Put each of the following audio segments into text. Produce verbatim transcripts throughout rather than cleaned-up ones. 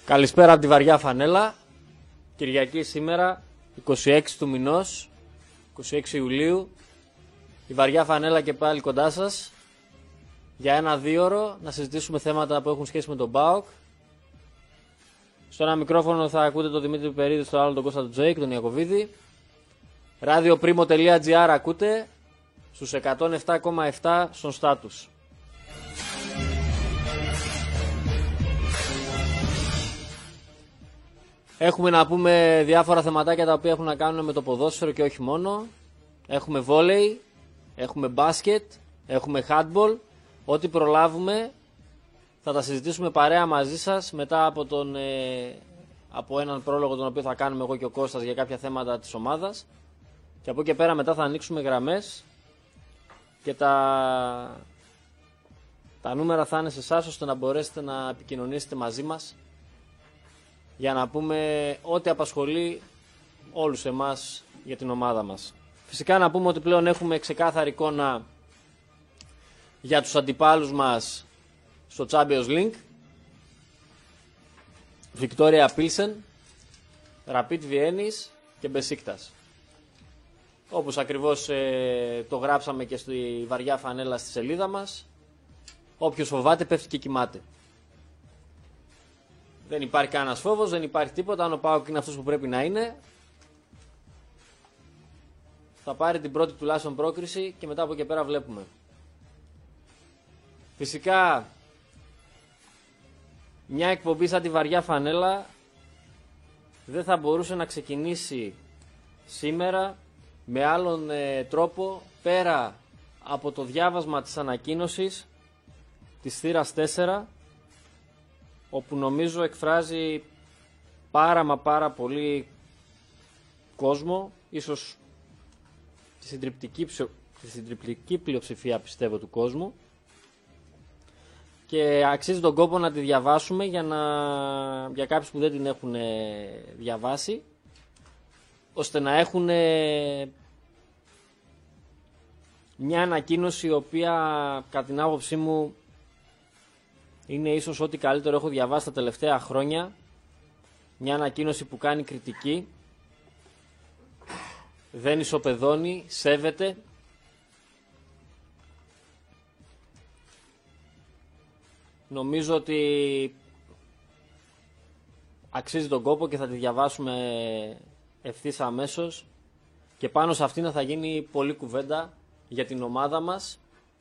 Καλησπέρα από τη βαριά φανέλα. Κυριακή σήμερα, είκοσι έξι του μηνός, είκοσι έξι Ιουλίου. Η βαριά φανέλα και πάλι κοντά σας για ένα δίωρο να συζητήσουμε θέματα που έχουν σχέση με τον ΠΑΟΚ. Στο ένα μικρόφωνο θα ακούτε τον Δημήτρη Περίδη, στο άλλο τον Κώστα του Τζέικ, τον Ιακωβίδη. ραδιοπρίμο τελεία τζι άρ ακούτε στους εκατόν επτά κόμμα επτά στον στάτους. Έχουμε να πούμε διάφορα θεματάκια τα οποία έχουν να κάνουν με το ποδόσφαιρο και όχι μόνο. Έχουμε βόλεϊ, έχουμε μπάσκετ, έχουμε handball. Ό,τι προλάβουμε θα τα συζητήσουμε παρέα μαζί σας μετά από, τον, ε, από έναν πρόλογο τον οποίο θα κάνουμε εγώ και ο Κώστας για κάποια θέματα της ομάδας. Και από εκεί και πέρα μετά θα ανοίξουμε γραμμές και τα, τα νούμερα θα είναι σε εσάς ώστε να μπορέσετε να επικοινωνήσετε μαζί μας για να πούμε ό,τι απασχολεί όλους εμάς για την ομάδα μας. Φυσικά να πούμε ότι πλέον έχουμε ξεκάθαρη εικόνα για τους αντιπάλους μας στο Champions League. Victoria Pilsen, Rapid Vienna και Besiktas. Όπως ακριβώς ε, το γράψαμε και στη βαριά φανέλα στη σελίδα μας. Όποιος φοβάται πέφτει και κοιμάται. Δεν υπάρχει κανένας φόβος, δεν υπάρχει τίποτα. Αν ο ΠΑΟΚ είναι αυτός που πρέπει να είναι, θα πάρει την πρώτη τουλάχιστον πρόκριση και μετά από εκεί πέρα βλέπουμε. Φυσικά, μια εκπομπή σαν τη βαριά φανέλα δεν θα μπορούσε να ξεκινήσει σήμερα με άλλον ε, τρόπο πέρα από το διάβασμα της ανακοίνωσης της θύρας τέσσερα, όπου νομίζω εκφράζει πάρα μα πάρα πολύ κόσμο, ίσως τη συντριπτική, τη συντριπτική πλειοψηφία πιστεύω του κόσμου, και αξίζει τον κόπο να τη διαβάσουμε για, να, για κάποιους που δεν την έχουν διαβάσει, ώστε να έχουν μια ανακοίνωση η οποία κατά την άποψή μου είναι ίσως ό,τι καλύτερο έχω διαβάσει τα τελευταία χρόνια. Μια ανακοίνωση που κάνει κριτική, δεν ισοπεδώνει, σέβεται. Νομίζω ότι αξίζει τον κόπο και θα τη διαβάσουμε ευθύς αμέσως και πάνω σε αυτήν θα γίνει πολλή κουβέντα για την ομάδα μας.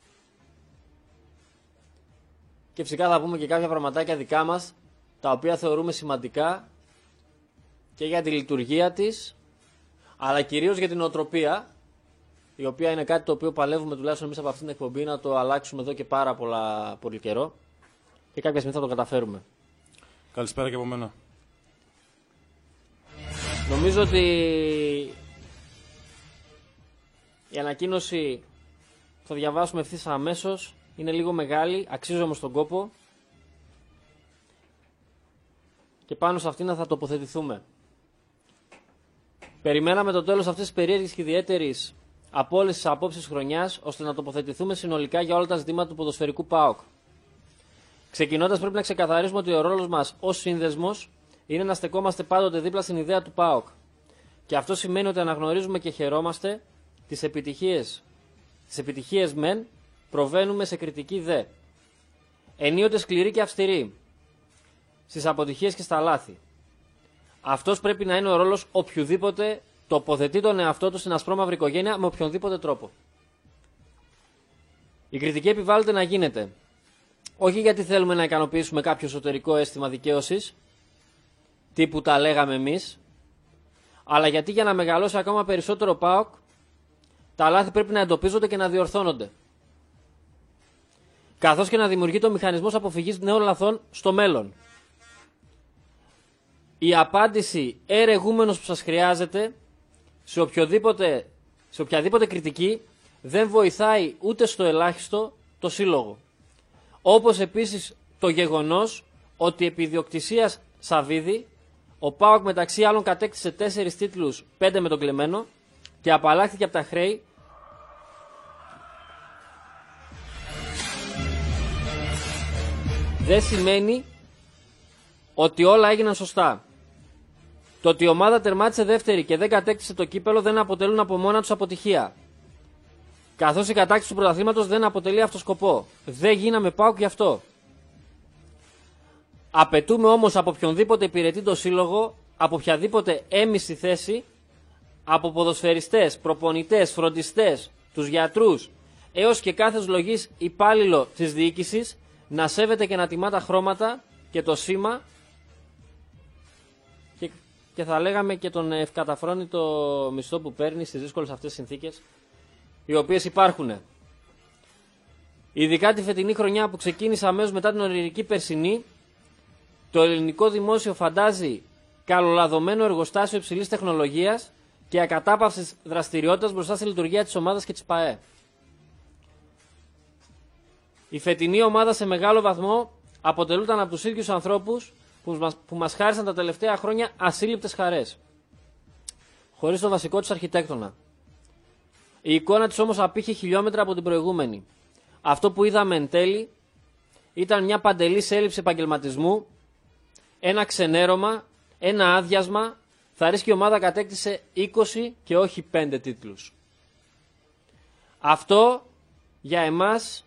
Και φυσικά θα πούμε και κάποια πραγματάκια δικά μας, τα οποία θεωρούμε σημαντικά και για τη λειτουργία της, αλλά κυρίως για την νοοτροπία, η οποία είναι κάτι το οποίο παλεύουμε τουλάχιστον εμείς από αυτήν την εκπομπή να το αλλάξουμε εδώ και πάρα πολλά, πολύ καιρό, και κάποια στιγμή θα το καταφέρουμε. Καλησπέρα και από μένα. Νομίζω ότι η ανακοίνωση που θα διαβάσουμε ευθύς αμέσως είναι λίγο μεγάλη, αξίζει όμως τον κόπο και πάνω σε αυτήν θα τοποθετηθούμε. Περιμέναμε το τέλος αυτής της περίεργης και ιδιαίτερης από όλες τις απόψεις χρονιάς, ώστε να τοποθετηθούμε συνολικά για όλα τα ζητήματα του ποδοσφαιρικού ΠΑΟΚ. Ξεκινώντας, πρέπει να ξεκαθαρίσουμε ότι ο ρόλος μας ως σύνδεσμος είναι να στεκόμαστε πάντοτε δίπλα στην ιδέα του ΠΑΟΚ. Και αυτό σημαίνει ότι αναγνωρίζουμε και χαιρόμαστε τις επιτυχίες. Τις επιτυχίες μεν, προβαίνουμε σε κριτική δε. Ενίοτε σκληρή και αυστηρή στις αποτυχίες και στα λάθη. Αυτός πρέπει να είναι ο ρόλος οποιοδήποτε τοποθετεί τον εαυτό του στην ασπρόμαυρη οικογένεια με οποιονδήποτε τρόπο. Η κριτική επιβάλλεται να γίνεται, όχι γιατί θέλουμε να ικανοποιήσουμε κάποιο εσωτερικό αίσθημα δικαίωσης, τύπου τα λέγαμε εμείς, αλλά γιατί για να μεγαλώσει ακόμα περισσότερο ΠΑΟΚ, τα λάθη πρέπει να εντοπίζονται και να διορθώνονται. Καθώς και να δημιουργείται ο μηχανισμός αποφυγής νέων λαθών στο μέλλον. Η απάντηση ερεγούμενος που σας χρειάζεται σε, οποιοδήποτε, σε οποιαδήποτε κριτική δεν βοηθάει ούτε στο ελάχιστο το σύλλογο. Όπως επίσης το γεγονός ότι επί ιδιοκτησίας Σαββίδη ο ΠΑΟΚ μεταξύ άλλων κατέκτησε τέσσερις τίτλους, πέντε με τον κλεμμένο, και απαλλάχθηκε από τα χρέη δεν σημαίνει ότι όλα έγιναν σωστά. Το ότι η ομάδα τερμάτισε δεύτερη και δεν κατέκτησε το κύπελο δεν αποτελούν από μόνα τους αποτυχία. Καθώς η κατάκτηση του πρωταθλήματος δεν αποτελεί αυτό σκοπό. Δεν γίναμε ΠΑΟΚ γι' αυτό. Απαιτούμε όμως από οποιονδήποτε υπηρετεί το σύλλογο, από οποιαδήποτε έμμυση θέση, από ποδοσφαιριστές, προπονητές, φροντιστές, τους γιατρούς, έως και κάθε λογής υπάλληλο της διοίκησης, να σέβεται και να τιμά τα χρώματα και το σήμα και, και θα λέγαμε και τον ευκαταφρόνητο μισθό που παίρνει στις δύσκολες αυτές συνθήκες, οι οποίες υπάρχουν. Ειδικά τη φετινή χρονιά που ξεκίνησε αμέσως μετά την ορειρική περσινή, το ελληνικό δημόσιο φαντάζει καλολαδωμένο εργοστάσιο υψηλής τεχνολογίας και ακατάπαυσης δραστηριότητας μπροστά στη λειτουργία της ομάδας και της ΠΑΕ. Η φετινή ομάδα σε μεγάλο βαθμό αποτελούταν από τους ίδιους ανθρώπους που μας, που μας χάρισαν τα τελευταία χρόνια ασύλληπτες χαρές, χωρίς τον βασικό τους αρχιτέκτονα. Η εικόνα της όμως απήχε χιλιόμετρα από την προηγούμενη. Αυτό που είδαμε εν τέλει ήταν μια παντελής έλλειψη επαγγελματισμού, ένα ξενέρωμα, ένα άδειασμα. Θα ρίσκει η ομάδα κατέκτησε είκοσι και όχι πέντε τίτλους. Αυτό για εμάς,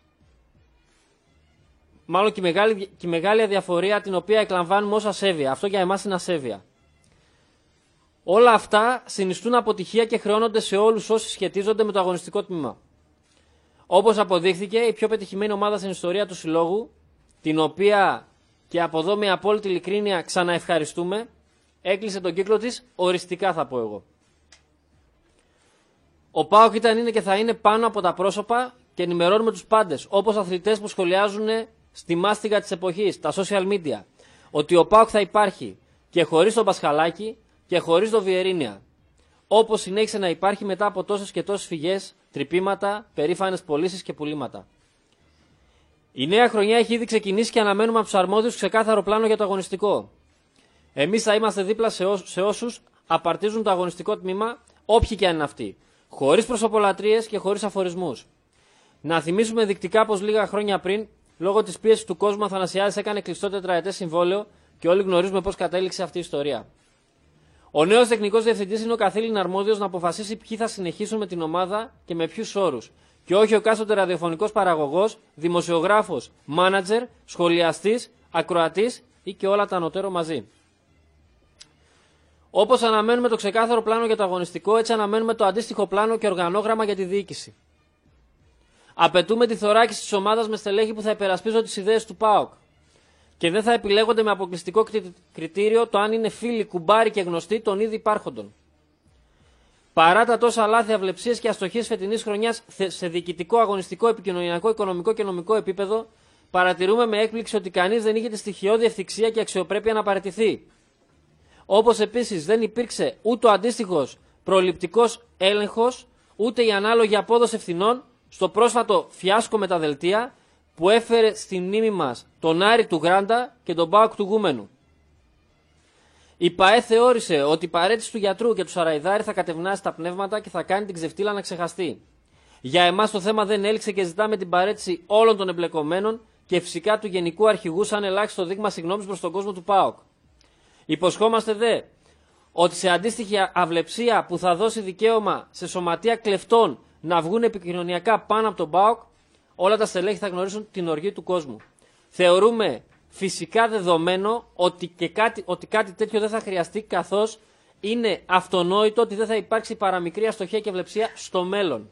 μάλλον και η μεγάλη, και η μεγάλη αδιαφορία την οποία εκλαμβάνουμε ως ασέβεια. Αυτό για εμάς είναι ασέβεια. Όλα αυτά συνιστούν αποτυχία και χρεώνονται σε όλους όσοι σχετίζονται με το αγωνιστικό τμήμα. Όπως αποδείχθηκε, η πιο πετυχημένη ομάδα στην ιστορία του συλλόγου, την οποία και από εδώ με απόλυτη ειλικρίνεια ξαναευχαριστούμε, έκλεισε τον κύκλο της οριστικά, θα πω εγώ. Ο ΠΑΟΚ ήταν, είναι και θα είναι πάνω από τα πρόσωπα και ενημερώνουμε τους πάντες, όπως αθλητές που σχολιάζουν στη μάστιγα της εποχής, τα social media, ότι ο ΠΑΟΚ θα υπάρχει και χωρίς τον Πασχαλάκη και χωρίς τον Βιερίνια. Όπως συνέχισε να υπάρχει μετά από τόσες και τόσες φυγές, τρυπήματα, περήφανες πωλήσεις και πουλήματα. Η νέα χρονιά έχει ήδη ξεκινήσει και αναμένουμε από τους αρμόδιους ξεκάθαρο πλάνο για το αγωνιστικό. Εμείς θα είμαστε δίπλα σε, όσο, σε όσους απαρτίζουν το αγωνιστικό τμήμα, όποιοι και αν είναι αυτοί, χωρίς προσωπολατρίες και χωρίς αφορισμούς. Να θυμίσουμε δεικτικά πως λίγα χρόνια πριν, λόγω της πίεσης του κόσμου, ο Αθανασιάδης έκανε κλειστό τετραετές συμβόλαιο και όλοι γνωρίζουμε πώς κατέληξε αυτή η ιστορία. Ο νέος τεχνικός διευθυντής είναι ο καθήλυν αρμόδιος να αποφασίσει ποιοι θα συνεχίσουν με την ομάδα και με ποιους όρους. Και όχι ο κάστοτε ραδιοφωνικός παραγωγός, δημοσιογράφος, μάνατζερ, σχολιαστής, ακροατής ή και όλα τα ανωτέρω μαζί. Όπως αναμένουμε το ξεκάθαρο πλάνο για το αγωνιστικό, έτσι αναμένουμε το αντίστοιχο πλάνο και οργανόγραμμα για τη διοίκηση. Απαιτούμε τη θωράκιση της ομάδας με στελέχη που θα υπερασπίζουν τις ιδέες του ΠΑΟΚ και δεν θα επιλέγονται με αποκλειστικό κριτήριο το αν είναι φίλοι, κουμπάροι και γνωστοί των ήδη υπάρχοντων. Παρά τα τόσα λάθη, αυλεψίες και αστοχίες φετινής χρονιάς σε διοικητικό, αγωνιστικό, επικοινωνιακό, οικονομικό και νομικό επίπεδο, παρατηρούμε με έκπληξη ότι κανείς δεν είχε τη στοιχειώδη ευθυξία και αξιοπρέπεια να παραιτηθεί. Όπως επίσης δεν υπήρξε ούτε ο αντίστοιχος προληπτικός έλεγχος, ούτε η ανάλογη απόδοση ευθυνών στο πρόσφατο φιάσκο με τα δελτία που έφερε στη μνήμη μας τον Άρη του Γράντα και τον ΠΑΟΚ του Γούμενου. Η ΠΑΕ θεώρησε ότι η παρέτηση του γιατρού και του Σαραϊδάρη θα κατευνάσει τα πνεύματα και θα κάνει την ξεφτύλα να ξεχαστεί. Για εμάς το θέμα δεν έληξε και ζητάμε την παρέτηση όλων των εμπλεκομένων και φυσικά του Γενικού Αρχηγού σαν ελάχιστο δείγμα συγγνώμης προς τον κόσμο του ΠΑΟΚ. Υποσχόμαστε δε ότι σε αντίστοιχη αυλεψία που θα δώσει δικαίωμα σε σωματεία κλεφτών να βγουν επικοινωνιακά πάνω από τον ΠΑΟΚ, όλα τα στελέχη θα γνωρίσουν την οργή του κόσμου. Θεωρούμε φυσικά δεδομένο ότι, και κάτι, ότι κάτι τέτοιο δεν θα χρειαστεί, καθώς είναι αυτονόητο ότι δεν θα υπάρξει παραμικρή αστοχία και βλεψία στο μέλλον.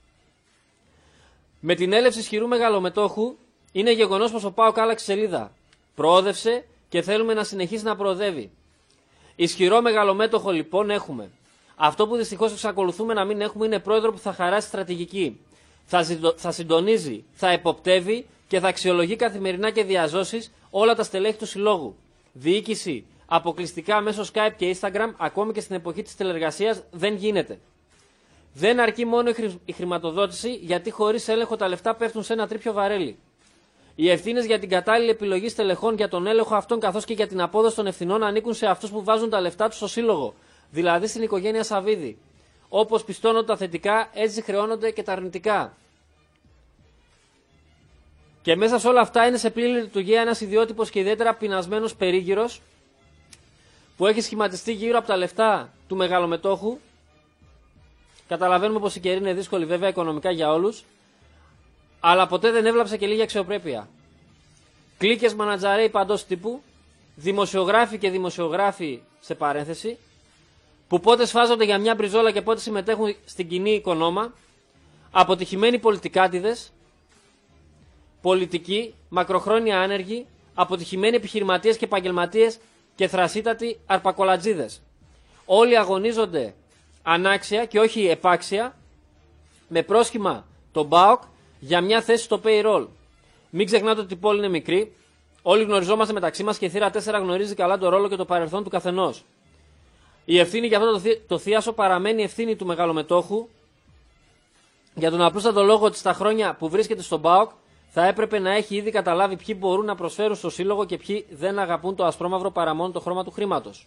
Με την έλευση ισχυρού μεγαλομετόχου, είναι γεγονός πως ο ΠΑΟΚ άλλαξε σελίδα. Προόδευσε και θέλουμε να συνεχίσει να προοδεύει. Ισχυρό μεγαλομέτωχο λοιπόν έχουμε. Αυτό που δυστυχώς εξακολουθούμε να μην έχουμε είναι πρόεδρο που θα χαράσει στρατηγική. Θα, συντο... θα συντονίζει, θα εποπτεύει και θα αξιολογεί καθημερινά και διαζώσεις όλα τα στελέχη του συλλόγου. Διοίκηση αποκλειστικά μέσω Skype και Instagram, ακόμη και στην εποχή της τηλεργασίας, δεν γίνεται. Δεν αρκεί μόνο η χρηματοδότηση, γιατί χωρίς έλεγχο τα λεφτά πέφτουν σε ένα τρίπιο βαρέλι. Οι ευθύνες για την κατάλληλη επιλογή στελεχών, για τον έλεγχο αυτών καθώς και για την απόδοση των ευθυνών ανήκουν σε αυτούς που βάζουν τα λεφτά τους στο σύλλογο, δηλαδή στην οικογένεια Σαββίδη. Όπως πιστώνονται τα θετικά, έτσι χρεώνονται και τα αρνητικά. Και μέσα σε όλα αυτά είναι σε πλήρη λειτουργία ένας ιδιότυπος και ιδιαίτερα πεινασμένος περίγυρος που έχει σχηματιστεί γύρω από τα λεφτά του μεγαλομετόχου. Καταλαβαίνουμε πως η καιρή είναι δύσκολη βέβαια οικονομικά για όλους, αλλά ποτέ δεν έβλαψε και λίγη αξιοπρέπεια. Κλίκες μανατζαρέοι παντός τύπου, δημοσιογράφοι και δημοσιογράφοι σε παρένθεση, που πότε σφάζονται για μια μπριζόλα και πότε συμμετέχουν στην κοινή οικονόμα, αποτυχημένοι πολιτικάτιδες, πολιτικοί, μακροχρόνια άνεργοι, αποτυχημένοι επιχειρηματίες και επαγγελματίες και θρασίτατοι αρπακολατζίδες. Όλοι αγωνίζονται ανάξια και όχι επάξια, με πρόσχημα τον ΠΑΟΚ για μια θέση στο payroll. Μην ξεχνάτε ότι η πόλη είναι μικρή, όλοι γνωριζόμαστε μεταξύ μας και η θύρα τέσσερα γνωρίζει καλά το ρόλο και το παρελθόν του καθενός. Η ευθύνη για αυτό το, θύ, το θίασο παραμένει ευθύνη του μεγαλομετόχου, για τον απλούστατο λόγο ότι στα χρόνια που βρίσκεται στον ΠΑΟΚ θα έπρεπε να έχει ήδη καταλάβει ποιοι μπορούν να προσφέρουν στο σύλλογο και ποιοι δεν αγαπούν το ασπρόμαυρο παρά μόνο το χρώμα του χρήματος.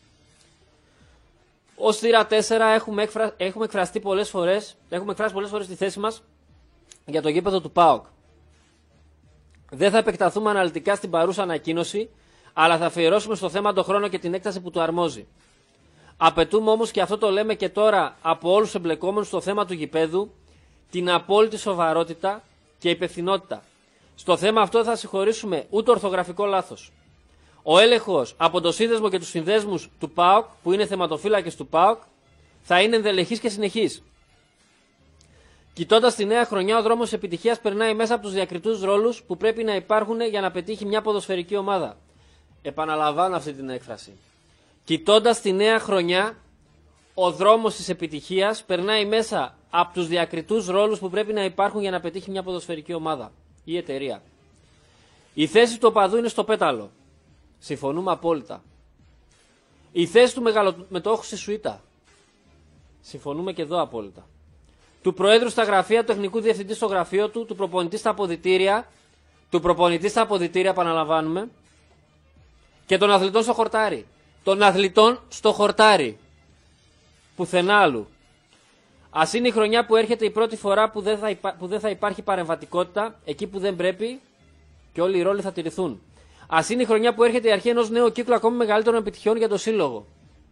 Ως θύρα τέσσερα έχουμε, εκφρα... έχουμε εκφραστεί πολλές φορές, έχουμε εκφράσει πολλές φορές τη θέση μας για το γήπεδο του ΠΑΟΚ. Δεν θα επεκταθούμε αναλυτικά στην παρούσα ανακοίνωση, αλλά θα αφιερώσουμε στο θέμα τον χρόνο και την έκταση που του αρμόζει. Απαιτούμε όμως, και αυτό το λέμε και τώρα από όλους τους εμπλεκόμενους στο θέμα του γηπέδου, την απόλυτη σοβαρότητα και υπευθυνότητα. Στο θέμα αυτό δεν θα συγχωρήσουμε ούτε ορθογραφικό λάθος. Ο έλεγχος από το σύνδεσμο και τους συνδέσμους του ΠΑΟΚ, που είναι θεματοφύλακες του ΠΑΟΚ, θα είναι ενδελεχής και συνεχής. Κοιτώντας τη νέα χρονιά, ο δρόμος της επιτυχίας περνάει μέσα από τους διακριτούς ρόλους που πρέπει να υπάρχουν για να πετύχει μια ποδοσφαιρική ομάδα. Επαναλαμβάνω αυτή την έκφραση. Κοιτώντας τη νέα χρονιά, ο δρόμος της επιτυχίας περνάει μέσα από τους διακριτούς ρόλους που πρέπει να υπάρχουν για να πετύχει μια ποδοσφαιρική ομάδα ή εταιρεία. Η θέση του οπαδού είναι στο πέταλο. Συμφωνούμε απόλυτα. Η θέση του μεγαλομετόχου στη σουίτα. Συμφωνούμε και εδώ απόλυτα. Του προέδρου στα γραφεία, του τεχνικού διευθυντή στο γραφείο του, του προπονητή στα αποδυτήρια, του προπονητή στα αποδυτήρια, επαναλαμβάνουμε, και των αθλητών στο χορτάρι. Των αθλητών στο χορτάρι. Πουθενά άλλου. Ας είναι η χρονιά που έρχεται η πρώτη φορά που δεν θα, υπά... που δεν θα υπάρχει παρεμβατικότητα εκεί που δεν πρέπει και όλοι οι ρόλοι θα τηρηθούν. Ας είναι η χρονιά που έρχεται η αρχή ενός νέου κύκλου ακόμη μεγαλύτερων επιτυχιών για το σύλλογο.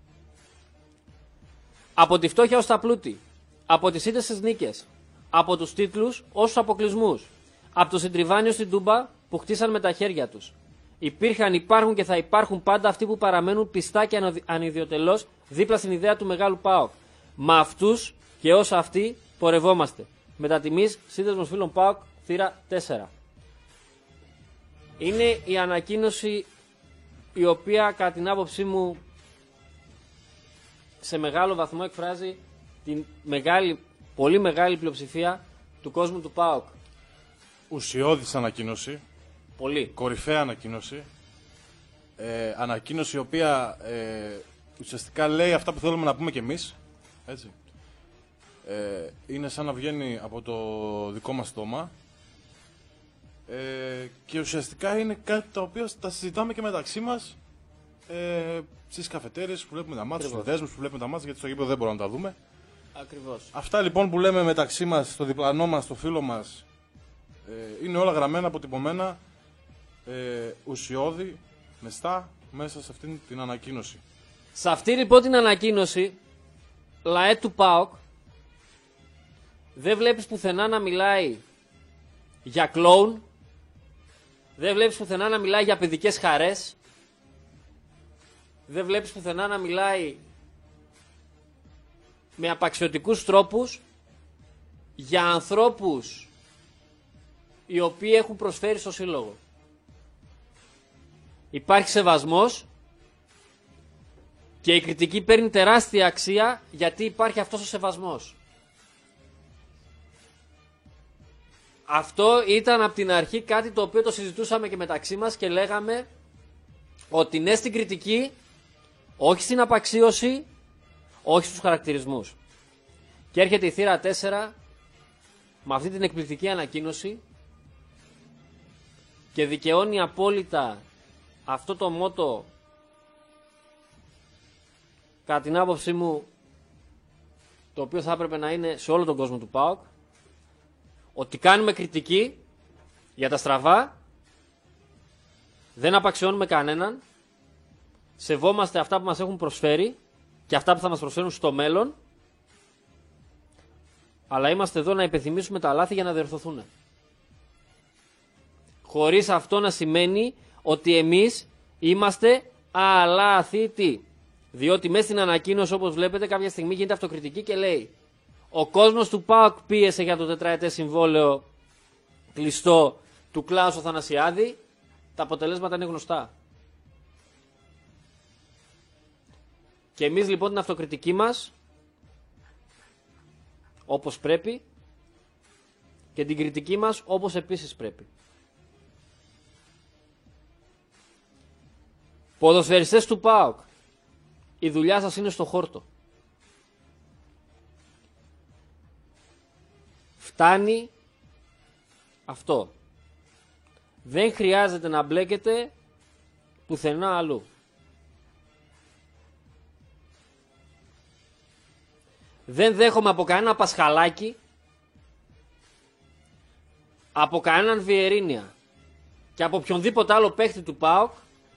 Από τη φτώχεια ως τα πλούτη. Από τις ήττες στις νίκες. Από τους τίτλους ως τους αποκλεισμούς. Από το συντριβάνιο στην Τούμπα που χτίσαν με τα χέρια τους. Υπήρχαν, υπάρχουν και θα υπάρχουν πάντα αυτοί που παραμένουν πιστά και ανιδιοτελώς δίπλα στην ιδέα του μεγάλου ΠΑΟΚ. Με αυτούς και ως αυτοί πορευόμαστε. Μετά τιμής, σύνδεσμος φίλων ΠΑΟΚ, θύρα τέσσερα. Είναι η ανακοίνωση η οποία κατά την άποψή μου σε μεγάλο βαθμό εκφράζει την μεγάλη, πολύ μεγάλη πλειοψηφία του κόσμου του ΠΑΟΚ. Ουσιώδης ανακοίνωση. Πολύ. Κορυφαία ανακοίνωση. Ε, ανακοίνωση η οποία ε, ουσιαστικά λέει αυτά που θέλουμε να πούμε κι εμείς. Έτσι. Ε, είναι σαν να βγαίνει από το δικό μας στόμα. Ε, και ουσιαστικά είναι κάτι το οποίο τα συζητάμε και μεταξύ μας ε, στις καφετέρειες που βλέπουμε τα μάτια, στους δέσμους που βλέπουμε τα μάτια, γιατί στο γήπεδο δεν μπορούμε να τα δούμε. Ακριβώς. Αυτά λοιπόν που λέμε μεταξύ μας, στο διπλανό μας, στο φίλο μας, ε, είναι όλα γραμμένα, αποτυπωμένα, ε, ουσιώδη, μεστά, μέσα σε αυτήν την ανακοίνωση. Σε αυτή λοιπόν την ανακοίνωση, ΛΑΕ του ΠΑΟΚ, δεν βλέπεις πουθενά να μιλάει για κλόουν, δεν βλέπεις πουθενά να μιλάει για παιδικές χαρές, δεν βλέπεις πουθενά να μιλάει με απαξιωτικούς τρόπους για ανθρώπους οι οποίοι έχουν προσφέρει στο σύλλογο. Υπάρχει σεβασμός και η κριτική παίρνει τεράστια αξία γιατί υπάρχει αυτός ο σεβασμός. Αυτό ήταν από την αρχή κάτι το οποίο το συζητούσαμε και μεταξύ μας και λέγαμε ότι ναι στην κριτική, όχι στην απαξίωση, όχι στους χαρακτηρισμούς. Και έρχεται η θύρα τέσσερα με αυτή την εκπληκτική ανακοίνωση και δικαιώνει απόλυτα αυτό το μότο, κατά την άποψή μου, το οποίο θα έπρεπε να είναι σε όλο τον κόσμο του ΠΑΟΚ, ότι κάνουμε κριτική Για τα στραβά δεν απαξιώνουμε κανέναν. Σεβόμαστε αυτά που μας έχουν προσφέρει και αυτά που θα μας προσφέρουν στο μέλλον. Αλλά είμαστε εδώ να υπενθυμίσουμε τα λάθη για να διορθωθούν. Χωρίς αυτό να σημαίνει ότι εμείς είμαστε αλάθητοι. Διότι μέσα στην ανακοίνωση, όπως βλέπετε, κάποια στιγμή γίνεται αυτοκριτική και λέει: ο κόσμος του ΠΑΟΚ πίεσε για το τετραετές συμβόλαιο κλειστό του Κλάους Αθανασιάδη. Τα αποτελέσματα είναι γνωστά. Και εμείς λοιπόν την αυτοκριτική μας, όπως πρέπει, και την κριτική μας όπως επίσης πρέπει. Ποδοσφαιριστές του ΠΑΟΚ, η δουλειά σας είναι στο χόρτο. Φτάνει αυτό. Δεν χρειάζεται να μπλέκετε πουθενά αλλού. Δεν δέχομαι από κανένα Πασχαλάκι, από κανέναν Βιερίνια και από οποιονδήποτε άλλο παίχτη του ΠΑΟΚ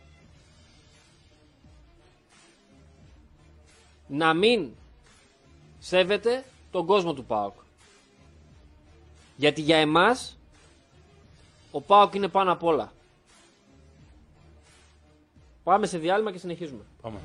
να μην σέβεται τον κόσμο του ΠΑΟΚ. Γιατί για εμάς ο ΠΑΟΚ είναι πάνω απ' όλα. Πάμε σε διάλειμμα και συνεχίζουμε. Πάμε.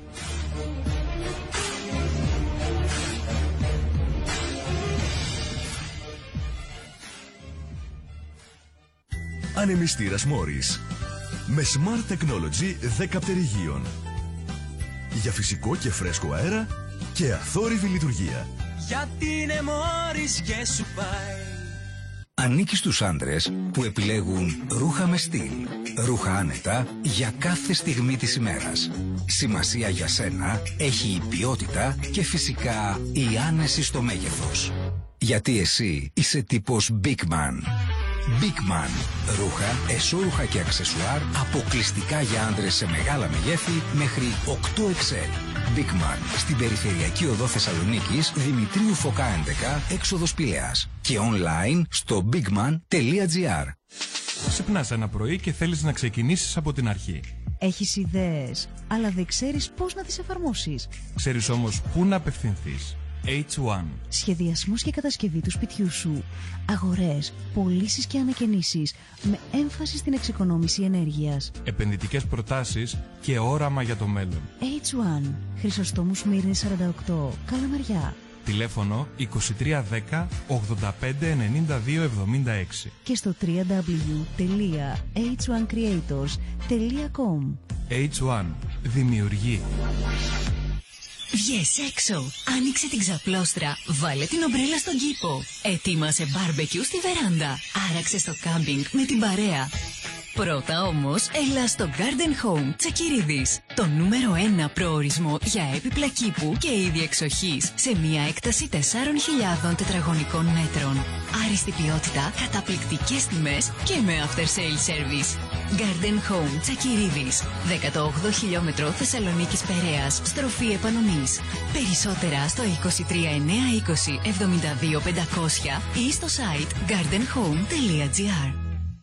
Ανεμιστήρας Morris με Smart Technology δέκα πτερυγίων για φυσικό και φρέσκο αέρα και αθόρυβη λειτουργία. Γιατί είναι Morris και σου πάει. Ανήκει στους άντρες που επιλέγουν ρούχα με στυλ, ρούχα άνετα για κάθε στιγμή της ημέρας. Σημασία για σένα έχει η ποιότητα και φυσικά η άνεση στο μέγεθος. Γιατί εσύ είσαι τύπος Big Man. Big Man. Ρούχα, εσώρουχα και αξεσουάρ αποκλειστικά για άντρες σε μεγάλα μεγέθη μέχρι οκτώ εξ ελ. Big Man. Στην περιφερειακή οδό Θεσσαλονίκης, Δημητρίου Φωκά έντεκα, έξοδος Πηλαίας. Και online στο bigman τελεία gr. Ξυπνάς ένα πρωί και θέλεις να ξεκινήσεις από την αρχή. Έχεις ιδέες, αλλά δεν ξέρεις πώς να τις εφαρμόσεις. Ξέρεις όμως πού να απευθυνθείς. έιτς ουάν. Σχεδιασμός και κατασκευή του σπιτιού σου. Αγορές, πωλήσεις και ανακαινήσεις με έμφαση στην εξοικονόμηση ενέργειας. Επενδυτικές προτάσεις και όραμα για το μέλλον. έιτς ουάν. Χρυσοστόμου Σμύρνης σαράντα οκτώ, Καλαμαριά. Τηλέφωνο είκοσι τρία δέκα ογδόντα πέντε ενενήντα δύο εβδομήντα έξι. Και στο double-u double-u double-u τελεία έιτς ουάν creators τελεία com. έιτς ουάν. Δημιουργεί. Βγες έξω, άνοιξε την ξαπλώστρα, βάλε την ομπρέλα στον κήπο. Ετοίμασε μπάρμπεκιου στη βεράντα, άραξε στο κάμπινγκ με την παρέα. Πρώτα όμως, έλα στο Garden Home Τσακυρίδης, το νούμερο ένα προορισμό για έπιπλα κήπου και είδη εξοχής, σε μια έκταση τεσσάρων χιλιάδων τετραγωνικών μέτρων. Άριστη ποιότητα, καταπληκτικές τιμές και με after sale service. Garden Home Τσακυρίδης, δέκατο όγδοο χιλιόμετρο Θεσσαλονίκης Περαίας, στροφή επανομής. Περισσότερα στο είκοσι τρία εννιακόσια είκοσι εβδομήντα δύο πεντακόσια ή στο site garden home τελεία gr.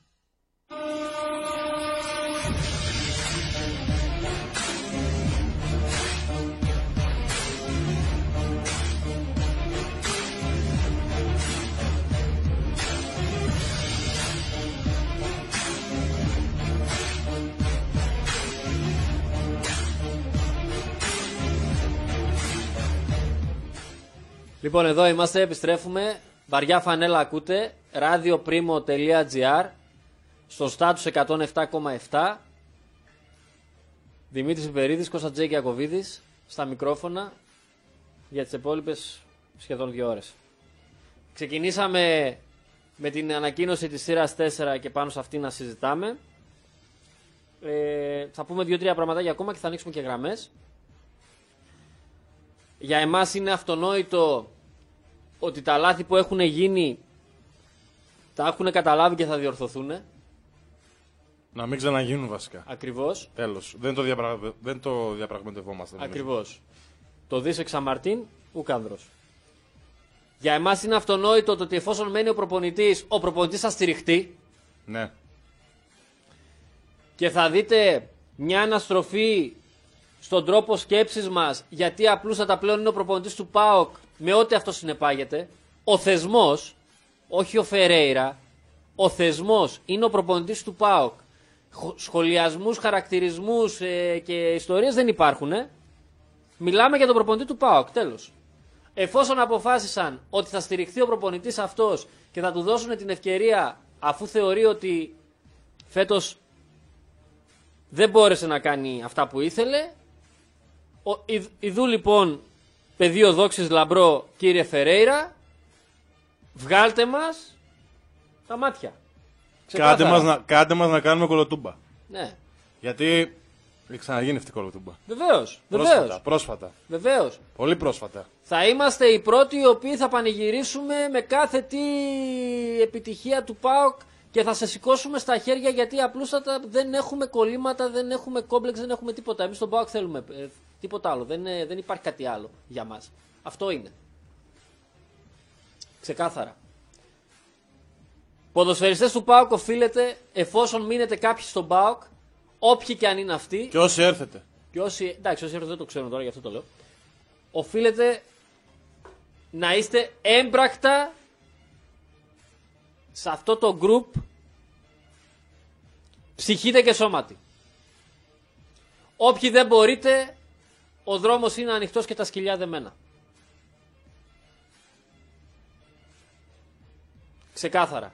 Λοιπόν, εδώ είμαστε, επιστρέφουμε. Βαριά φανέλα ακούτε. radioprimo τελεία gr. Στο στάτους εκατόν επτά κόμμα επτά. Δημήτρης Ιπερίδης, Κώστα Τζέκη Ακοβίδης στα μικρόφωνα για τις επόμενες σχεδόν δύο ώρες. Ξεκινήσαμε με την ανακοίνωση της σειράς τέσσερα και πάνω σε αυτή να συζητάμε. Ε, θα πούμε δύο-τρία πραγματάκια ακόμα και θα ανοίξουμε και γραμμές. Για εμάς είναι αυτονόητο ότι τα λάθη που έχουν γίνει τα έχουν καταλάβει και θα διορθωθούν. Να μην ξαναγίνουν βασικά. Ακριβώς. Τέλος. Δεν το, διαπρα... Δεν το διαπραγματευόμαστε. Ακριβώς. Το δις εξαμαρτίν ουκάνδρος. Για εμάς είναι αυτονόητο το ότι εφόσον μένει ο προπονητής, ο προπονητής θα στηριχτεί. Ναι. και θα δείτε μια αναστροφή στον τρόπο σκέψης μας, γιατί απλούστατα πλέον είναι ο προπονητής του ΠΑΟΚ με ό,τι αυτό συνεπάγεται. Ο θεσμός, όχι ο Φερέιρα, ο θεσμός είναι ο προπονητής του ΠΑΟΚ. Σχολιασμούς, χαρακτηρισμούς ε, και ιστορίες δεν υπάρχουν. Ε. Μιλάμε για τον προπονητή του ΠΑΟΚ, τέλος. Εφόσον αποφάσισαν ότι θα στηριχθεί ο προπονητής αυτός και θα του δώσουν την ευκαιρία, αφού θεωρεί ότι φέτος δεν μπόρεσε να κάνει αυτά που ήθελε, ιδού λοιπόν πεδίο δόξης λαμπρό, κύριε Φερέιρα, βγάλτε μας τα μάτια. Κάντε μας, να, κάντε μας να κάνουμε κολοτούμπα. Ναι. Γιατί έχει ξαναγίνει αυτή η κολοτούμπα. Βεβαίως. Πρόσφατα, βεβαίως. πρόσφατα. Βεβαίως. Πολύ πρόσφατα. Θα είμαστε οι πρώτοι οι οποίοι θα πανηγυρίσουμε με κάθε τι επιτυχία του ΠΑΟΚ και θα σε σηκώσουμε στα χέρια, γιατί απλούστατα δεν έχουμε κολλήματα, δεν έχουμε κόμπλεξ, δεν έχουμε τίποτα. Εμείς στον ΠΑΟΚ θέλουμε ε, τίποτα άλλο. Δεν, ε, δεν υπάρχει κάτι άλλο για μας. Αυτό είναι. Ξεκάθαρα. Ποδοσφαιριστές του ΠΑΟΚ οφείλετε, εφόσον μείνετε κάποιοι στον ΠΑΟΚ, όποιοι και αν είναι αυτοί. Και όσοι έρθετε. Και όσοι, εντάξει, όσοι έρθετε δεν το ξέρουν τώρα, γι' αυτό το λέω. Οφείλετε να είστε έμπρακτα σε αυτό το group, ψυχείτε και σώματι. Όποιοι δεν μπορείτε, ο δρόμος είναι ανοιχτός και τα σκυλιά δεμένα. Ξεκάθαρα.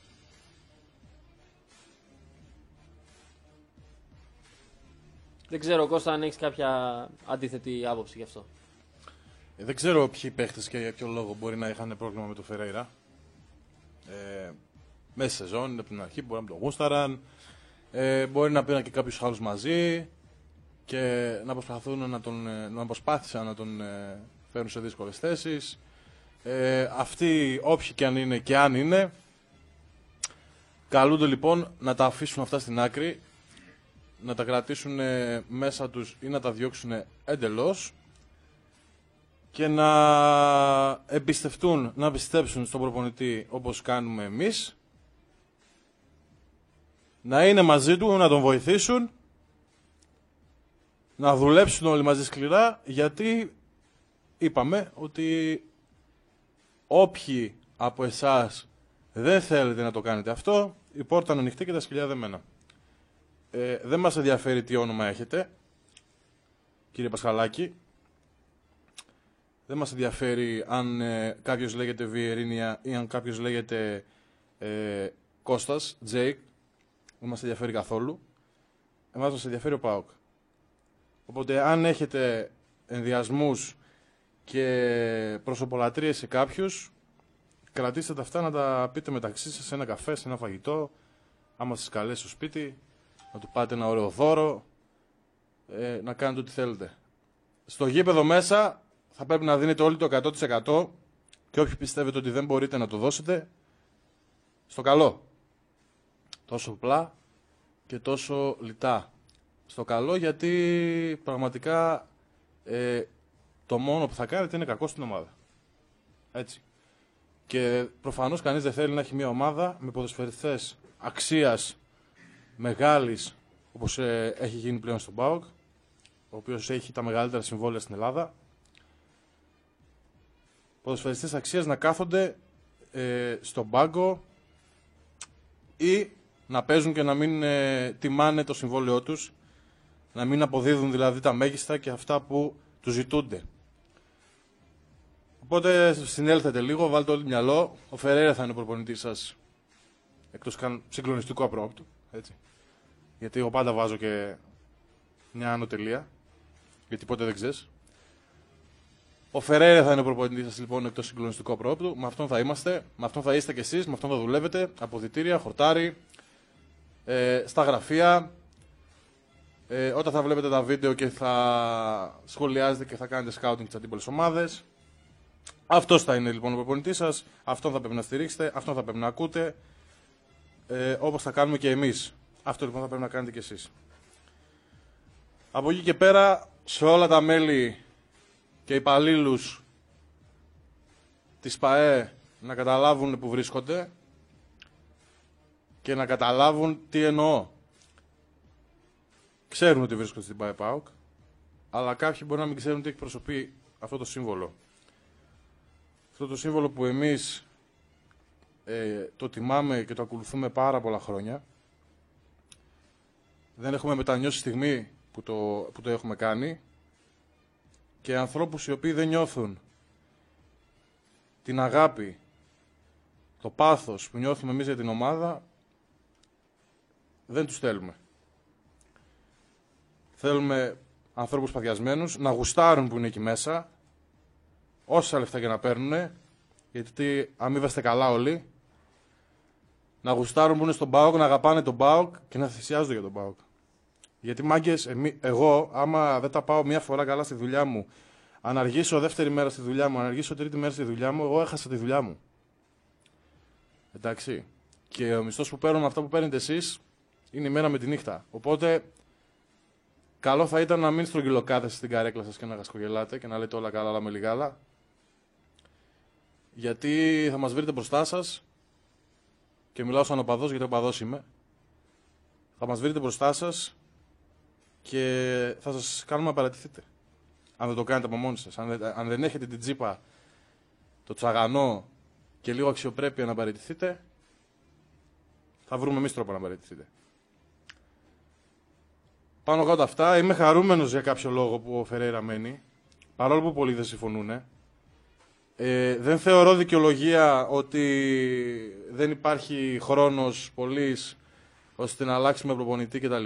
Δεν ξέρω, Κώστα, αν έχεις κάποια αντίθετη άποψη γι' αυτό. Ε, δεν ξέρω ποιοι παίχτες και για ποιο λόγο μπορεί να είχαν πρόβλημα με τον Φερέιρα. Ε, μέσα στη σεζόν, από την αρχή, μπορεί να τον γούσταραν. Ε, μπορεί να πήραν και κάποιους άλλους μαζί και να προσπαθούν να τον, να προσπάθησαν να τον ε, φέρουν σε δύσκολες θέσεις. Ε, αυτοί, όποιοι και αν είναι και αν είναι, καλούνται λοιπόν να τα αφήσουν αυτά στην άκρη, να τα κρατήσουν μέσα τους ή να τα διώξουν εντελώς και να εμπιστευτούν, να πιστέψουν στον προπονητή όπως κάνουμε εμείς, να είναι μαζί του, να τον βοηθήσουν, να δουλέψουν όλοι μαζί σκληρά, γιατί είπαμε ότι όποιοι από εσάς δεν θέλετε να το κάνετε αυτό, η πόρτα είναι ανοιχτή και τα σκυλιά δεμένα. Ε, δεν μας ενδιαφέρει τι όνομα έχετε, κύριε Πασχαλάκη. Δεν μας ενδιαφέρει αν ε, κάποιος λέγεται Βιερίνια ή αν κάποιος λέγεται ε, Κώστας, Τζέικ. Δεν μας ενδιαφέρει καθόλου. Εμάς μας ενδιαφέρει ο ΠΑΟΚ. Οπότε αν έχετε ενδιασμούς και προσωπολατρίες σε κάποιους, κρατήστε τα αυτά να τα πείτε μεταξύ σας σε ένα καφέ, σε ένα φαγητό, άμα σας καλέσει στο σπίτι, να του πάτε ένα ωραίο δώρο, ε, να κάνετε ό,τι θέλετε. Στο γήπεδο μέσα θα πρέπει να δίνετε όλοι το εκατό τοις εκατό και όποιοι πιστεύετε ότι δεν μπορείτε να το δώσετε, στο καλό. Τόσο απλά και τόσο λιτά. Στο καλό, γιατί πραγματικά ε, το μόνο που θα κάνετε είναι κακό στην ομάδα. Έτσι. Και προφανώς κανείς δεν θέλει να έχει μια ομάδα με ποδοσφαιριστές αξίας μεγάλης, όπως ε, έχει γίνει πλέον στον ΠΑΟΚ, ο οποίος έχει τα μεγαλύτερα συμβόλαια στην Ελλάδα. Ποδοσφαιριστές αξίας να κάθονται ε, στον πάγκο ή να παίζουν και να μην ε, τιμάνε το συμβόλαιό τους, να μην αποδίδουν δηλαδή τα μέγιστα και αυτά που τους ζητούνται. Οπότε συνέλθετε λίγο, βάλτε όλοι μυαλό. Ο Φερέιρα θα είναι ο προπονητής σας, εκτός καν συγκλονιστικού απρόπτου, έτσι. Γιατί εγώ πάντα βάζω και μια άνω τελεία, γιατί ποτέ δεν ξέρεις. Ο Φερέιρα θα είναι ο προπονητής σας λοιπόν, εκτός συγκλονιστικού απρόπτου. Με αυτόν θα είμαστε, με αυτόν θα είστε κι εσείς, με αυτόν θα δουλεύετε. Αποδυτήρια, χορτάρι, ε, στα γραφεία. Ε, όταν θα βλέπετε τα βίντεο και θα σχολιάζετε και θα κάνετε scouting στις αντίπολες ομάδες. Αυτός θα είναι λοιπόν ο προπονητής σας, αυτόν θα πρέπει να στηρίξετε, αυτόν θα πρέπει να ακούτε, ε, όπως θα κάνουμε και εμείς. Αυτό λοιπόν θα πρέπει να κάνετε και εσείς. Από εκεί και πέρα, σε όλα τα μέλη και υπαλλήλους της ΠΑΕ να καταλάβουν που βρίσκονται και να καταλάβουν τι εννοώ. ξέρουν ότι βρίσκονται στην ΠΑΕ-ΠΑΟΚ, αλλά κάποιοι μπορεί να μην ξέρουν τι εκπροσωπεί αυτό το σύμβολο. Αυτό το σύμβολο που εμείς ε, το τιμάμε και το ακολουθούμε πάρα πολλά χρόνια. Δεν έχουμε μετανιώσει στιγμή που το, που το έχουμε κάνει, και ανθρώπους οι οποίοι δεν νιώθουν την αγάπη, το πάθος που νιώθουμε εμείς για την ομάδα, δεν τους θέλουμε. Θέλουμε ανθρώπους παθιασμένους, να γουστάρουν που είναι εκεί μέσα, όσα λεφτά και να παίρνουν, γιατί αμείβαστε καλά όλοι, να γουστάρουν που είναι στον ΠΑΟΚ, να αγαπάνε τον ΠΑΟΚ και να θυσιάζονται για τον ΠΑΟΚ. Γιατί μάγκες, εμί, εγώ, άμα δεν τα πάω μία φορά καλά στη δουλειά μου, αν αργήσω δεύτερη μέρα στη δουλειά μου, αν αργήσω τρίτη μέρα στη δουλειά μου, εγώ έχασα τη δουλειά μου. Εντάξει. Και ο μισθός που παίρνω με αυτά που παίρνετε εσείς είναι η μέρα με τη νύχτα. Οπότε, καλό θα ήταν να μην στρογγυλοκάθεστε στην καρέκλα σας και να γασκογελάτε και να λέτε όλα καλά, αλλά με λιγάλα. Γιατί θα μας βρείτε μπροστά σας, και μιλάω σαν οπαδός, γιατί οπαδός είμαι, θα μας βρείτε μπροστά σας και θα σας κάνουμε να παρατηθείτε. Αν δεν το κάνετε από μόνοι σας, αν δεν, αν δεν έχετε την τσίπα, το τσαγανό και λίγο αξιοπρέπεια να παραιτηθείτε, θα βρούμε εμείς τρόπο να παραιτηθείτε. Πάνω κάτω αυτά, είμαι χαρούμενος για κάποιο λόγο που ο Φερέιρα μένει, παρόλο που πολλοί δεν συμφωνούν. Ε, δεν θεωρώ δικαιολογία ότι δεν υπάρχει χρόνος πολύς ώστε να αλλάξουμε προπονητή κτλ.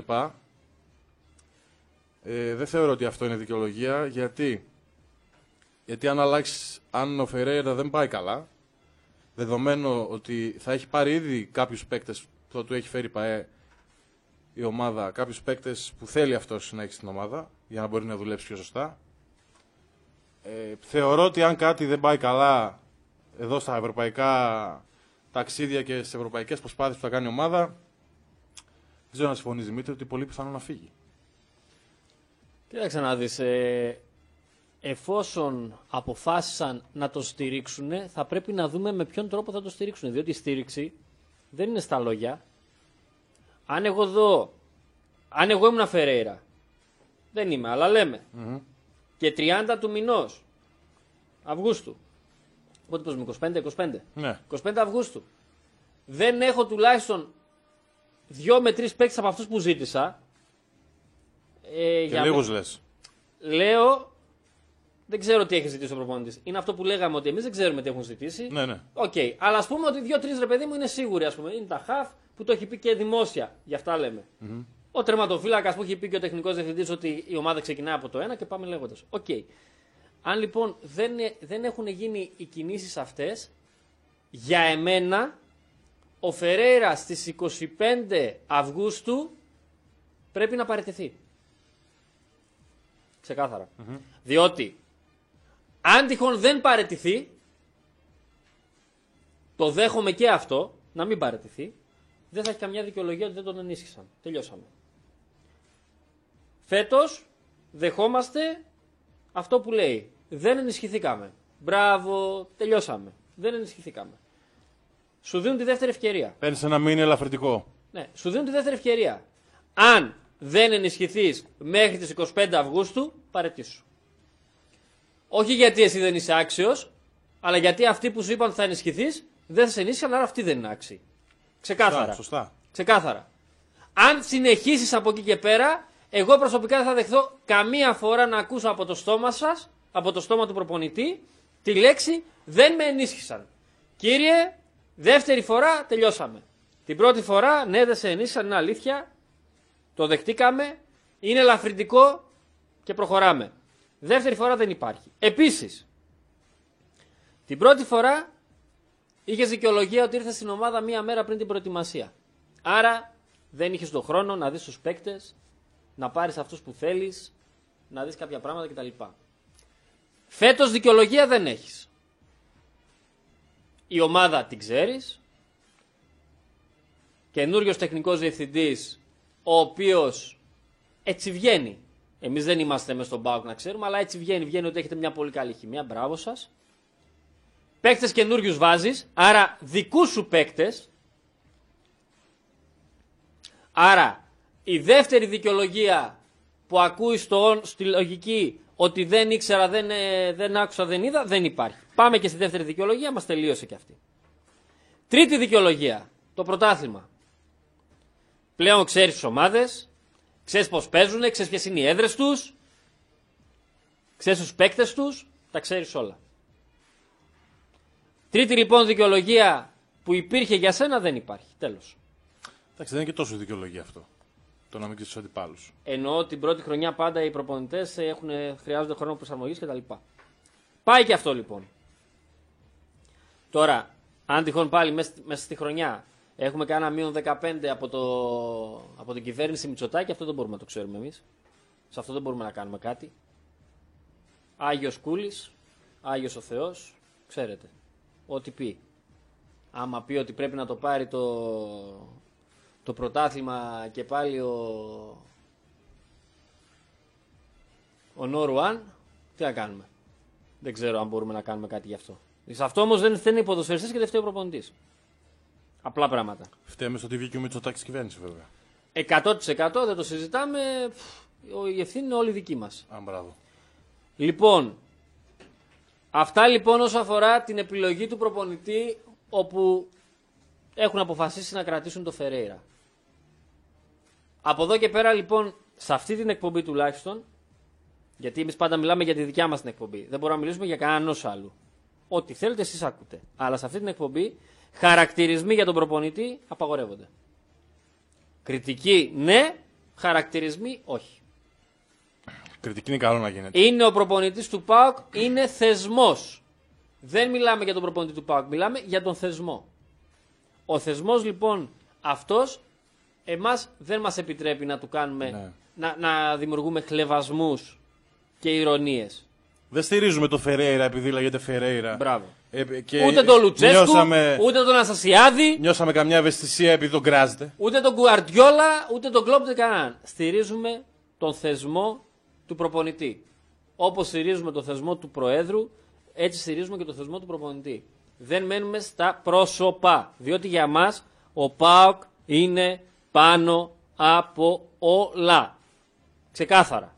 Ε, δεν θεωρώ ότι αυτό είναι δικαιολογία. Γιατί, γιατί αν, αλλάξει, αν ο Φερέιρα δεν πάει καλά, δεδομένου ότι θα έχει πάρει ήδη κάποιους παίκτες που του έχει φέρει ΠΑΕ η ομάδα, κάποιους παίκτες που θέλει αυτός να έχει στην ομάδα για να μπορεί να δουλέψει πιο σωστά. Ε, θεωρώ ότι αν κάτι δεν πάει καλά εδώ στα ευρωπαϊκά ταξίδια και στις ευρωπαϊκές προσπάθειες που θα κάνει η ομάδα, δεν ξέρω να συμφωνείς, Δημήτρη, ότι πολύ πιθανό να φύγει. Κοίταξε να δεις, ε, εφόσον αποφάσισαν να το στηρίξουν, θα πρέπει να δούμε με ποιον τρόπο θα το στηρίξουν. Διότι η στήριξη δεν είναι στα λόγια. Αν εγώ δω, αν εγώ ήμουν Φερέιρα, δεν είμαι, αλλά λέμε, mm-hmm. και τριάντα του μηνός Αυγούστου, οπότε πως με είκοσι πέντε είκοσι πέντε, ναι. είκοσι πέντε Αυγούστου, δεν έχω τουλάχιστον δύο με τρεις παίκτες από αυτούς που ζήτησα. Ε, και για λίγους με... λες. Λέω, δεν ξέρω τι έχει ζητήσει ο προπονητής. Είναι αυτό που λέγαμε ότι εμείς δεν ξέρουμε τι έχουν ζητήσει. Ναι, ναι. Οκ, okay. Αλλά ας πούμε ότι δύο-τρεις ρε παιδί μου είναι σίγουροι. Ας πούμε. Είναι τα χαφ που το έχει πει και δημόσια. Γι' αυτά λέμε. Mm-hmm. Ο τερματοφύλακας που έχει πει και ο τεχνικός διευθυντής ότι η ομάδα ξεκινάει από το ένα και πάμε λέγοντας. Οκ. Okay. Αν λοιπόν δεν, δεν έχουν γίνει οι κινήσεις αυτές, για εμένα ο Φερέιρα στις είκοσι πέντε Αυγούστου πρέπει να παραιτηθεί. Ξεκάθαρα. Mm-hmm. Διότι αν τυχόν δεν παραιτηθεί, το δέχομαι και αυτό, να μην παραιτηθεί, δεν θα έχει καμιά δικαιολογία ότι δεν τον ενίσχυσαν. Τελειώσαμε. Φέτος δεχόμαστε αυτό που λέει. Δεν ενισχυθήκαμε. Μπράβο, τελειώσαμε. Δεν ενισχυθήκαμε. Σου δίνουν τη δεύτερη ευκαιρία. Παίρνεις ένα μήνυμα ελαφρυντικό. Ναι, σου δίνουν τη δεύτερη ευκαιρία. Αν δεν ενισχυθείς μέχρι τις είκοσι πέντε Αυγούστου, παραιτήσου. Όχι γιατί εσύ δεν είσαι άξιος, αλλά γιατί αυτοί που σου είπαν ότι θα ενισχυθείς δεν θα σε ενίσχυσαν, άρα αυτοί δεν είναι άξιοι. Ξεκάθαρα. Σωστά. Ξεκάθαρα. Αν συνεχίσεις από εκεί και πέρα, εγώ προσωπικά δεν θα δεχθώ καμία φορά να ακούσω από το στόμα σας, από το στόμα του προπονητή, τη λέξη δεν με ενίσχυσαν. Κύριε, δεύτερη φορά τελειώσαμε. Την πρώτη φορά, ναι, δεν σε ενίσχυσαν, είναι αλήθεια. Το δεχτήκαμε, είναι ελαφρυντικό και προχωράμε. Δεύτερη φορά δεν υπάρχει. Επίσης, την πρώτη φορά είχες δικαιολογία ότι ήρθες στην ομάδα μία μέρα πριν την προετοιμασία. Άρα δεν είχες τον χρόνο να δεις τους παίκτες, να πάρεις αυτούς που θέλεις, να δεις κάποια πράγματα κτλ. Φέτος δικαιολογία δεν έχεις. Η ομάδα την ξέρεις, καινούριος τεχνικός διευθυντής, ο οποίος έτσι βγαίνει. Εμείς δεν είμαστε μες στον ΠΑΟΚ να ξέρουμε, αλλά έτσι βγαίνει. Βγαίνει ότι έχετε μια πολύ καλή χημεία. Μπράβο σας. Παίκτες καινούριους βάζεις, άρα δικούς σου παίκτες. Άρα Η δεύτερη δικαιολογία που ακούει στο, στη λογική ότι δεν ήξερα, δεν, δεν άκουσα, δεν είδα, δεν υπάρχει. Πάμε και στη δεύτερη δικαιολογία, μας τελείωσε και αυτή. Τρίτη δικαιολογία, το πρωτάθλημα. Πλέον ξέρεις τις ομάδες, ξέρεις πώς παίζουν, ξέρεις ποιες είναι οι έδρες τους, ξέρεις τους παίκτες τους, τα ξέρεις όλα. Τρίτη λοιπόν δικαιολογία που υπήρχε για σένα δεν υπάρχει. Τέλος. Εντάξει, δεν είναι και τόσο δικαιολογία αυτό. Το να μην ξέρεις τους αντιπάλους. Εννοώ την πρώτη χρονιά πάντα οι προπονητές έχουν, χρειάζονται χρόνο προσαρμογής κτλ. Πάει και αυτό λοιπόν. Τώρα, αν τυχόν πάλι μέσα, μέσα στη χρονιά έχουμε κάνα μείον δεκαπέντε από, το, από την κυβέρνηση Μητσοτάκη, αυτό δεν μπορούμε να το ξέρουμε εμείς. Σε αυτό δεν μπορούμε να κάνουμε κάτι. Άγιος Κούλης, Άγιος ο Θεός, ξέρετε. Ό,τι πει. Άμα πει ότι πρέπει να το πάρει το, το πρωτάθλημα και πάλι ο, ο Νόρουαν, τι να κάνουμε. Δεν ξέρω αν μπορούμε να κάνουμε κάτι γι' αυτό. Σε αυτό όμως δεν φταίνει οι ποδοσφαιριστές και δεν φταίει ο προπονητής. Απλά πράγματα. Φταίμε στο ότι βγήκε ο Μητσοτάκης κυβέρνηση βέβαια. εκατό τοις εκατό δεν το συζητάμε. Η ευθύνη είναι όλη δική μας. Α, μπράβο. Λοιπόν, αυτά λοιπόν όσο αφορά την επιλογή του προπονητή, όπου έχουν αποφασίσει να κρατήσουν το Φερέιρα. Από εδώ και πέρα λοιπόν, σε αυτή την εκπομπή τουλάχιστον, γιατί εμείς πάντα μιλάμε για τη δικιά μας την εκπομπή, δεν μπορούμε να μιλήσουμε για κανέναν άλλου. Ό,τι θέλετε εσείς ακούτε. Αλλά σε αυτή την εκπομπή, χαρακτηρισμοί για τον προπονητή απαγορεύονται. Κριτική ναι, χαρακτηρισμοί όχι. Κριτική είναι καλό να γίνεται. Είναι ο προπονητής του ΠΑΟΚ, είναι θεσμός. Δεν μιλάμε για τον προπονητή του ΠΑΟΚ, μιλάμε για τον θεσμό. Ο θεσμός λοιπόν αυτός εμάς δεν μας επιτρέπει να του κάνουμε, ναι. να, να δημιουργούμε χλευασμούς και ηρωνίες. Δεν στηρίζουμε το Φερέιρα επειδή λέγεται Φερέιρα. Μπράβο. Ε, και ούτε τον Λουτσέσκου, νιώσαμε, ούτε τον Αναστασιάδη. Νιώσαμε καμιά ευαισθησία επειδή τον κράζεται. Ούτε τον Γκουαρντιόλα, ούτε τον Κλόπ, ούτε κανέναν. Στηρίζουμε τον θεσμό του προπονητή. Όπως στηρίζουμε τον θεσμό του Προέδρου, έτσι στηρίζουμε και τον θεσμό του προπονητή. Δεν μένουμε στα πρόσωπα. Διότι για μας ο ΠΑΟΚ είναι πάνω από όλα. Ξεκάθαρα.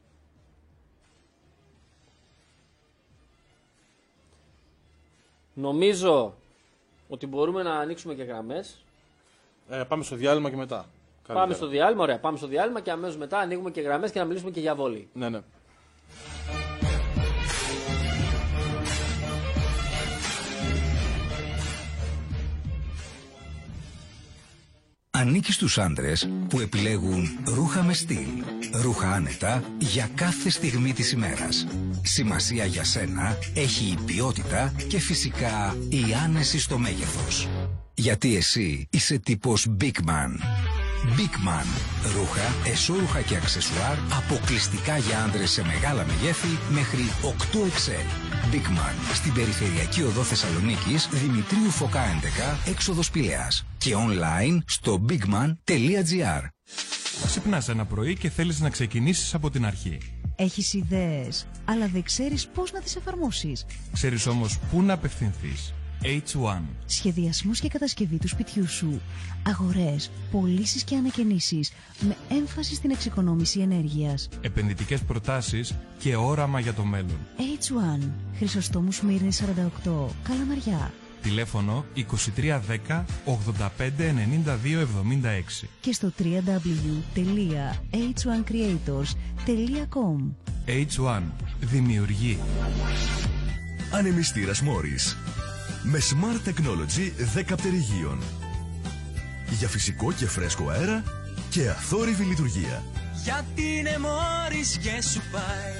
Νομίζω ότι μπορούμε να ανοίξουμε και γραμμές. Ε, πάμε στο διάλειμμα και μετά. Πάμε Καλύτερα. στο διάλειμμα, ωραία. Πάμε στο διάλειμμα και αμέσως μετά ανοίγουμε και γραμμές και να μιλήσουμε και για βόλεϊ. Ναι, ναι. Ανήκει στους άντρες που επιλέγουν ρούχα με στυλ. Ρούχα άνετα για κάθε στιγμή της ημέρας. Σημασία για σένα έχει η ποιότητα και φυσικά η άνεση στο μέγεθος. Γιατί εσύ είσαι τύπος Big Man. Big Man. Ρούχα, εσώρουχα και αξεσουάρ αποκλειστικά για άντρες σε μεγάλα μεγέθη μέχρι οκτώ εξ ελ. Big Man. Στην περιφερειακή οδό Θεσσαλονίκης, Δημητρίου Φωκά έντεκα, έξοδος Πηλαίας. Και online στο bigman τελεία gr. Ξυπνάς ένα πρωί και θέλεις να ξεκινήσεις από την αρχή. Έχεις ιδέες, αλλά δεν ξέρεις πώς να τις εφαρμόσεις. Ξέρεις όμως πού να απευθυνθείς. έιτς ουάν. Σχεδιασμός και κατασκευή του σπιτιού σου. Αγορές, πωλήσεις και ανακαινήσεις με έμφαση στην εξοικονόμηση ενέργειας. Επενδυτικές προτάσεις και όραμα για το μέλλον. έιτς ουάν. Χρυσοστόμου Σμύρνη σαράντα οκτώ. Καλαμαριά. Τηλέφωνο είκοσι τρία δέκα ογδόντα πέντε ενενήντα δύο εβδομήντα έξι. Και στο double-u double-u double-u τελεία έιτς ουάν creators τελεία com. έιτς ουάν. Δημιουργεί. Ανεμιστήρας Morris. Με Smart Technology δέκα πτερυγίων. Για φυσικό και φρέσκο αέρα και αθόρυβη λειτουργία. Γιατί είναι μόρις και σου πάει.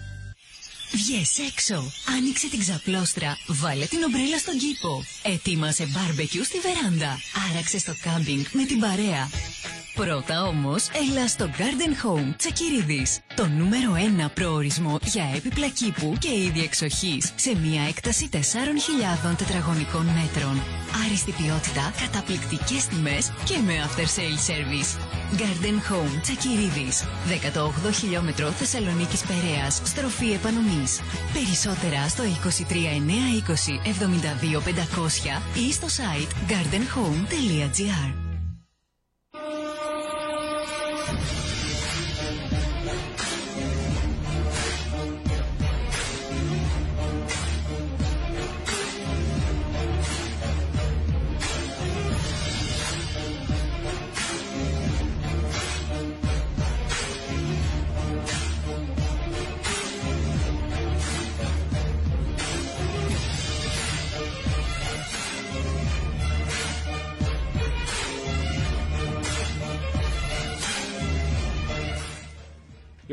Βγες έξω, άνοιξε την ξαπλώστρα, βάλε την ομπρέλα στον κήπο. Ετοίμασε μπάρμπεκιου στη βεράντα, άραξε στο κάμπινγκ με την παρέα. Πρώτα όμως, έλα στο Garden Home Τσακυρίδης, το νούμερο ένα προορισμό για έπιπλα κήπου και είδη εξοχής, σε μια έκταση τεσσάρων χιλιάδων τετραγωνικών μέτρων. Άριστη ποιότητα, καταπληκτικές τιμές και με after sale service. Garden Home Τσακυρίδης, δέκατο όγδοο χιλιόμετρο Θεσσαλονίκης Περαίας, στροφή επανομής. Περισσότερα στο είκοσι τρία εννιακόσια είκοσι εβδομήντα δύο πεντακόσια ή στο site garden home τελεία gr.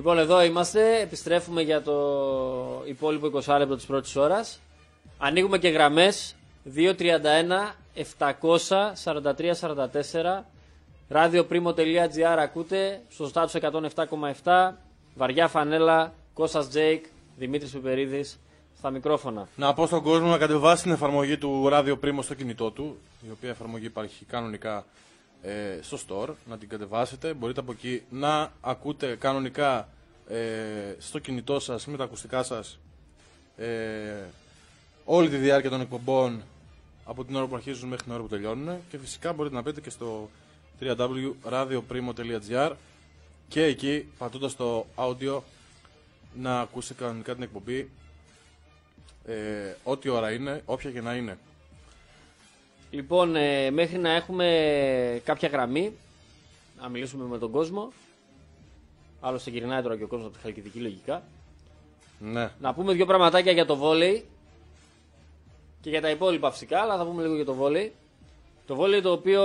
Λοιπόν, εδώ είμαστε. Επιστρέφουμε για το υπόλοιπο είκοσι λεπτό της πρώτης ώρας. Ανοίγουμε και γραμμές δύο τρία ένα επτακόσια σαράντα τρία σαράντα τέσσερα. radioprimo.gr ακούτε. Στο στάτους εκατόν επτά κόμμα επτά. Βαριά φανέλα. Κώστας Τζέικ. Δημήτρης Πιπερίδης. Στα μικρόφωνα. Να πω στον κόσμο να κατεβάσει την εφαρμογή του Radio Primo στο κινητό του. Η οποία εφαρμογή υπάρχει κανονικά ε, στο store. Να την κατεβάσετε. Μπορείτε από εκεί να ακούτε κανονικά ε, στο κινητό σας με τα ακουστικά σας ε, όλη τη διάρκεια των εκπομπών από την ώρα που αρχίζουν μέχρι την ώρα που τελειώνουν. Και φυσικά μπορείτε να μπείτε και στο double-u double-u double-u τελεία radioprimo.gr και εκεί πατώντας το audio να ακούσετε κανονικά την εκπομπή ε, ό,τι ώρα είναι, όποια και να είναι. Λοιπόν, ε, μέχρι να έχουμε κάποια γραμμή, να μιλήσουμε με τον κόσμο. Άλλωστε γυρνάει τώρα και ο κόσμος από τη Χαλκιδική λογικά. Ναι. Να πούμε δύο πραγματάκια για το βόλεϊ και για τα υπόλοιπα φυσικά, αλλά θα πούμε λίγο για το βόλεϊ. Το βόλεϊ το οποίο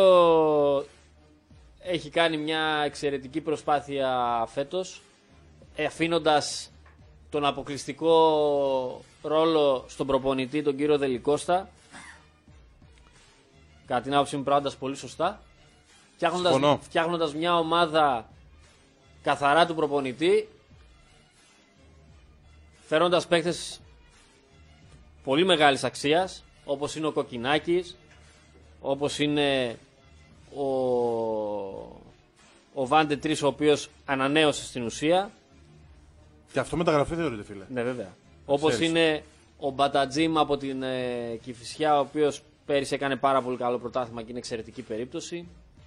έχει κάνει μια εξαιρετική προσπάθεια φέτος, αφήνοντας τον αποκλειστικό ρόλο στον προπονητή, τον κύριο Δελικώστα. Κατά την άποψή μου πράγματας πολύ σωστά. Φτιάχνοντας, φτιάχνοντας μια ομάδα καθαρά του προπονητή, φέροντας παίκτες πολύ μεγάλης αξίας, όπως είναι ο Κοκκινάκης, όπως είναι ο, ο Βάντε Τρις, ο οποίος ανανέωσε στην ουσία. Και αυτό μεταγραφή θεωρείται, φίλε. Ναι, βέβαια. Όπως είναι ο Μπατατζίμ από την ε, Κηφισιά, ο οποίος πέρυσι έκανε πάρα πολύ καλό πρωτάθλημα και είναι εξαιρετική περίπτωση.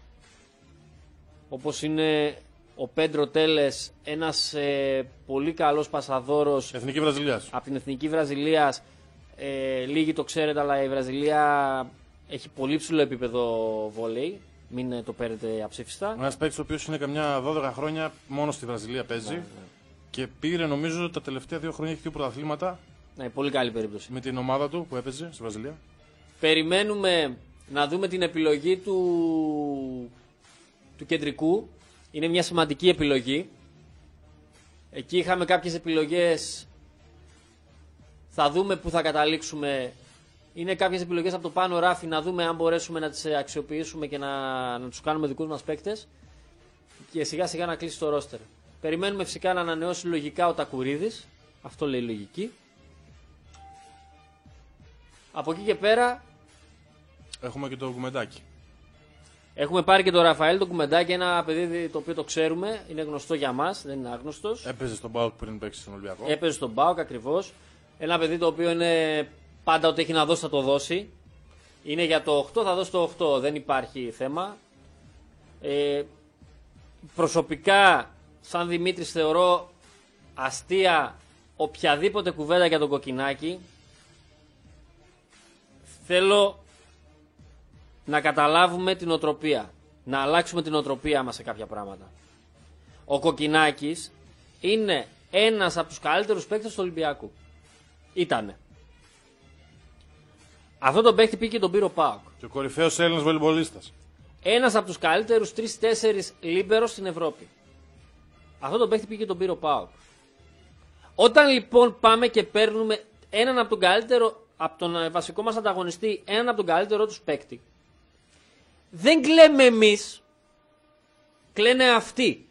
Όπως είναι ο Πέντρο Τέλες, ένας ε, πολύ καλός πασαδόρος. Εθνική Βραζιλίας. Από την Εθνική Βραζιλίας. Ε, λίγοι το ξέρετε, αλλά η Βραζιλία έχει πολύ ψηλό επίπεδο βόλεϊ. Μην ε, το παίρνετε αψήφιστα. Ένας παίκτης ο οποίος είναι καμιά δώδεκα χρόνια μόνο στη Βραζιλία παίζει. Ναι, ναι. Και πήρε, νομίζω, τα τελευταία δύο χρόνια έχει δύο πρωταθλήματα. Ναι, πολύ καλή περίπτωση. Με την ομάδα του που έπαιζε στη Βραζιλία. Περιμένουμε να δούμε την επιλογή του, του κεντρικού. Είναι μια σημαντική επιλογή. Εκεί είχαμε κάποιες επιλογές. Θα δούμε που θα καταλήξουμε. Είναι κάποιες επιλογές από το πάνω ράφι, να δούμε αν μπορέσουμε να τις αξιοποιήσουμε και να, να τους κάνουμε δικούς μας παίκτες. Και σιγά σιγά να κλείσει το ρόστερ. Περιμένουμε φυσικά να ανανεώσει λογικά ο Τακουρίδης. Αυτό λέει η λογική. Από εκεί και πέρα έχουμε και το Κουμεντάκι. Έχουμε πάρει και τον Ραφαέλ το Κουμεντάκι, ένα παιδί το οποίο το ξέρουμε, είναι γνωστό για μας, δεν είναι άγνωστος. Έπαιζε στον ΠΑΟΚ πριν παίξει στον Ολυμπιακό. Έπαιζε στον ΠΑΟΚ ακριβώς. Ένα παιδί το οποίο είναι πάντα ό,τι έχει να δώσει θα το δώσει. Είναι για το οκτώ, θα δώσει το οκτώ, δεν υπάρχει θέμα. Ε, προσωπικά, σαν Δημήτρης, θεωρώ αστεία οποιαδήποτε κουβέντα για τον Κοκκινάκη. Θέλω να καταλάβουμε την οτροπία. Να αλλάξουμε την οτροπία μας σε κάποια πράγματα. Ο Κοκκινάκης είναι ένας από τους καλύτερους παίκτες του Ολυμπιακού. Ήτανε. Αυτό τον παίκτη πήγε και τον πήρε ο ΠΑΟΚ. Και ο κορυφαίος Έλληνας βολεϊμπολίστας. Ένας από τους καλύτερους τρεις τέσσερις λίμπερος στην Ευρώπη. Αυτό τον παίκτη πήγε και τον πήρε ο ΠΑΟΚ. Όταν λοιπόν πάμε και παίρνουμε έναν από τον καλύτερο, από τον βασικό μας ανταγωνιστή, έναν από τον καλύτερό τους παίκτη, δεν κλαίμε εμείς, κλαίνε αυτοί.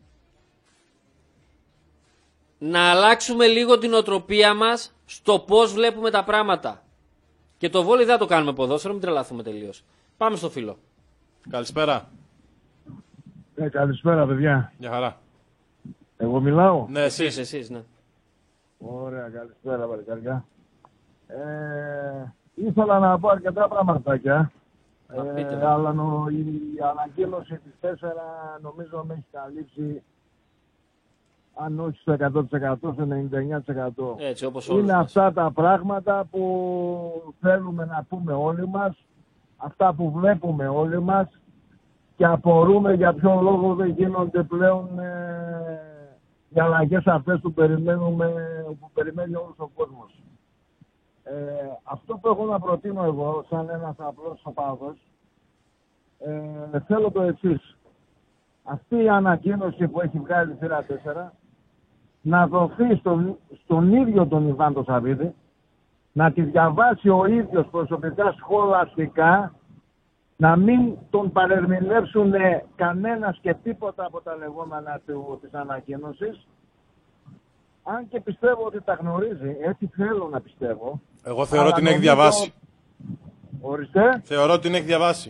Να αλλάξουμε λίγο την οτροπία μας στο πώς βλέπουμε τα πράγματα. Και το βόλεϊ δεν θα το κάνουμε ποδόσφαιρο, μην τρελαθούμε τελείως. Πάμε στο φίλο. Καλησπέρα. Ε, καλησπέρα, παιδιά. Γεια χαρά. Εγώ μιλάω. Ναι, εσείς. εσείς, εσείς, ναι. Ωραία, καλησπέρα, παλικάρια. Ε, ήθελα να πω αρκετά πραγματάκια. Ε, αλλά νο, η ανακοίνωση της τέσσερα νομίζω με έχει καλύψει, αν όχι στο εκατό τοις εκατό, στο ενενήντα εννιά τοις εκατό. Έτσι, όπως είναι όλους αυτά μας. τα πράγματα που θέλουμε να πούμε όλοι μας, αυτά που βλέπουμε όλοι μας και απορούμε για ποιον λόγο δεν γίνονται πλέον ε, οι αλλαγές αυτές που, περιμένουμε, που περιμένει όλος ο κόσμος. Ε, αυτό που έχω να προτείνω εγώ, σαν ένας απλός οπαδός, ε, θέλω το εξής. Αυτή η ανακοίνωση που έχει βγάλει η θύρα τέσσερα να δοθεί στον, στον ίδιο τον Ιβάν τον Σαββίδη, να τη διαβάσει ο ίδιος προσωπικά σχολαστικά, να μην τον παρερμηνεύσουν κανένας και τίποτα από τα λεγόμενα του, της ανακοίνωσης. Αν και πιστεύω ότι τα γνωρίζει, έτσι θέλω να πιστεύω. Εγώ θεωρώ ότι την έχει διαβάσει. Ορίστε. Θεωρώ ότι την έχει διαβάσει.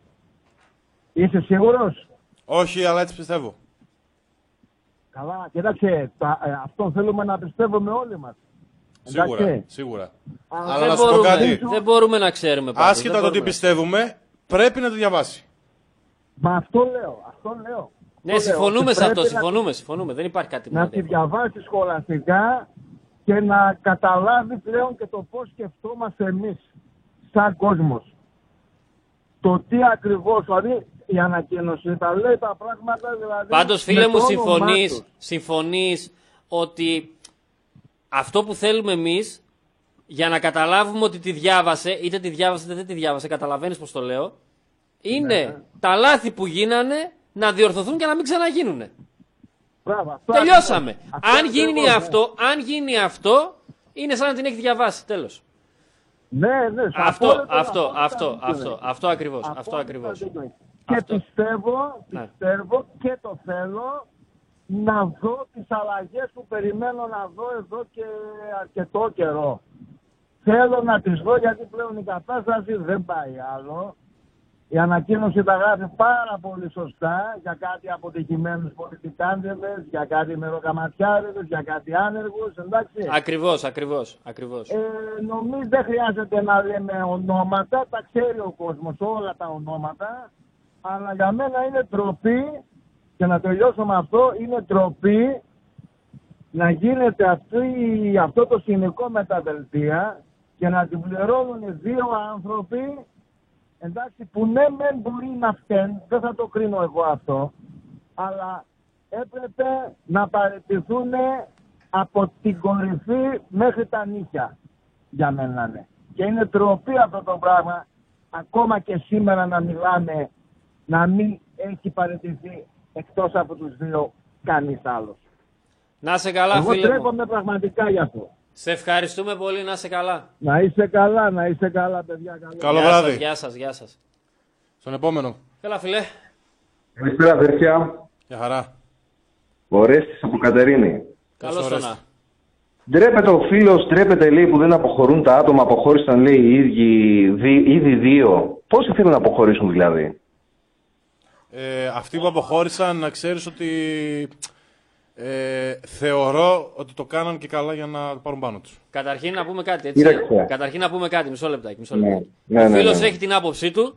Είσαι σίγουρος? Όχι, αλλά έτσι πιστεύω. Καλά, κοιτάξτε, τα, ε, αυτό θέλουμε να πιστεύουμε όλοι μας. Σίγουρα, Εντάξει. σίγουρα. Α, Αλλά δεν να σου πω μπορούμε, κάτι. δεν μπορούμε να ξέρουμε πάντως. Άσχετα Δεν το τι μπορούμε. πιστεύουμε, πρέπει να το διαβάσει. Μα αυτό λέω, αυτό λέω. Ναι, Αυτό λέω, συμφωνούμε ότι σε αυτό, πρέπει να- συμφωνούμε, συμφωνούμε. Δεν υπάρχει κάτι Να να τη διαβάσει σχολαστικά και να καταλάβει πλέον και το πώς σκεφτόμαστε εμείς σαν κόσμος. Το τι ακριβώς, δηλαδή η ανακοίνωση τα λέει τα πράγματα, δηλαδή... Πάντως, φίλε με μου, το όνομά συμφωνείς, τους. συμφωνείς ότι αυτό που θέλουμε εμείς, για να καταλάβουμε ότι τη διάβασε, είτε τη διάβασε είτε δεν τη διάβασε, καταλαβαίνεις πώς το λέω, είναι Ναι. τα λάθη που γίνανε να διορθωθούν και να μην ξαναγίνουνε. Μπράβο, αυτό Τελειώσαμε. ακριβώς. Αυτό Αν γίνει ακριβώς, ναι. αυτό, αν γίνει αυτό, είναι σαν να την έχει διαβάσει. Τέλος. Ναι, ναι, σε Αυτό, απόλυτο- αυτό, απόλυτα αυτό, δίκιο αυτό, έχεις. αυτό ακριβώς, αυτό Απόλυτα ακριβώς. δίκιο έχεις. Και Αυτό. πιστεύω, Ναι. πιστεύω και το θέλω να δω τις αλλαγές που περιμένω να δω εδώ και αρκετό καιρό. Θέλω να τις δω γιατί πλέον η κατάσταση δεν πάει άλλο. Η ανακοίνωση τα γράφει πάρα πολύ σωστά για κάτι αποτυχημένους πολιτικάντες, για κάτι μεροκαματιάριδες, για κάτι άνεργους, εντάξει. Ακριβώς, ακριβώς, ακριβώς. Ε, νομίζω δεν χρειάζεται να λέμε ονόματα, τα ξέρει ο κόσμος όλα τα ονόματα, αλλά για μένα είναι ντροπή, και να τελειώσω με αυτό, είναι ντροπή να γίνεται αυτή, αυτό το σκηνικό με τα δελτία και να την πληρώνουν δύο άνθρωποι, εντάξει, που ναι μεν μπορεί να φταίνουν, δεν θα το κρίνω εγώ αυτό, αλλά έπρεπε να παραιτηθούν από την κορυφή μέχρι τα νύχια, για μένα ναι. Και είναι ντροπή αυτό το πράγμα, ακόμα και σήμερα να μιλάμε, να μην έχει παραιτηθεί εκτός από τους δύο κανείς άλλος. Να είσαι καλά, Εγώ φίλε μου. τρέπομαι πραγματικά γι' αυτό. Σε ευχαριστούμε πολύ, να είσαι καλά. Να είσαι καλά, να είσαι καλά παιδιά. Καλό, Καλό Γεια βράδυ. σας, γεια σας, γεια σας. Στον επόμενο. Έλα, φίλε. Καλησπέρα αδέρφια. Γεια χαρά. Ορέστης από Κατερίνη. Καλώς ορίστη. τον. Ντρέπεται ο φίλος, ντρέπεται λέει που δεν αποχωρούν τα άτομα, αποχώρησαν λέει οι ίδιοι, δι, ήδη δύο. Πόσοι θέλουν να αποχωρήσουν δηλαδή? Ε, αυτοί που αποχώρησαν, να ξέρεις ότι ε, θεωρώ ότι το κάναν και καλά για να το πάρουν πάνω τους. Καταρχήν να πούμε κάτι, έτσι. Κοίταξε. Καταρχήν να πούμε κάτι, μισό λεπτάκι. Μισό Ναι, λεπτάκι. ναι, Ο ναι, φίλος ναι. έχει την άποψή του.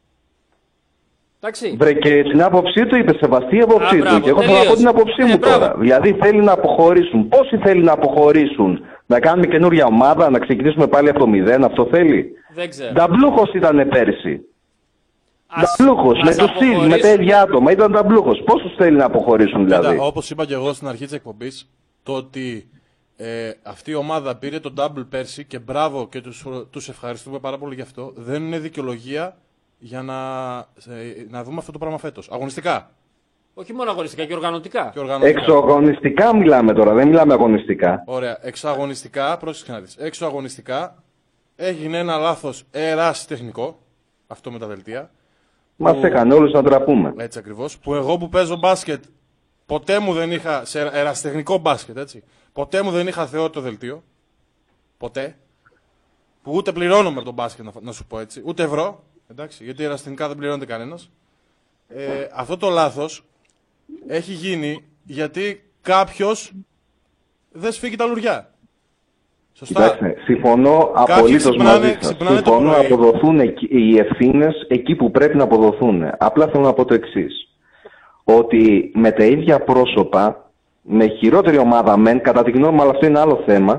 Εντάξει. Βρε και την άποψή του είπε σεβαστή η άποψή Α, μπράβο, του. Και εγώ θέλω να τελείωσε. πω την άποψή Ε, μου μπράβο. τώρα. Δηλαδή θέλει να αποχωρήσουν. Πόσοι θέλει να αποχωρήσουν? Να κάνουμε καινούρια ομάδα, να ξεκινήσουμε πάλι από το μηδέν, αυτό θέλει? Δεν ξέρω. Νταμπλούχος ήταν πέρσι. Ας- Νταμπλούχος, με ας τους Σιλ, με τα αποχωρήσουν. ίδια άτομα. Ήταν νταμπλούχος. Πόσους θέλει να αποχωρήσουν δηλαδή? Κοίτα, όπως είπα και εγώ στην αρχή της εκπομπής, το ότι ε, αυτή η ομάδα πήρε τον double πέρσι και μπράβο και τους, τους ευχαριστούμε πάρα πολύ γι' αυτό, δεν είναι δικαιολογία για να, ε, να δούμε αυτό το πράγμα φέτος. Αγωνιστικά Όχι μόνο αγωνιστικά και οργανωτικά. και οργανωτικά. Εξωαγωνιστικά μιλάμε τώρα, δεν μιλάμε αγωνιστικά. Ωραία. Εξωαγωνιστικά, πρόσεξε να δεις. Εξωαγωνιστικά έγινε ένα λάθος ερασιτεχνικό, αυτό με τα δελτία. Μας που- έκανε όλους να τραπούμε. Έτσι ακριβώς. Που εγώ που παίζω μπάσκετ, ποτέ μου δεν είχα, σε ερασιτεχνικό μπάσκετ, έτσι. Ποτέ μου δεν είχα θεώρητο δελτίο. Ποτέ. Που ούτε πληρώνομαι από τον μπάσκετ, να, να σου πω έτσι. Ούτε ευρώ. Εντάξει, γιατί ερασιτεχνικά δεν πληρώνεται κανένας. Ε, αυτό το λάθος έχει γίνει γιατί κάποιος δεν σφίγγει τα λουριά. Σωστά. Κοιτάξτε, συμφωνώ Κάποιοι απολύτως ξυπνάνε- μαζί σας. ξυπνάνε το Συμφωνώ να πρωί. αποδοθούν εκεί- οι ευθύνες εκεί που πρέπει να αποδοθούν. Απλά θέλω να πω το εξής. Ότι με τα ίδια πρόσωπα, με χειρότερη ομάδα μεν, κατά τη γνώμη μου, αλλά αυτό είναι άλλο θέμα,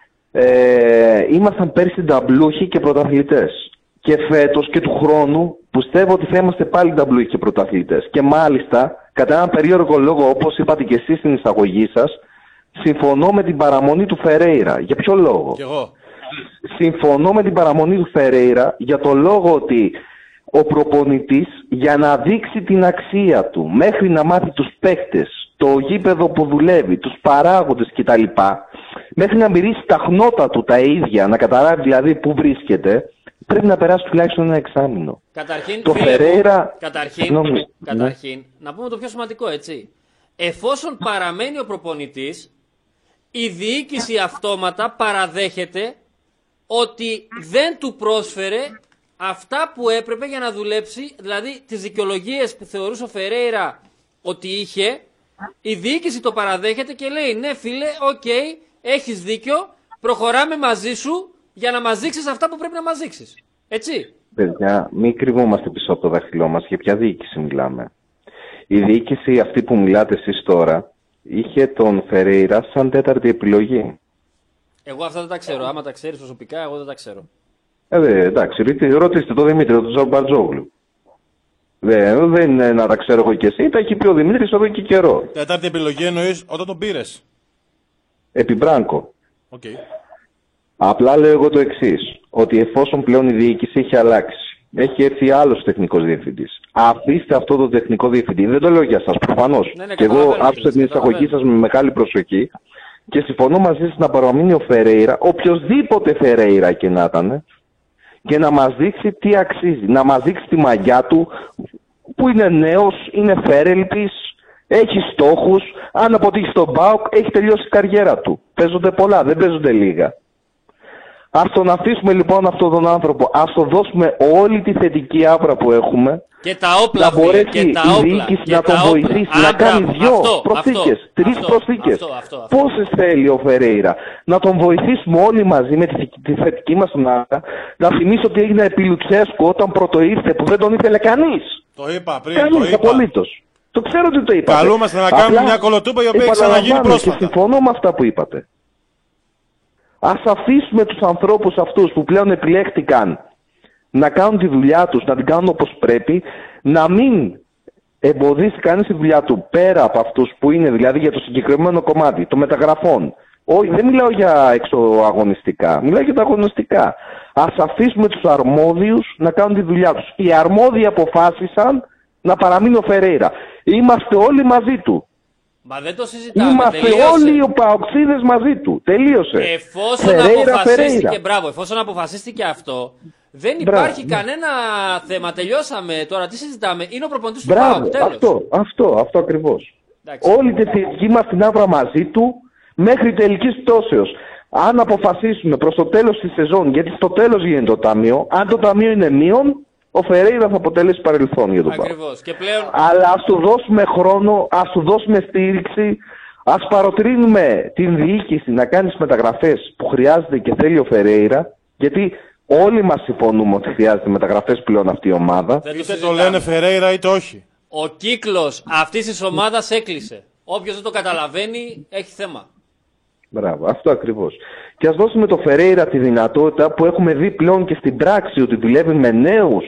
ε, ήμασταν πέρσι νταμπλούχοι και πρωταθλητές. Και φέτος και του χρόνου πιστεύω ότι θα είμαστε πάλι νταμπλούχοι και πρωταθλητές. Και μάλιστα, κατά έναν περίεργο λόγο, όπως είπατε και εσείς στην εισαγωγή σας, συμφωνώ με την παραμονή του Φερέιρα. Για ποιο λόγο? Κι εγώ. Συμφωνώ με την παραμονή του Φερέιρα για το λόγο ότι ο προπονητής, για να δείξει την αξία του, μέχρι να μάθει τους παίκτες το γήπεδο που δουλεύει, τους παράγοντες κτλ. Μέχρι να μυρίσει τα χνότα του τα ίδια, να καταλάβει δηλαδή πού βρίσκεται, πρέπει να περάσει τουλάχιστον ένα εξάμηνο. Καταρχήν, το φίλε Φερέιρα... μου, καταρχήν, Νόμι... καταρχήν να πούμε το πιο σημαντικό, έτσι. Εφόσον παραμένει ο προπονητής, η διοίκηση αυτόματα παραδέχεται ότι δεν του πρόσφερε αυτά που έπρεπε για να δουλέψει, δηλαδή τις δικαιολογίες που θεωρούσε ο Φερέιρα ότι είχε, η διοίκηση το παραδέχεται και λέει ναι φίλε, οκ, okay, έχεις δίκιο, προχωράμε μαζί σου για να μας δείξεις αυτά που πρέπει να μας δείξεις. Έτσι. Παιδιά, μην κρυβόμαστε πίσω από το δάχτυλό μας. Για ποια διοίκηση μιλάμε? Η διοίκηση αυτή που μιλάτε εσείς τώρα είχε τον Φερέιρα σαν τέταρτη επιλογή. Εγώ αυτά δεν τα ξέρω. Άμα τα ξέρεις προσωπικά, εγώ δεν τα ξέρω. Ε, δε, εντάξει, ρωτήστε τον Δημήτρη, τον Τζορμπατζόγλου. Δεν, δεν είναι να τα ξέρω εγώ και εσύ, τα έχει πει ο Δημήτρης εδώ και καιρό. Τέταρτη επιλογή εννοείς όταν τον πήρες? Επί Μπράνκο. Okay. Απλά λέω εγώ το εξής, ότι εφόσον πλέον η διοίκηση έχει αλλάξει, έχει έρθει άλλος τεχνικός διευθυντής. Αφήστε αυτό το τεχνικό διευθυντή, δεν το λέω για σας προφανώς. Ναι, ναι, και εγώ άκουσα την εισαγωγή σας με μεγάλη προσοχή και συμφωνώ μαζί σας να παραμείνει ο Φερέιρα, οποιοσδήποτε Φερέιρα και να ήταν, και να μας δείξει τι αξίζει, να μας δείξει τη μαγιά του, που είναι νέος, είναι φέρελπης, έχει στόχους, αν αποτύχει στον ΠΑΟΚ έχει τελειώσει η καριέρα του. Παίζονται πολλά, δεν παίζονται λίγα. Ας τον αφήσουμε λοιπόν αυτόν τον άνθρωπο, ας τον δώσουμε όλη τη θετική άβρα που έχουμε, και τα όπλα, να μπορέσει και τα η όπλα, διοίκηση και να τον όπλα. βοηθήσει, Α, να κάνει μπράβο, δυο αυτό, προσθήκες, αυτό, τρεις αυτό, προσθήκες. αυτό, αυτό, αυτό. Πόσες θέλει ο Φερέιρα? Να τον βοηθήσουμε όλοι μαζί με τη, τη θετική μας ονάδα. Να θυμίσω ότι έγινε επί Λουτσέσκου όταν πρώτο ήρθε, που δεν τον ήθελε κανείς. Το είπα πριν, κανείς, το είπα. απολύτως. Το ξέρω ότι το είπατε. Καλούμαστε να κάνουμε μια κολοτούπα η οποία έχει ξαναγίνει πρόσφατα. Και συμφωνώ με αυτά που είπατε. Ας αφήσουμε τους ανθρώπους αυτούς που πλέον επιλέχτηκαν να κάνουν τη δουλειά τους, να την κάνουν όπως πρέπει, να μην εμποδίσει κανείς τη δουλειά του πέρα από αυτούς που είναι δηλαδή για το συγκεκριμένο κομμάτι των μεταγραφών. Όχι, δεν μιλάω για εξωαγωνιστικά, μιλάω για τα αγωνιστικά. Ας αφήσουμε τους αρμόδιους να κάνουν τη δουλειά τους. Οι αρμόδιοι αποφάσισαν να παραμείνει ο Φερέιρα. Είμαστε όλοι μαζί του. Μα δεν το συζητάμε. Είμαστε τελείωσε. όλοι οι παοξίδες μαζί του. Τελείωσε. Εφόσον Φερέιρα, αποφασίστηκε, Φερέιρα. μπράβο, εφόσον αποφασίστηκε αυτό, δεν υπάρχει Μπράβο. κανένα θέμα. Τελειώσαμε τώρα. Τι συζητάμε? Είναι ο προπονητής του Μπράβο, ΠΑΟΚ. Τέλος. αυτό, αυτό, αυτό ακριβώς. Εντάξει. Όλη τη θετική μας την άβρα μαζί του μέχρι τελικής πτώσεως. Αν αποφασίσουμε προς το τέλος της σεζόν, γιατί στο τέλος γίνεται το ταμείο, αν το ταμείο είναι μείον, ο Φερέιρα θα αποτελέσει παρελθόν για τον ΠΑΟΚ. Ακριβώς. Και πλέον... Αλλά ας του δώσουμε χρόνο, ας του δώσουμε στήριξη, ας παροτρύνουμε την διοίκηση να κάνει τις μεταγραφές που χρειάζεται και θέλει ο Φερέιρα, γιατί όλοι μας συμφωνούμε ότι χρειάζεται μεταγραφές πλέον αυτή η ομάδα. Δεν είτε το λένε Φερέιρα είτε όχι. Ο κύκλος αυτής της ομάδας έκλεισε. Όποιος δεν το καταλαβαίνει έχει θέμα. Μπράβο, αυτό ακριβώς. Και ας δώσουμε το Φερέιρα τη δυνατότητα που έχουμε δει πλέον και στην πράξη ότι δουλεύει με νέους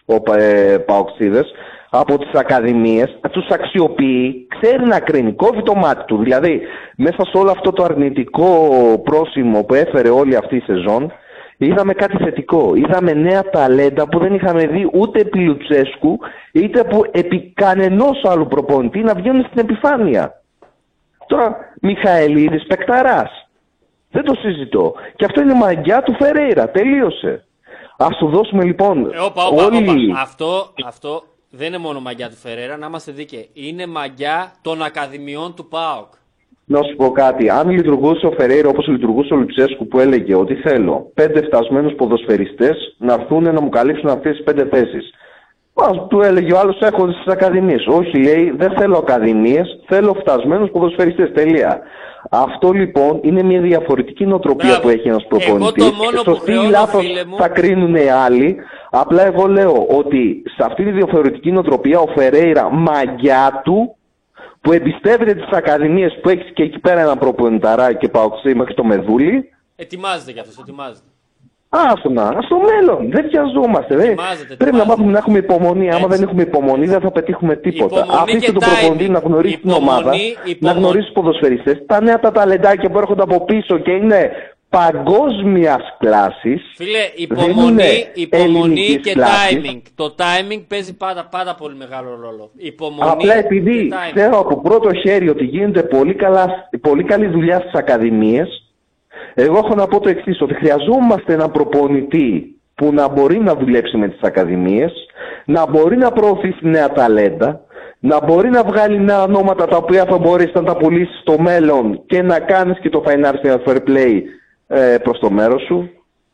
ε, παοξίδες από τις ακαδημίες, τους αξιοποιεί, ξέρει να κρίνει, κόβει το μάτι του. Δηλαδή, μέσα σε όλο αυτό το αρνητικό πρόσημο που έφερε όλη αυτή η σεζόν, είδαμε κάτι θετικό. Είδαμε νέα ταλέντα που δεν είχαμε δει ούτε επί Λουτσέσκου, είτε που επί κανενός άλλου προπονητή να βγαίνουν στην επιφάνεια. Τώρα, Μιχαηλίδης, παικταράς. Δεν το συζητώ. Και αυτό είναι μαγιά του Φερέιρα. Τελείωσε. Ας του δώσουμε λοιπόν ε, όπα, όπα, όλοι... όπα. Αυτό, αυτό δεν είναι μόνο μαγιά του Φερέιρα, να είμαστε δίκαιοι. Είναι μαγιά των ακαδημιών του ΠΑΟΚ. Να σου πω κάτι. Αν λειτουργούσε ο Φερέιρα όπως λειτουργούσε ο Λουτσέσκου που έλεγε ότι θέλω πέντε φτασμένους ποδοσφαιριστές να έρθουν να μου καλύψουν αυτές τις πέντε θέσεις. Ας του έλεγε ο άλλος έχω στις ακαδημίες. Όχι, λέει, δεν θέλω ακαδημίες, θέλω φτασμένους ποδοσφαιριστές. Τελεία. Αυτό λοιπόν είναι μια διαφορετική νοοτροπία Μπράβο. που έχει ένας προπονητής. Εγώ το μόνο που σωστή ή χρεώνω, λάθος φίλε μου, θα κρίνουν οι άλλοι. Απλά εγώ λέω ότι σε αυτή τη διαφορετική νοοτροπία ο Φερέιρα μαγιά του που εμπιστεύεται τις ακαδημίες που έχει και εκεί πέρα ένα προπονηταρά και παοξί μέχρι το Μεδούλη. Ετοιμάζεται κι αυτός, ετοιμάζεται. Άστο να, στο μέλλον. Δεν βιαζόμαστε. Δε. Ετοιμάζεται, Πρέπει να ετοιμάζεται. μάθουμε να έχουμε υπομονή. Έτσι. Άμα δεν έχουμε υπομονή, δεν θα πετύχουμε τίποτα. Υπομονή Αφήστε και τον timing. προπονητή να γνωρίσει την Υπομονή, ομάδα, υπομονή. να γνωρίσει τους ποδοσφαιριστές. Τα νέα τα ταλεντάκια που έρχονται από πίσω και είναι παγκόσμιας κλάσης. Φίλε, υπομονή, υπομονή και κλάσης. timing. Το timing παίζει πάντα, πάντα πολύ μεγάλο ρόλο. Υπομονή. Απλά επειδή ξέρω από πρώτο χέρι ότι γίνεται πολύ, καλά, πολύ καλή δουλειά στις ακαδημίες, εγώ έχω να πω το εξής, ότι χρειαζόμαστε έναν προπονητή που να μπορεί να δουλέψει με τις ακαδημίες, να μπορεί να προωθήσει νέα ταλέντα, να μπορεί να βγάλει νέα ονόματα τα οποία θα μπορέσει να τα πουλήσει στο μέλλον και να κάνεις και το financial fair play ε, προς το μέρος σου.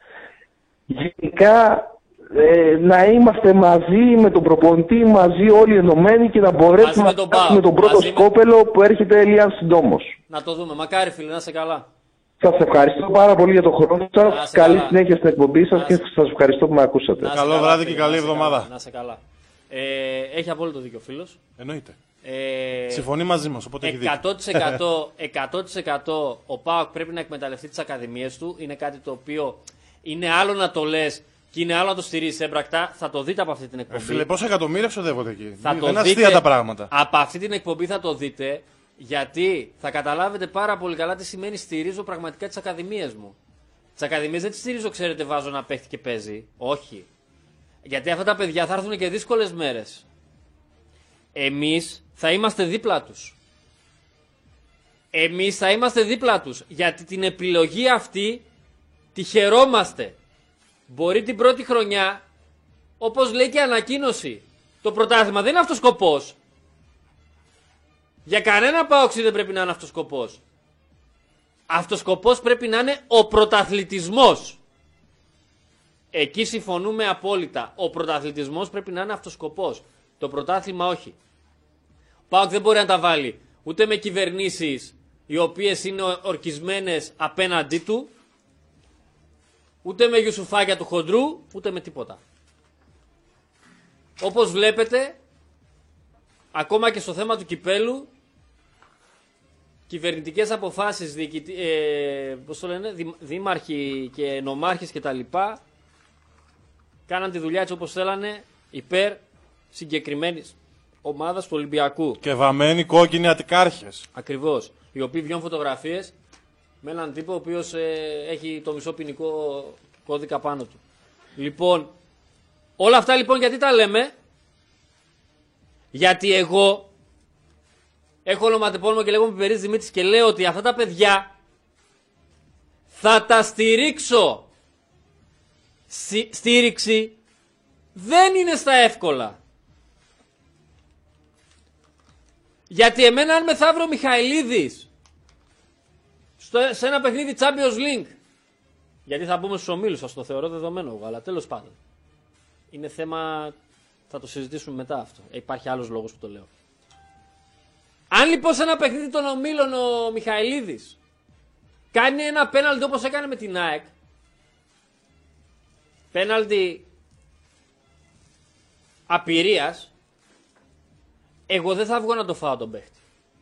Γενικά ε, να είμαστε μαζί με τον προπονητή, μαζί όλοι ενωμένοι και να μπορέσουμε να φτιάξουμε τον πρώτο μαζί σκόπελο με... που έρχεται Ελίαν συντόμως. Να το δούμε. Μακάρι φίλε, να είσαι καλά. Σας ευχαριστώ πάρα πολύ για τον χρόνο σας. Καλή συνέχεια στην εκπομπή σας και σας ευχαριστώ που με ακούσατε. Καλό βράδυ και καλή εβδομάδα. Να είσαι καλά. Ε, έχει απόλυτο δίκιο ο φίλος. Εννοείται. Ε, Συμφωνεί μαζί μας, οπότε έχει εκατό τοις εκατό, εκατό τοις εκατό ο ΠΑΟΚ πρέπει να εκμεταλλευτεί τις ακαδημίες του. Είναι κάτι το οποίο είναι άλλο να το λες και είναι άλλο να το στηρίζεις έμπρακτα. Θα το δείτε από αυτή την εκπομπή. Ε, φίλε, πόσα εκατομμύρια ξοδεύονται εκεί. Θα Δεν το είναι δείτε, αστεία τα πράγματα. Από αυτή την εκπομπή θα το δείτε, γιατί θα καταλάβετε πάρα πολύ καλά τι σημαίνει στηρίζω πραγματικά τις ακαδημίες μου. Τις ακαδημίες δεν τις στηρίζω, ξέρετε, βάζω να παίχτη και παίζει. Όχι. Γιατί αυτά τα παιδιά θα έρθουν και δύσκολες μέρες. Εμείς θα είμαστε δίπλα τους. Εμείς θα είμαστε δίπλα τους. Γιατί την επιλογή αυτή τη χαιρόμαστε. Μπορεί την πρώτη χρονιά, όπως λέει και ανακοίνωση, το πρωτάθλημα δεν είναι αυτός σκοπός. Για κανένα ΠΑΟΚΣι δεν πρέπει να είναι αυτός σκοπός. Αυτός σκοπός πρέπει να είναι ο πρωταθλητισμός. Εκεί συμφωνούμε απόλυτα. Ο πρωταθλητισμός πρέπει να είναι αυτός σκοπός. Το πρωτάθλημα όχι. Ο ΠΑΟΚ δεν μπορεί να τα βάλει ούτε με κυβερνήσεις οι οποίες είναι ορκισμένες απέναντί του, ούτε με γιουσουφάκια του χοντρού, ούτε με τίποτα. Όπως βλέπετε, ακόμα και στο θέμα του κυπέλου, κυβερνητικές αποφάσεις, διοικητι... ε, πώς το λένε, δη... δήμαρχοι και νομάρχες και τα λοιπά, κάναν τη δουλειά έτσι όπως θέλανε, υπέρ συγκεκριμένης ομάδας του Ολυμπιακού. Και βαμμένοι κόκκινοι ατικάρχες. Ακριβώς. Οι οποίοι βιώνουν φωτογραφίες με έναν τύπο ο οποίος ε, έχει το μισό ποινικό κώδικα πάνω του. Λοιπόν, όλα αυτά λοιπόν γιατί τα λέμε? Γιατί εγώ έχω ονοματεπώνυμο και λέγομαι Πιπερίδης Δημήτρης και λέω ότι αυτά τα παιδιά θα τα στηρίξω. Σι, στήριξη δεν είναι στα εύκολα. Γιατί εμένα αν μεθαύριο Μιχαηλίδης στο, σε ένα παιχνίδι Champions League, γιατί θα μπούμε στους ομίλους, σας το θεωρώ δεδομένο εγώ, αλλά τέλος πάντων είναι θέμα, θα το συζητήσουμε μετά αυτό, ε, υπάρχει άλλος λόγος που το λέω. Αν λοιπόν σε ένα παιχνίδι των ομίλων ο Μιχαηλίδης κάνει ένα πέναλτι όπως έκανε με την ΑΕΚ, πέναλτι απειρίας, εγώ δεν θα βγω να το φάω τον παίχτη.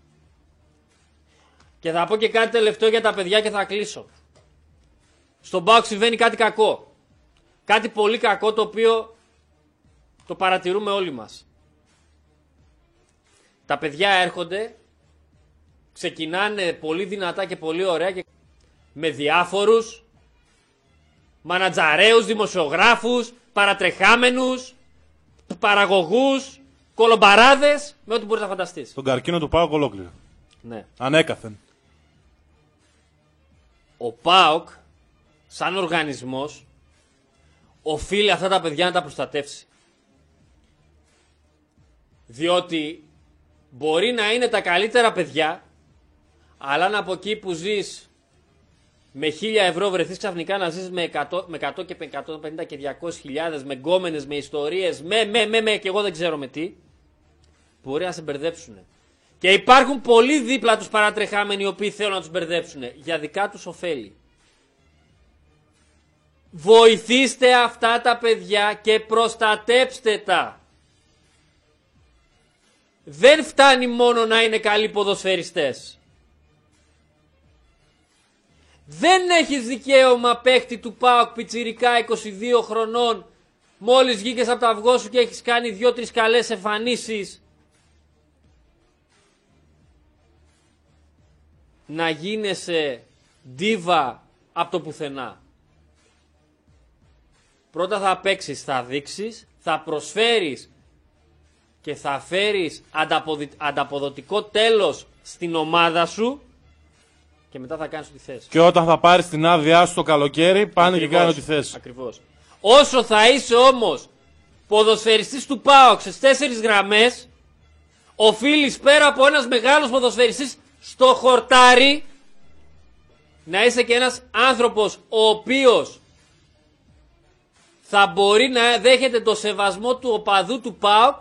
Και θα πω και κάτι τελευταίο για τα παιδιά και θα κλείσω. Στον ΠΑΟΚ συμβαίνει κάτι κακό. Κάτι πολύ κακό το οποίο το παρατηρούμε όλοι μας. Τα παιδιά έρχονται, ξεκινάνε πολύ δυνατά και πολύ ωραία και με διάφορους μανατζαρέους, δημοσιογράφους, παρατρεχάμενους, παραγωγούς, κολομπαράδες, με ό,τι μπορείς να φανταστείς. Τον καρκίνο του ΠΑΟΚ ολόκληρο. Ναι. Ανέκαθεν. Ο ΠΑΟΚ, σαν οργανισμός, οφείλει αυτά τα παιδιά να τα προστατεύσει. Διότι μπορεί να είναι τα καλύτερα παιδιά, αλλά αν από εκεί που ζεις με χίλια ευρώ βρεθείς ξαφνικά να ζεις με εκατό, με εκατό και εκατόν πενήντα και διακόσιες χιλιάδες, με γκόμενες, με ιστορίες, με, με, με, με και εγώ δεν ξέρω με τι, μπορεί να σε μπερδέψουν. Και υπάρχουν πολλοί δίπλα τους παρατρεχάμενοι οι οποίοι θέλουν να τους μπερδέψουν για δικά τους ωφέλη. Βοηθήστε αυτά τα παιδιά και προστατέψτε τα. Δεν φτάνει μόνο να είναι καλοί ποδοσφαιριστές. Δεν έχεις δικαίωμα παίχτη του ΠΑΟΚ πιτσιρικά είκοσι δύο χρονών, μόλις βγήκες από το αυγό σου και έχεις κάνει δύο-τρεις καλές εμφανίσεις, να γίνεσαι ντίβα από το πουθενά. Πρώτα θα παίξεις, θα δείξεις, θα προσφέρεις και θα φέρεις ανταποδι... ανταποδοτικό τέλος στην ομάδα σου και μετά θα κάνεις ό,τι θες. Και όταν θα πάρεις την άδειά σου το καλοκαίρι, πάνε και κάνει ό,τι θες. Ακριβώς. Όσο θα είσαι όμως ποδοσφαιριστής του ΠΑΟΚ στις τέσσερις γραμμές, οφείλεις πέρα από ένας μεγάλος ποδοσφαιριστής στο χορτάρι να είσαι και ένας άνθρωπος ο οποίος θα μπορεί να δέχεται το σεβασμό του οπαδού του ΠΑΟΚ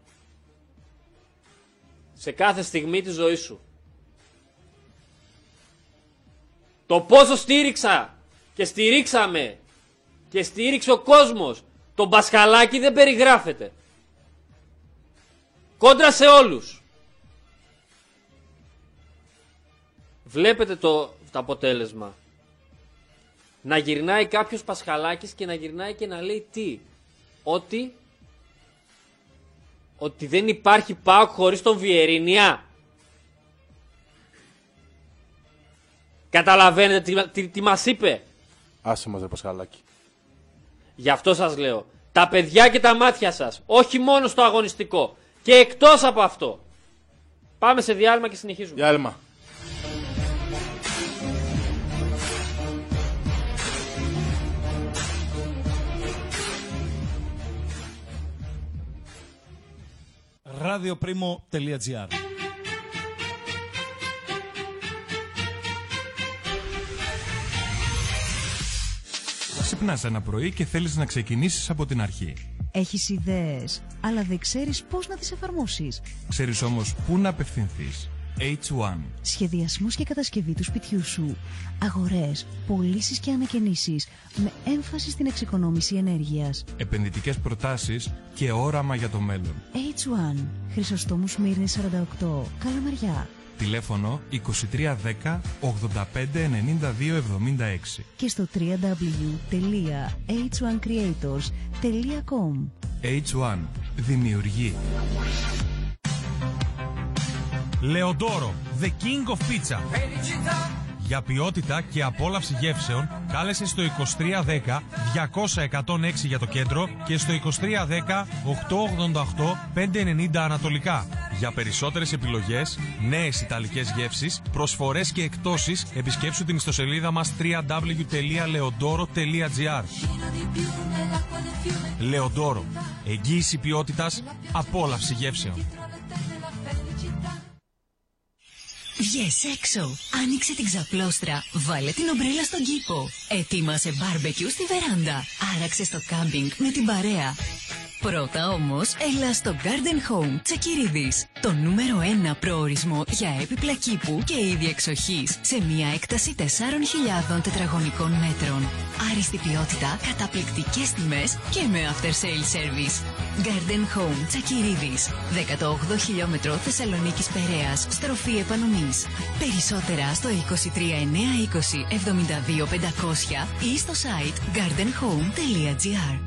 σε κάθε στιγμή της ζωής σου. Το πόσο στήριξα και στηρίξαμε και στήριξε ο κόσμος τον Πασχαλάκη δεν περιγράφεται. Κόντρα σε όλους. Βλέπετε το, το αποτέλεσμα. Να γυρνάει κάποιος Πασχαλάκης και να γυρνάει και να λέει τι? Ότι ότι δεν υπάρχει ΠΑΟΚ χωρίς τον Βιερίνια. Καταλαβαίνετε τι, τι, τι μας είπε? Άσε μας ρε Πασχαλάκη. Γι' αυτό σας λέω. Τα παιδιά και τα μάτια σας. Όχι μόνο στο αγωνιστικό. Και εκτός από αυτό. Πάμε σε διάλειμμα και συνεχίζουμε. Διάλειμμα. radioprimo.gr. Ξυπνάς ένα πρωί και θέλεις να ξεκινήσεις από την αρχή. Έχεις ιδέες, αλλά δεν ξέρεις πώς να τις εφαρμόσεις. Ξέρεις όμως πού να απευθυνθείς. έιτς ουάν. Σχεδιασμός και κατασκευή του σπιτιού σου. Αγορές, πωλήσεις και ανακαινήσεις με έμφαση στην εξοικονόμηση ενέργειας. Επενδυτικές προτάσεις και όραμα για το μέλλον. έιτς ουάν. Χρυσοστόμου Σμύρνη σαράντα οκτώ. Καλαμαριά. Τηλέφωνο είκοσι τρία δέκα ογδόντα πέντε ενενήντα δύο εβδομήντα έξι. Και στο double-u double-u double-u τελεία έιτς ουάν creators τελεία com. έιτς ουάν. Δημιουργεί. Λεοντόρο, the king of pizza. Για ποιότητα και απόλαυση γεύσεων, κάλεσε στο είκοσι τρία δέκα διακόσια εκατόν έξι για το κέντρο και στο είκοσι τρία δέκα οκτακόσια ογδόντα οκτώ πεντακόσια ενενήντα ανατολικά. Για περισσότερες επιλογές, νέες ιταλικές γεύσεις, προσφορές και εκπτώσεις, επισκέψου την ιστοσελίδα μας double-u double-u double-u τελεία leodoro τελεία gr. Λεοντόρο, εγγύηση ποιότητας, απόλαυση γεύσεων. Βγες έξω, άνοιξε την ξαπλώστρα, βάλε την ομπρέλα στον κήπο. Ετοίμασε μπάρμπεκιου στη βεράντα, άραξε στο κάμπινγκ με την παρέα. Πρώτα όμως, έλα στο Garden Home Τσακυρίδης, το νούμερο ένα προορισμό για έπιπλα κήπου και είδη εξοχής, σε μια έκταση τεσσάρων χιλιάδων τετραγωνικών μέτρων. Άριστη ποιότητα, καταπληκτικές τιμές και με after sale service. Garden Home Τσακυρίδης, δέκατο όγδοο χιλιόμετρο Θεσσαλονίκης Περέας, στροφή επανομής. Περισσότερα στο είκοσι τρία εννιακόσια είκοσι εβδομήντα δύο πεντακόσια ή στο site garden home τελεία gr.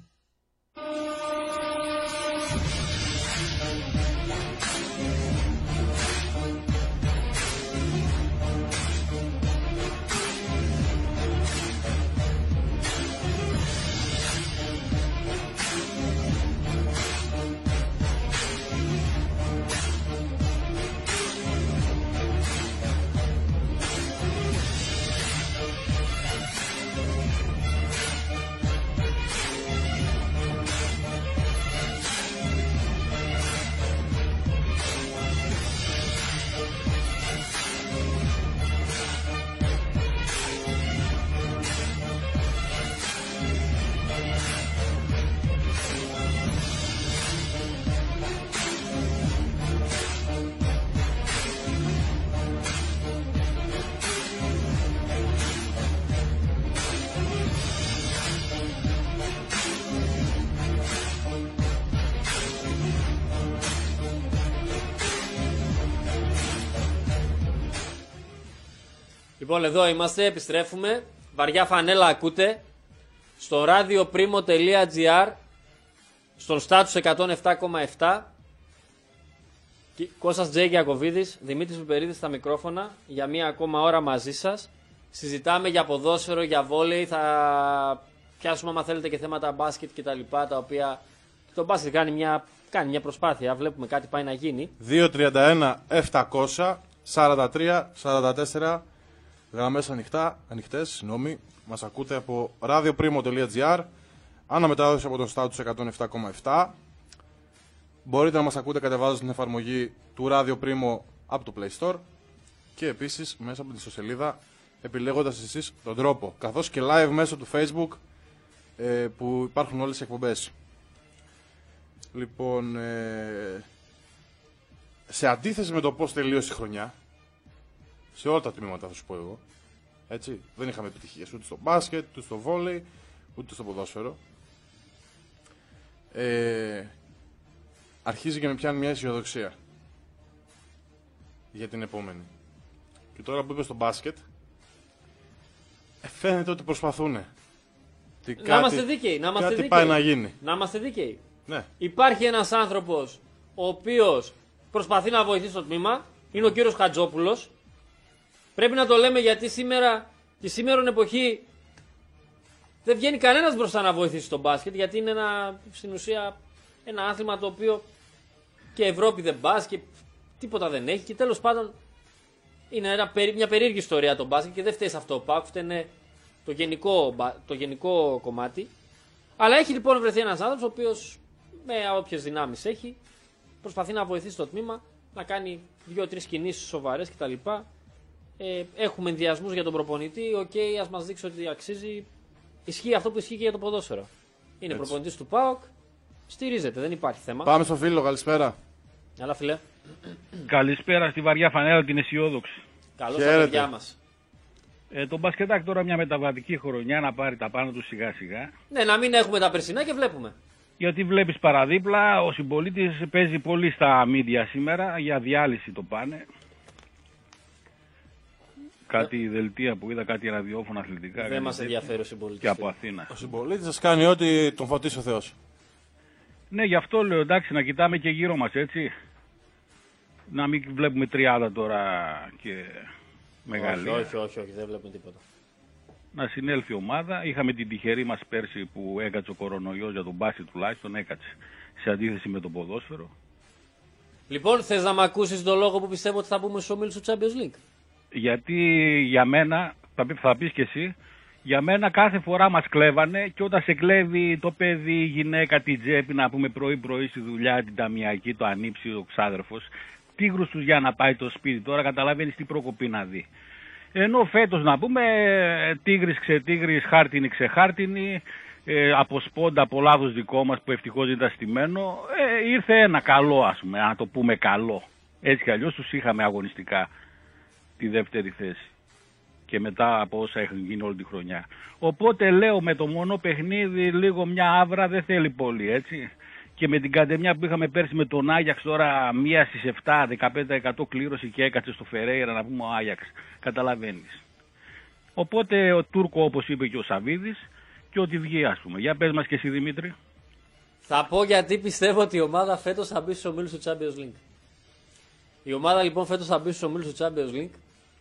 Λοιπόν, εδώ είμαστε, επιστρέφουμε. Βαριά φανέλα ακούτε. Στο radioprimo.gr, στον στάτους εκατόν επτά κόμμα επτά. Κώστας Τζέι Γιακοβίδης, Δημήτρης Πιπερίδης στα μικρόφωνα, για μία ακόμα ώρα μαζί σας. συζητάμε για ποδόσφαιρο, για βόλεϊ, θα πιάσουμε άμα θέλετε και θέματα μπάσκετ και τα λοιπά, τα οποία το μπάσκετ κάνει μια, κάνει μια προσπάθεια, βλέπουμε κάτι πάει να γίνει. δύο τριάντα ένα επτακόσια σαράντα τρία σαράντα τέσσερα γραμμές ανοιχτά, ανοιχτές, συγγνώμη. Μας ακούτε από radioprimo τελεία gr, αναμετάδοση από τον Status εκατόν επτά κόμμα επτά. Μπορείτε να μας ακούτε κατεβάζοντας την εφαρμογή του Radio Primo από το Play Store και επίσης μέσα από την ιστοσελίδα επιλέγοντας εσείς τον τρόπο, καθώς και live μέσω του Facebook ε, που υπάρχουν όλες οι εκπομπές. Λοιπόν, ε, σε αντίθεση με το πώς τελείωσε η χρονιά, σε όλα τα τμήματα θα σου πω εγώ, έτσι, δεν είχαμε επιτυχίες ούτε στο μπάσκετ, ούτε στο βόλεϊ, ούτε στο ποδόσφαιρο. Ε, αρχίζει και με πιάνει μια αισιοδοξία για την επόμενη. Και τώρα που είπε στο μπάσκετ, ε, φαίνεται ότι προσπαθούν. Να κάτι, είμαστε δίκαιοι. Να είμαστε κάτι δίκαιοι. πάει να γίνει. Να είμαστε δίκαιοι. Ναι. Υπάρχει ένας άνθρωπος ο οποίος προσπαθεί να βοηθήσει το τμήμα. Είναι ο κύριος Χατζόπουλος. Πρέπει να το λέμε γιατί σήμερα, τη σήμερον εποχή, δεν βγαίνει κανένας μπροστά να βοηθήσει τον μπάσκετ, γιατί είναι ένα, στην ουσία ένα άθλημα το οποίο και Ευρώπη δεν μπάσκετ, τίποτα δεν έχει και τέλος πάντων είναι ένα, μια περίεργη ιστορία το μπάσκετ και δεν φταίει σε αυτό ο ΠΑΟΚ, φταίνε το γενικό, το γενικό κομμάτι. Αλλά έχει λοιπόν βρεθεί ένας άνθρωπος ο οποίος με όποιες δυνάμεις έχει προσπαθεί να βοηθήσει το τμήμα, να κάνει δύο-τρεις κινήσεις σοβαρές κτλ. Ε, έχουμε ενδιασμούς για τον προπονητή, οκ, okay, ας μας δείξει ότι αξίζει. Ισχύει αυτό που ισχύει και για το ποδόσφαιρο. Είναι προπονητής του ΠΑΟΚ, στηρίζεται, δεν υπάρχει θέμα. Πάμε στο φίλο, καλησπέρα. Έλα φίλε. Καλησπέρα στη βαριά φανέλα την αισιόδοξη. Καλώς τα παιδιά μας. Ε, το μπασκετάκι τώρα μια μεταβατική χρονιά να πάρει τα πάνω του σιγά σιγά. Ναι, να μην έχουμε τα περσινά και βλέπουμε. Γιατί βλέπεις παραδίπλα, ο συμπολίτης παίζει πολύ στα μίντια σήμερα, για διάλυση το πάνε. Κάτι δελτία που είδα, κάτι ραδιόφωνα αθλητικά. Δεν μας ενδιαφέρει ο συμπολίτης. Και από Αθήνα. Ο συμπολίτης σας κάνει ό,τι τον φωτίσει ο Θεός. Ναι, γι' αυτό λέω, εντάξει, να κοιτάμε και γύρω μας, έτσι. Να μην βλέπουμε τριάδα τώρα και μεγάλη. Όχι, όχι, όχι, όχι, δεν βλέπουμε τίποτα. Να συνέλθει η ομάδα. Είχαμε την τυχερή μας πέρσι που έκατσε ο κορονοϊός για τον μπάσκετ τουλάχιστον, έκατσε. Σε αντίθεση με το ποδόσφαιρο. Λοιπόν, θες να μ' ακούσεις τον λόγο που πιστεύω ότι θα μπούμε στους ομίλους του Champions League? Γιατί για μένα, θα, θα πεις και εσύ, για μένα κάθε φορά μας κλέβανε και όταν σε κλέβει το παιδί, η γυναίκα, την τσέπη, να πούμε πρωί-πρωί στη δουλειά, την ταμιακή, το ανήψη, ο ξάδερφος, τίγρους τους για να πάει το σπίτι, τώρα καταλαβαίνεις τι προκοπή να δει. Ενώ φέτος να πούμε τίγρης ξετίγρης, χάρτινη ξεχάρτινη, ε, από σπόντα από λάθος δικό μας που ευτυχώς ήταν στημένο, ε, ήρθε ένα καλό, ας πούμε, να το πούμε καλό. Έτσι κι αλλιώς τους είχαμε αγωνιστικά τη δεύτερη θέση και μετά από όσα έχουν γίνει όλη τη χρονιά. Οπότε λέω με το μόνο παιχνίδι λίγο μια άβρα δεν θέλει πολύ, έτσι. Και με την καντεμιά που είχαμε πέρσι με τον Άγιαξ τώρα μία στις επτά, δεκαπέντε τοις εκατό κλήρωση και έκατσε στο Φερέιρα να πούμε ο Άγιαξ. Καταλαβαίνεις. Οπότε ο Τούρκο όπως είπε και ο Σαβίδης και ό,τι βγει ας πούμε. Για πες μας και εσύ Δημήτρη. Θα πω γιατί πιστεύω ότι η ομάδα φέτος θα μπει στους ομίλους του Champions League. Η ομάδα λοιπόν φέτος θα μπει στους ομίλους του Champions League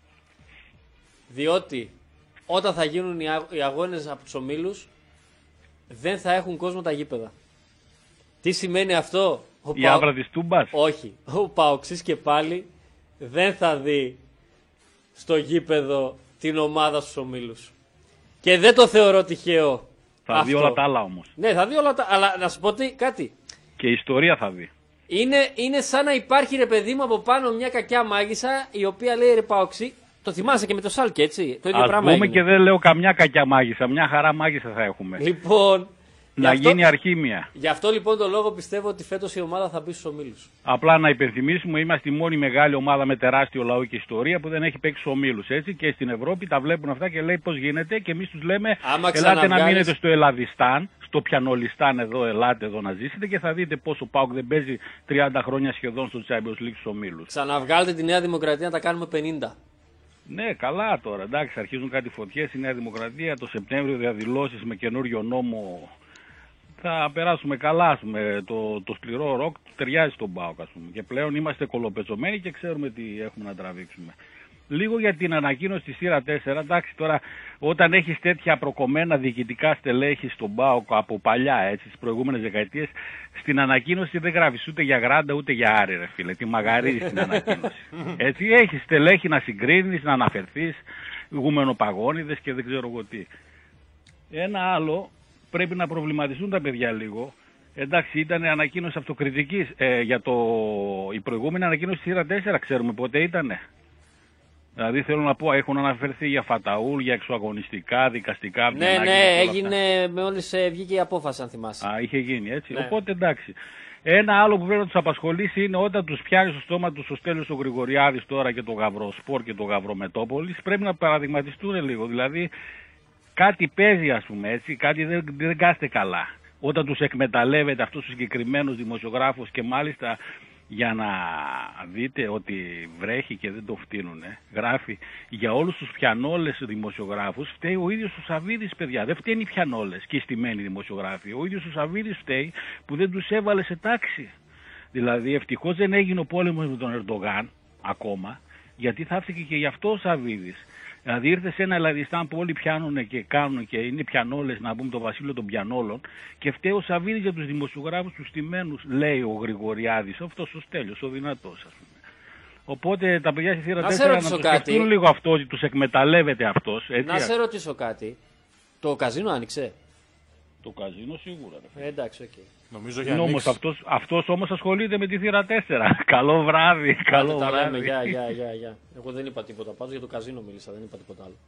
διότι όταν θα γίνουν οι αγώνες από τους ομίλους δεν θα έχουν κόσμο τα γήπεδα. Τι σημαίνει αυτό? Ο η Πα... άβρα της Τούμπας. Όχι. Ο Παοξής και πάλι δεν θα δει στο γήπεδο την ομάδα στους ομίλους. Και δεν το θεωρώ τυχαίο. Θα αυτό. δει όλα τα άλλα όμως. Ναι, θα δει όλα τα αλλά να σου πω τι, κάτι. Και η ιστορία θα δει. Είναι, είναι σαν να υπάρχει ρε παιδί μου από πάνω μια κακιά μάγισσα η οποία λέει ρε Παοξή. Το θυμάσαι και με το Σάλκε, έτσι. Το ίδιο Ας πράγμα πούμε έγινε. Και δεν λέω καμιά κακιά μάγισσα. Μια χαρά μάγισσα θα έχουμε. Λοιπόν. Να αυτό, γίνει αρχήμια. Γι' αυτό λοιπόν το λόγο πιστεύω ότι φέτος η ομάδα θα μπει στους ομίλους. Απλά να υπενθυμίσουμε, είμαστε η μόνη μεγάλη ομάδα με τεράστιο λαό και ιστορία που δεν έχει παίξει στους ομίλους. Έτσι και στην Ευρώπη τα βλέπουν αυτά και λέει πώς γίνεται και εμείς τους λέμε άμα ελάτε να μείνετε στο Ελλαδιστάν, στο Πιανολιστάν εδώ, ελάτε εδώ να ζήσετε και θα δείτε πόσο ΠΑΟΚ δεν παίζει τριάντα χρόνια σχεδόν στο Champions League στους ομίλους. Ξαναβγάλτε τη Νέα Δημοκρατία να τα κάνουμε πενήντα. Ναι, καλά τώρα. Εντάξει, αρχίζουν κάτι φωτιές η Νέα Δημοκρατία. Το Σεπτέμβριο διαδηλώσεις με καινούριο νόμο. Θα περάσουμε καλά, ας πούμε. Το, το σκληρό ροκ ταιριάζει στον ΠΑΟΚ, ας πούμε. Και πλέον είμαστε κολοπετσωμένοι και ξέρουμε τι έχουμε να τραβήξουμε. Λίγο για την ανακοίνωση της σειρά τέσσερα. Εντάξει, τώρα όταν έχεις τέτοια προκομμένα διοικητικά στελέχη στον ΠΑΟΚ από παλιά, έτσι, τις προηγούμενες δεκαετίες, στην ανακοίνωση δεν γράφεις ούτε για Γράντα ούτε για Άρη, ρε φίλε. Τη μαγαρίζεις στην ανακοίνωση. Έτσι, έχεις στελέχη να συγκρίνεις, να αναφερθείς, γουμενοπαγόνιδες και δεν ξέρω εγώ τι. Ένα άλλο, πρέπει να προβληματιστούν τα παιδιά λίγο. Εντάξει, ήταν ανακοίνωση αυτοκριτικής ε, για το... η προηγούμενη ανακοίνωση της σειρά τέσσερα, ξέρουμε πότε ήτανε. Δηλαδή θέλω να πω, έχουν αναφερθεί για Φαταούλ, για εξωαγωνιστικά, δικαστικά. Ναι, ναι, έγινε μόλις βγήκε η απόφαση, αν θυμάσαι. Α, είχε γίνει έτσι. Ναι. Οπότε εντάξει. Ένα άλλο που πρέπει να τους απασχολήσει είναι όταν τους πιάνει στο στόμα τους ο Στέλιος ο Γρηγοριάδης τώρα και το Γαυροσπορ και το Γαυρομετώπολης, πρέπει να παραδειγματιστούν λίγο. Δηλαδή κάτι παίζει, ας πούμε, έτσι, κάτι δεν, δεν κάθεται καλά. Όταν τους εκμεταλλεύεται αυτούς τους συγκεκριμένους δημοσιογράφους και μάλιστα για να δείτε ότι βρέχει και δεν το φτύνουνε, γράφει για όλους τους πιανόλες δημοσιογράφους φταίει ο ίδιος ο Σαββίδης, παιδιά. Δεν φταίνει οι πιανόλες και οι στημένοι δημοσιογράφοι. Ο ίδιος ο Σαββίδης φταίει που δεν τους έβαλε σε τάξη. Δηλαδή ευτυχώς δεν έγινε ο πόλεμος με τον Ερντογάν ακόμα, γιατί θα έφταιγε και γι' αυτό ο Σαββίδης. Δηλαδή ήρθε σε ένα Ελλαδιστάν που όλοι πιάνουν και κάνουν και είναι πιανόλες, να πούμε το βασίλειο των πιανόλων, και φταίει ο Σαββίδης για τους δημοσιογράφους τους στημένους, λέει ο Γρηγοριάδης, αυτός ο Στέλιος, ο δυνατός, ας πούμε. Οπότε τα παιδιά στη θύρα τέσσερα να το σκεφτούν λίγο αυτό, ότι τους εκμεταλλεύεται αυτός. Έτσι. Να σε ρωτήσω κάτι. Το καζίνο άνοιξε? Το καζίνο σίγουρα. Ε, εντάξει, οκ. Okay. Νομίζω για όμως αυτός, αυτός όμως ασχολείται με τη θύρα τέσσερα. Καλό βράδυ, καλό τα βράδυ. Λέμε, γεια, γεια, γεια, γεια. Εγώ δεν είπα τίποτα, πάντως για το καζίνο μίλησα, δεν είπα τίποτα άλλο.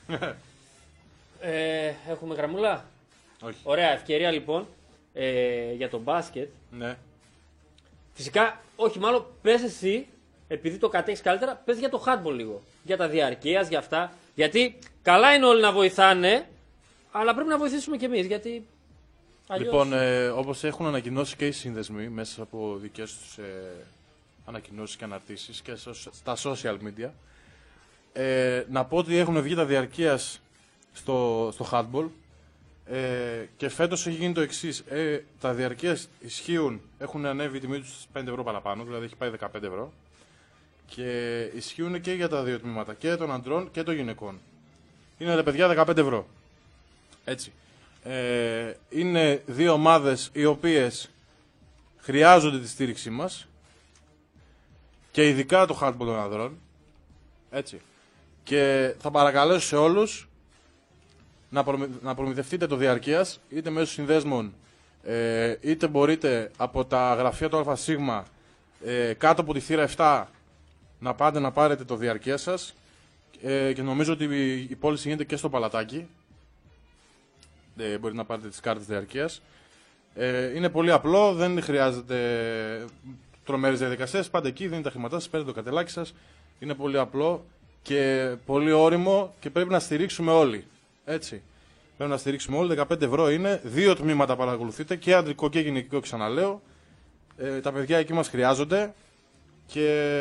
ε, έχουμε γραμμούλα? Όχι. Ωραία, ευκαιρία λοιπόν ε, για το μπάσκετ. Ναι. Φυσικά, όχι μάλλον, πες εσύ, επειδή το κατέχεις καλύτερα, πες για το handball λίγο. Για τα διαρκείας, για αυτά. Γιατί καλά είναι όλοι να βοηθάνε, αλλά πρέπει να βοηθήσουμε κι εμείς, γιατί... Αλλιώς... Λοιπόν, ε, όπως έχουν ανακοινώσει και οι σύνδεσμοι μέσα από δικές τους ε, ανακοινώσεις και αναρτήσεις και στα social media, ε, να πω ότι έχουν βγει τα διαρκείας στο, στο handball ε, και φέτος έχει γίνει το εξής. Ε, τα διαρκείας ισχύουν, έχουν ανέβει η τιμή τους στις πέντε ευρώ παραπάνω, δηλαδή έχει πάει δεκαπέντε ευρώ, και ισχύουν και για τα δύο τμήματα, και των αντρών και των γυναικών. Είναι, ρε παιδιά, δεκαπέντε ευρώ. Έτσι. Ε, είναι δύο ομάδες οι οποίες χρειάζονται τη στήριξή μας και ειδικά το handball των ανδρών, έτσι, και θα παρακαλέσω σε όλους να, προμη, να προμηθευτείτε το διαρκείας είτε μέσω συνδέσμων ε, είτε μπορείτε από τα γραφεία του ΑΣ ε, κάτω από τη θύρα επτά να πάτε να πάρετε το διαρκείας σας ε, και νομίζω ότι η, η πώληση γίνεται και στο Παλατάκι. Ε, μπορείτε να πάρετε τις κάρτες διαρκείας. Ε, είναι πολύ απλό, δεν χρειάζεται τρομερές διαδικασίες. Πάτε εκεί, δίνετε τα χρήματά σας, παίρνετε το κατελάκι σας. Είναι πολύ απλό και πολύ όριμο και πρέπει να στηρίξουμε όλοι. Έτσι. Πρέπει να στηρίξουμε όλοι. δεκαπέντε ευρώ είναι. Δύο τμήματα παρακολουθείτε, και αντρικό και γυναικείο, ξαναλέω. Ε, τα παιδιά εκεί μας χρειάζονται και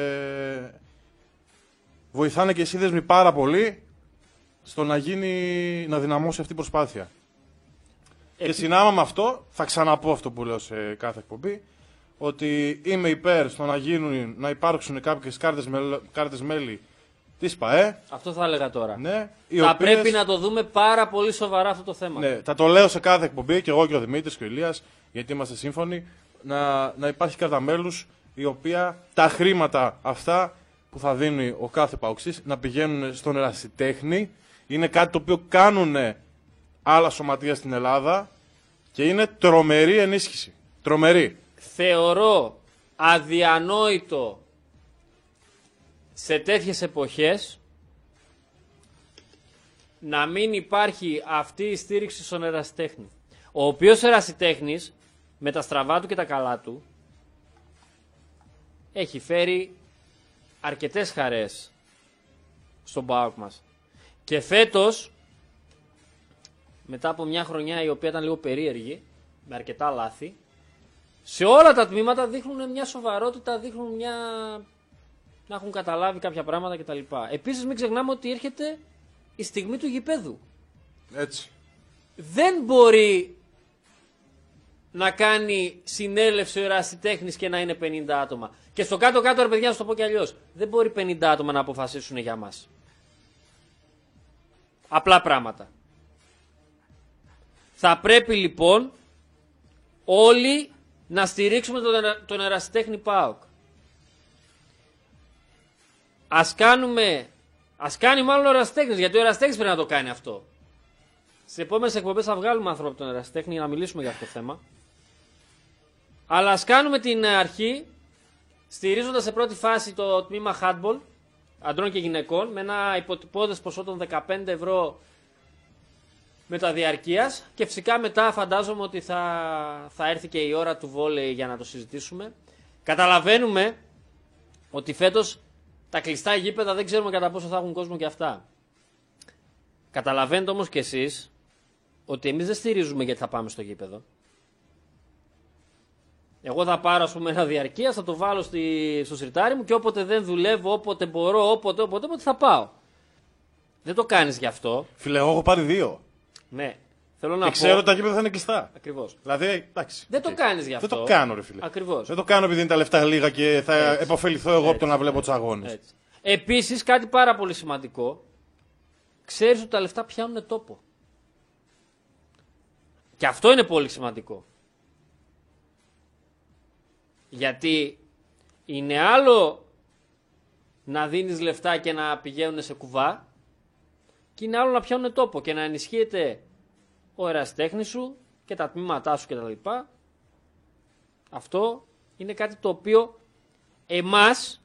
βοηθάνε και οι σύνδεσμοι πάρα πολύ στο να γίνει, να δυναμώσει αυτή η προσπάθεια. Και συνάμα με αυτό, θα ξαναπώ αυτό που λέω σε κάθε εκπομπή, ότι είμαι υπέρ στο να, γίνουν, να υπάρξουν κάποιες κάρτες, μέλ, κάρτες μέλη της ΠΑΕ. Αυτό θα έλεγα τώρα. Ναι, θα οποίες... πρέπει να το δούμε πάρα πολύ σοβαρά αυτό το θέμα. Ναι, θα το λέω σε κάθε εκπομπή, και εγώ και ο Δημήτρης και ο Ηλίας, γιατί είμαστε σύμφωνοι, να, να υπάρχει κάρτα μέλους, η οποία τα χρήματα αυτά που θα δίνει ο κάθε παοξής να πηγαίνουν στον ερασιτέχνη. Είναι κάτι το οποίο κάνουν άλλα σωματεία στην Ελλάδα και είναι τρομερή ενίσχυση. Τρομερή. Θεωρώ αδιανόητο σε τέτοιες εποχές να μην υπάρχει αυτή η στήριξη στον ερασιτέχνη. Ο οποίος ερασιτέχνης με τα στραβά του και τα καλά του έχει φέρει αρκετές χαρές στον ΠΑΟΚ μας. Και φέτος, μετά από μια χρονιά η οποία ήταν λίγο περίεργη, με αρκετά λάθη, σε όλα τα τμήματα δείχνουν μια σοβαρότητα, δείχνουν μια... να έχουν καταλάβει κάποια πράγματα κτλ. Επίσης μην ξεχνάμε ότι έρχεται η στιγμή του γηπέδου. Έτσι. Δεν μπορεί να κάνει συνέλευση ο ερασιτέχνης και να είναι πενήντα άτομα. Και στο κάτω-κάτω, ρε παιδιά, να σου το πω κι αλλιώς. Δεν μπορεί πενήντα άτομα να αποφασίσουν για μας. Απλά πράγματα. Θα πρέπει λοιπόν όλοι να στηρίξουμε τον, τον ερασιτέχνη ΠΑΟΚ. Ας κάνουμε, ας κάνει μάλλον ο ερασιτέχνης, γιατί ο ερασιτέχνης πρέπει να το κάνει αυτό. Στις επόμενες εκπομπές θα βγάλουμε άνθρωπο από τον ερασιτέχνη για να μιλήσουμε για αυτό το θέμα. Αλλά ας κάνουμε την αρχή στηρίζοντας σε πρώτη φάση το τμήμα handball αντρών και γυναικών με ένα υποτυπώδες ποσό των δεκαπέντε ευρώ μεταδιαρκείας και φυσικά μετά φαντάζομαι ότι θα, θα έρθει και η ώρα του βόλεϊ για να το συζητήσουμε. Καταλαβαίνουμε ότι φέτος τα κλειστά γήπεδα δεν ξέρουμε κατά πόσο θα έχουν κόσμο και αυτά. Καταλαβαίνετε όμως και εσείς ότι εμείς δεν στηρίζουμε γιατί θα πάμε στο γήπεδο. Εγώ θα πάρω ας πούμε ένα διαρκείας, θα το βάλω στη, στο σιρτάρι μου και όποτε δεν δουλεύω, όποτε μπορώ, όποτε, όποτε, όποτε θα πάω. Δεν το κάνεις γι' αυτό. Φίλε, εγώ έχω πάρει δύο. Ναι. Θέλω να και πω... ξέρω ότι τα γήπεδα θα είναι κλειστά. Ακριβώς. Δηλαδή, εντάξει. Δεν το κάνεις γι' αυτό. Δεν το κάνω, ρε φίλε. Ακριβώς. Δεν το κάνω επειδή είναι τα λεφτά λίγα και θα Έτσι. επωφεληθώ εγώ από το να βλέπω τους αγώνες. Έτσι. Επίσης, κάτι πάρα πολύ σημαντικό. Ξέρεις ότι τα λεφτά πιάνουν τόπο. Και αυτό είναι πολύ σημαντικό. Γιατί είναι άλλο να δίνεις λεφτά και να πηγαίνουν σε κουβά και είναι άλλο να πιάνουν τόπο και να ενισχύεται ο ερασιτέχνης σου και τα τμήματά σου κτλ. Αυτό είναι κάτι το οποίο εμάς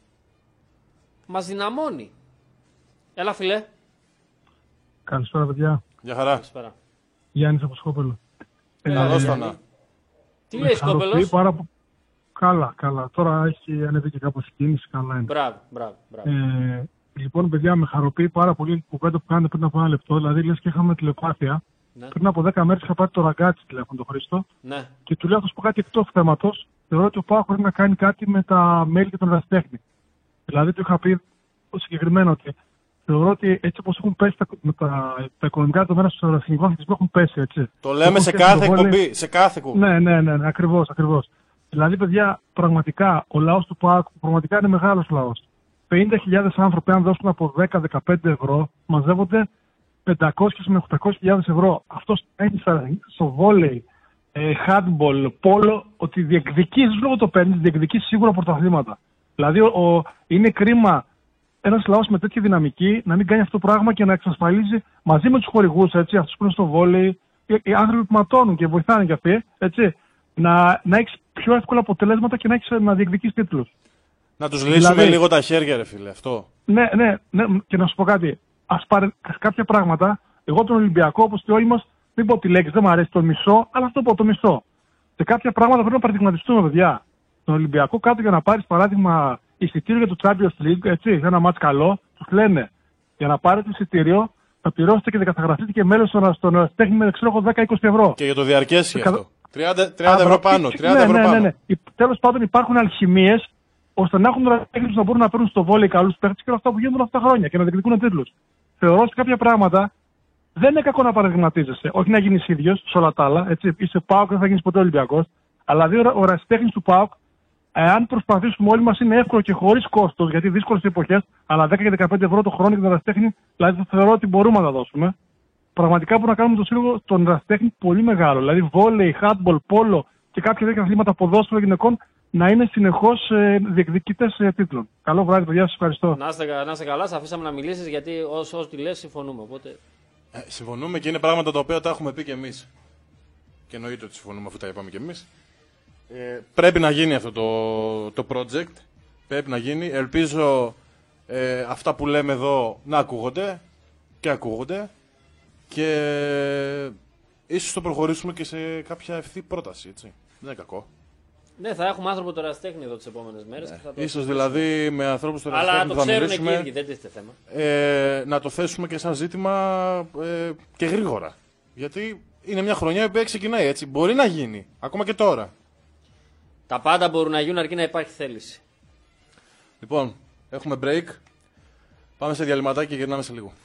μας δυναμώνει. Έλα φίλε. Καλησπέρα παιδιά. Γεια χαρά. Καλησπέρα. Γιάννης από Σκόπελο. Καλώς το να. Τι λέει Σκόπελος? Πάρα... Καλά, καλά. Τώρα έχει ανέβει και κάπως η κίνηση, καλά είναι. Μπράβο, μπράβο, μπράβο. Ε, λοιπόν, παιδιά, με χαροποιεί πάρα πολύ η κουβέντα που κάνετε πριν από ένα λεπτό. Δηλαδή, λες και είχαμε τηλεπάθεια. Ναι. Πριν από δέκα μέρες είχα πάρει το ραγκάτσι τηλέφωνο τον Χρήστο. Ναι. Και του λέω αυτό που κάτι εκτός θέματος. Θεωρώ ότι ο ΠΑΟΚ πρέπει να κάνει κάτι με τα μέλη και τον ερασιτέχνη. Δηλαδή, του είχα πει συγκεκριμένα ότι θεωρώ ότι έτσι όπως έχουν πέσει τα, τα, τα οικονομικά δεδομένα στους ερασιτεχνικούς αθλητισμούς έχουν πέσει, έτσι. Το λέμε σε κάθε εκπομπή, σε κάθε εκπομπή. Ναι, ναι, ναι, ναι, ακριβώς, ακριβώς. Δηλαδή, παιδιά, πραγματικά ο λαός του ΠΑΟΚ πραγματικά είναι μεγάλος λαός. πενήντα χιλιάδες άνθρωποι, αν δώσουν από δέκα με δεκαπέντε ευρώ, μαζεύονται πεντακόσιες με οκτακόσιες χιλιάδες ευρώ. Αυτό έχει στο βόλεϊ, ε, handball, πόλο, ότι διεκδικείς, λόγω το παίρνεις, διεκδικείς σίγουρα πρωταθλήματα. Δηλαδή, ο, ο, είναι κρίμα ένας λαός με τέτοια δυναμική να μην κάνει αυτό το πράγμα και να εξασφαλίζει μαζί με τους χορηγούς, έτσι, αυτούς που είναι στο βόλεϊ, οι, οι άνθρωποι που ματώνουν και βοηθάνε κι αυτοί, έτσι, να, να έχεις πιο εύκολα αποτελέσματα και να, έχεις, να διεκδικείς τίτλους. Να τους λύσουμε δηλαδή, λίγο τα χέρια, ρε φίλε, αυτό. Ναι, ναι, ναι, και να σου πω κάτι. Ας πάρει κάποια πράγματα. Εγώ τον Ολυμπιακό, όπως και όλοι μας, μην πω τη λέξη, δεν μου αρέσει το μισό, αλλά αυτό πω το μισό. Σε κάποια πράγματα πρέπει να παραδειγματιστούμε, παιδιά. Τον Ολυμπιακό κάτω για να πάρεις παράδειγμα εισιτήριο για το Champions League, έτσι, για ένα μάτς καλό, τους λένε για να πάρετε εισιτήριο θα πληρώσετε και θα καταγραφείτε και μέλος στον ερασιτέχνη με ξέρω εγώ δέκα με είκοσι ευρώ. Και για το διαρκές και αυτό. τριάντα ευρώ πάνω. τριάντα ναι, ευρώ ναι, πάνω. Ναι, ναι. Τέλος πάντων υπάρχουν αλχημίες ώστε να έχουν ερασιτέχνες να μπορούν να παίρνουν στο βόλεϊ καλούς παίκτες και αυτά που γίνονται αυτά τα χρόνια και να διεκδικούν τίτλους. Θεωρώ ότι κάποια πράγματα δεν είναι κακό να παραδειγματίζεσαι. Όχι να γίνεις ίδιος σε όλα τα άλλα. Έτσι. Είσαι ΠΑΟΚ, δεν θα γίνεις ποτέ Ολυμπιακός. Αλλά δηλαδή ο ερασιτέχνης του ΠΑΟΚ, εάν προσπαθήσουμε όλοι μας, είναι εύκολο και χωρίς κόστος, γιατί δύσκολες εποχές, αλλά δέκα και δεκαπέντε ευρώ το χρόνο για τον ερασιτέχνη, δηλαδή θεωρώ ότι μπορούμε να τα δώσουμε. Πραγματικά μπορούμε να κάνουμε το σύλλογο τον ερασιτέχνη πολύ μεγάλο. Δηλαδή βόλεϊ, handball, πόλο και κάποια τέτοια αθλήματα ποδόσφαιρο γυναικών να είναι συνεχώς ε, διεκδικητές ε, τίτλων. Καλό βράδυ, παιδιά, σας ευχαριστώ. Να είστε, να είστε καλά, σας αφήσαμε να μιλήσεις γιατί όσο, όσο τη λες συμφωνούμε. Οπότε... Ε, συμφωνούμε και είναι πράγματα τα οποία τα έχουμε πει και εμείς. Και εννοείται ότι συμφωνούμε αφού τα είπαμε και εμείς. Ε, πρέπει να γίνει αυτό το, το project. Πρέπει να γίνει. Ελπίζω ε, αυτά που λέμε εδώ να ακούγονται και ακούγονται. Και ίσως το προχωρήσουμε και σε κάποια ευθύ πρόταση, έτσι. Δεν είναι κακό. Ναι, θα έχουμε άνθρωπο το ερασιτέχνη εδώ τις επόμενες μέρες. Ναι. Και θα το ίσως δηλαδή με ανθρώπους του ερασιτέχνη θα μιλήσουμε. Αλλά το ξέρουν εκεί, δεν τίθεται θέμα. Ε, να το θέσουμε και σαν ζήτημα ε, και γρήγορα. Γιατί είναι μια χρονιά που ξεκινάει έτσι. Μπορεί να γίνει, ακόμα και τώρα. Τα πάντα μπορούν να γίνουν αρκεί να υπάρχει θέληση. Λοιπόν, έχουμε break. Πάμε σε διαλυματάκι και γυρνάμε σε λίγο.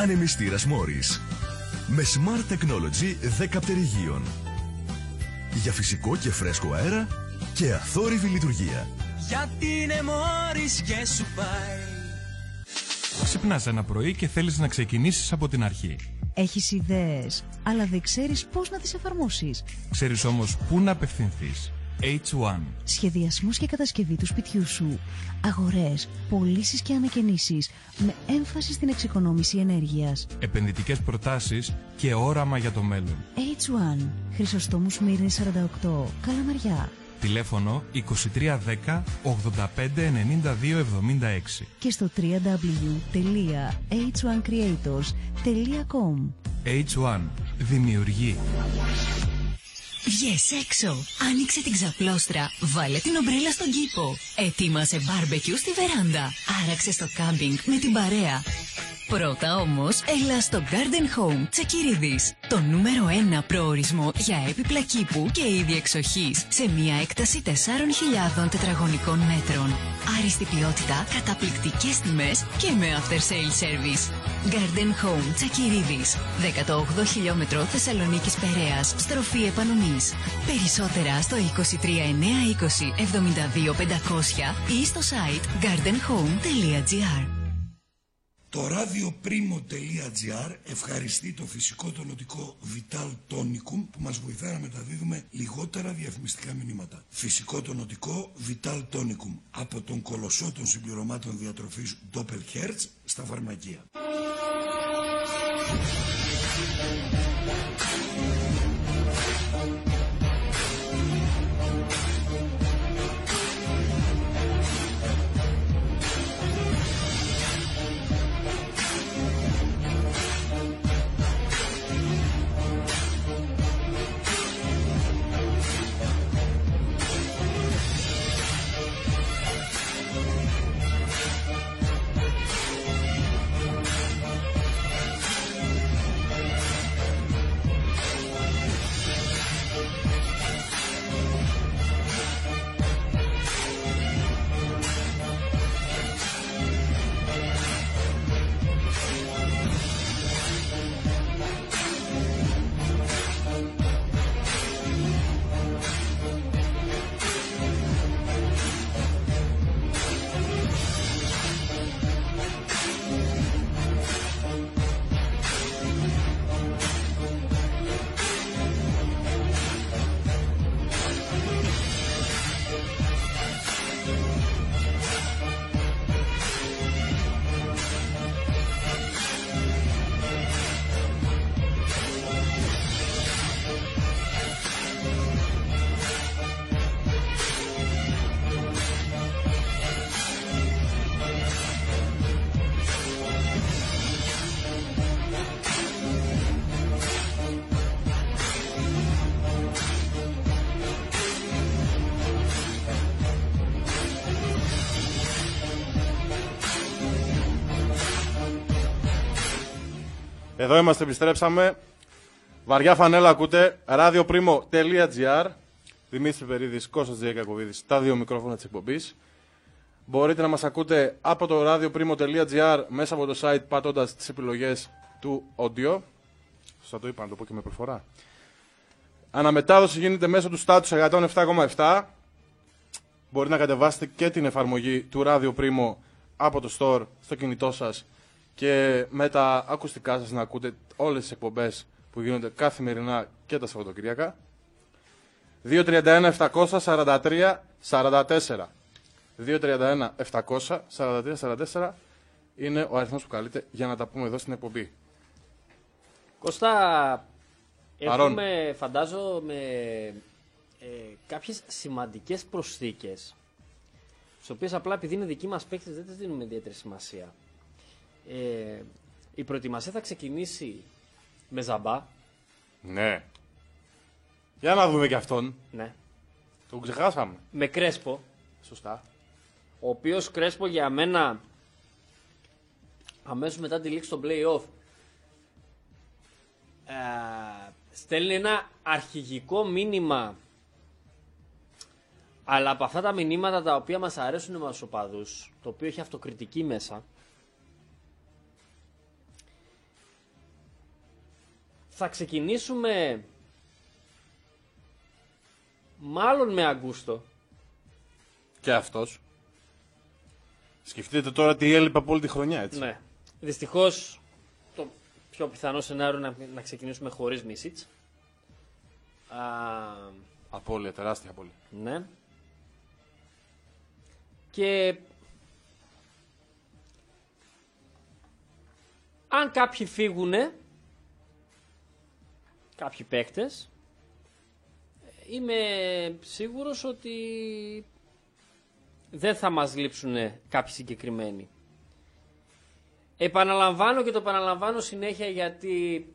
Ανεμιστήρας Morris. Με Smart Technology δέκα πτερυγίων. Για φυσικό και φρέσκο αέρα και αθόρυβη λειτουργία. Γιατί είναι Morris και σου πάει. Ξυπνάς ένα πρωί και θέλεις να ξεκινήσεις από την αρχή. Έχεις ιδέες, αλλά δεν ξέρεις πώς να τις εφαρμόσεις. Ξέρεις όμως πού να απευθυνθείς. έιτς ουάν. Σχεδιασμός και κατασκευή του σπιτιού σου. Αγορές, πωλήσεις και ανακαινήσεις με έμφαση στην εξοικονόμηση ενέργειας. Επενδυτικές προτάσεις και όραμα για το μέλλον. έιτς ουάν. Χρυσοστόμου Σμύρνη σαράντα οκτώ. Καλαμαριά. Τηλέφωνο είκοσι τρία δέκα ογδόντα πέντε ενενήντα δύο εβδομήντα έξι. Και στο double-u double-u double-u τελεία έιτς ουάν creators τελεία κομ. έιτς ουάν. Δημιουργεί. Βγες έξω, άνοιξε την ξαπλώστρα, βάλε την ομπρέλα στον κήπο. Ετοίμασε μπάρμπεκιου στη βεράντα, άραξε στο κάμπινγκ με την παρέα. Πρώτα όμως, έλα στο Garden Home Τσακυρίδης, το νούμερο ένα προορισμό για έπιπλα κήπου και είδη εξοχής, σε μια έκταση τεσσάρων χιλιάδων τετραγωνικών μέτρων. Άριστη ποιότητα, καταπληκτικές τιμές και με after sale service. Garden Home Τσακυρίδης, δέκατο όγδοο χιλιόμετρο Θεσσαλονίκης Περέας, στροφή επανομής. Περισσότερα στο είκοσι τρία εννιακόσια είκοσι εβδομήντα δύο πεντακόσια ή στο site garden home τελεία gr. Το radioprimo τελεία gr ευχαριστεί το φυσικό τονωτικό Vital Tonicum που μας βοηθάει να μεταδίδουμε λιγότερα διαφημιστικά μηνύματα. Φυσικό τονωτικό Vital Tonicum από τον κολοσσό των συμπληρωμάτων διατροφής Doppelherz στα φαρμακεία. Εδώ είμαστε, επιστρέψαμε. Βαριά φανέλα ακούτε. radioprimo τελεία gr. Δημήτρη Περίδης, Κώστας Τζέι Κακοβίδης, τα δύο μικρόφωνα της εκπομπής. Μπορείτε να μας ακούτε από το radioprimo τελεία gr μέσα από το site πατώντας τις επιλογές του audio. Θα το είπα να το πω και με προφορά. Αναμετάδοση γίνεται μέσω του Status εκατόν επτά κόμμα επτά. Μπορείτε να κατεβάσετε και την εφαρμογή του Radio Primo από το store στο κινητό σας και με τα ακουστικά σας να ακούτε όλες τις εκπομπές που γίνονται καθημερινά και τα Σαββατοκύριακα. δύο τρία ένα επτακόσια σαράντα τρία σαράντα τέσσερα. δύο τρία ένα επτακόσια σαράντα τρία σαράντα τέσσερα είναι ο αριθμός που καλείτε για να τα πούμε εδώ στην εκπομπή. Κώστα, έχουμε φαντάζομαι ε, κάποιες σημαντικές προσθήκες, στις οποίες απλά επειδή είναι δικοί μας παίκτες δεν τις δίνουμε ιδιαίτερη σημασία. Ε, η προετοιμασία θα ξεκινήσει με Ζαμπά. Ναι. Για να δούμε και αυτόν. Ναι. Τον ξεχάσαμε. Με Κρέσπο. Σωστά. Ο οποίος Κρέσπο για μένα αμέσως μετά τη λήξη των play-off ε, στέλνει ένα αρχηγικό μήνυμα, αλλά από αυτά τα μηνύματα τα οποία μας αρέσουν εμάς τους οπαδούς, το οποίο έχει αυτοκριτική μέσα. θα ξεκινήσουμε μάλλον με Αγκούστο. Και αυτός. Σκεφτείτε τώρα τι έλειπε από όλη τη χρονιά, έτσι. Ναι. Δυστυχώς το πιο πιθανό σενάριο είναι να, να ξεκινήσουμε χωρίς Μίσιτς. Α, απώλεια, τεράστια απώλεια. Ναι. Και αν κάποιοι φύγουνε, κάποιοι παίκτες, είμαι σίγουρος ότι δεν θα μας λείψουν κάποιοι συγκεκριμένοι. Επαναλαμβάνω και το επαναλαμβάνω συνέχεια γιατί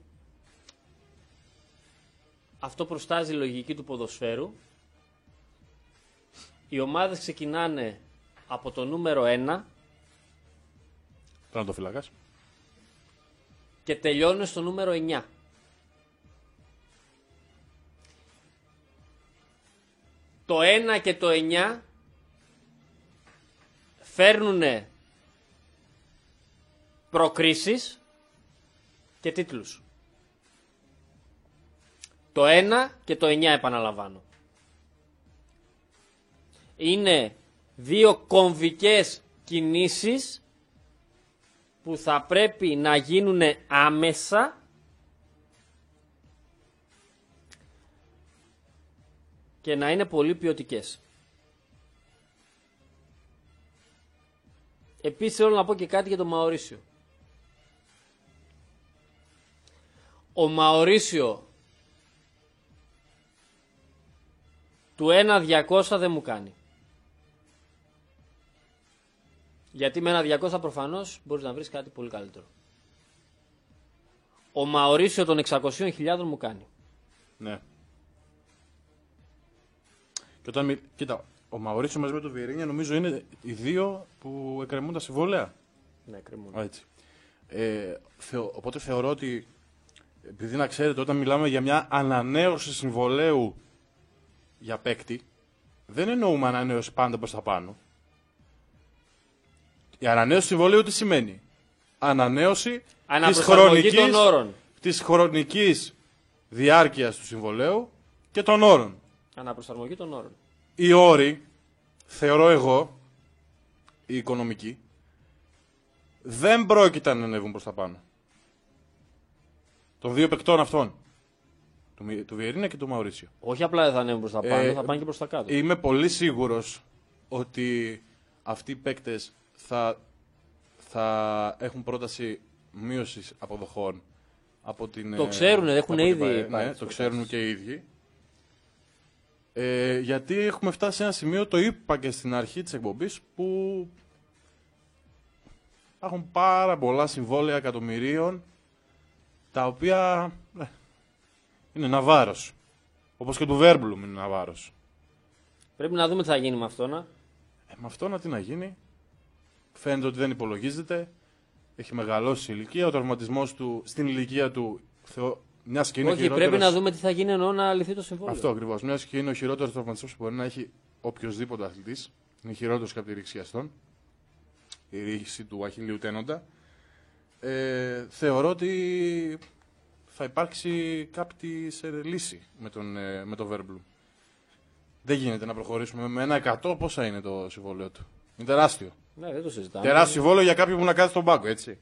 αυτό προστάζει η λογική του ποδοσφαίρου. Οι ομάδες ξεκινάνε από το νούμερο ένα Τερματοφύλακας. Και τελειώνουν στο νούμερο εννιά. Το ένα και το εννιά φέρνουνε προκρίσεις και τίτλους. Το ένα και το εννιά επαναλαμβάνω. Είναι δύο κομβικές κινήσεις που θα πρέπει να γίνουν άμεσα και να είναι πολύ ποιοτικές. Επίσης θέλω να πω και κάτι για τον Μαωρίσιο. Ο Μαωρίσιο του ένα διακόσια δεν μου κάνει. Γιατί με ένα διακόσια προφανώς μπορείς να βρεις κάτι πολύ καλύτερο. Ο Μαωρίσιο των εξακοσίων χιλιάδων μου κάνει. Ναι. Και όταν μι... Κοίτα, ο Μαωρίσιο μαζί με τον Βιερίνια νομίζω είναι οι δύο που εκκρεμούν τα συμβόλαια. Ναι, εκκρεμούν. Έτσι. Ε, θεω... Οπότε θεωρώ ότι, επειδή να ξέρετε, όταν μιλάμε για μια ανανέωση συμβολέου για παίκτη, δεν εννοούμε ανανέωση πάντα προς τα πάνω. Η ανανέωση συμβολέου τι σημαίνει? Ανανέωση της χρονικής, των όρων. της χρονικής διάρκειας του συμβολέου και των όρων. Αναπροσαρμογή των όρων. Οι όροι, θεωρώ εγώ, οι οικονομικοί, δεν πρόκειται να ανέβουν προς τα πάνω. Των δύο παικτών αυτών. Του, του Βιερίνια και του Μαωρίσιο. Όχι απλά δεν θα ανέβουν προς τα πάνω, ε, θα πάνε και προς τα κάτω. Είμαι πολύ σίγουρος ότι αυτοί οι παίκτες θα, θα έχουν πρόταση μείωσης αποδοχών από την... Το ξέρουν, έχουν ήδη... Ναι, ναι, το ξέρουν και οι ίδιοι. Ε, γιατί έχουμε φτάσει σε ένα σημείο, το είπα και στην αρχή της εκπομπής, που έχουν πάρα πολλά συμβόλαια εκατομμυρίων, τα οποία ε, είναι ένα βάρος. Όπως και του Βέρμπλουμ είναι ένα βάρος. Πρέπει να δούμε τι θα γίνει με αυτό, να. Ε, με αυτό να τι να γίνει. Φαίνεται ότι δεν υπολογίζεται. Έχει μεγαλώσει η ηλικία. Ο τραυματισμός του στην ηλικία του θεω... μιας και είναι Όχι, χειρότερος... πρέπει να δούμε τι θα γίνει ενώ να λυθεί το συμβόλαιο. Αυτό ακριβώς. Μιας και είναι ο χειρότερος τραυματισμός που μπορεί να έχει οποιοδήποτε αθλητής. Είναι χειρότερος και από τη ρήξη αστών. Η ρήξη του αχιλλείου τένοντα. Ε, θεωρώ ότι θα υπάρξει κάποια σε λύση με τον, ε, με τον Βέρμπλουμ. Δεν γίνεται να προχωρήσουμε με ένα εκατό. Πόσα είναι το συμβόλαιο του? Είναι τεράστιο. Ναι, δεν το συζητάμε. Τεράστιο συμβόλαιο για κάποιον που να κάθεται στον πάγκο, έτσι.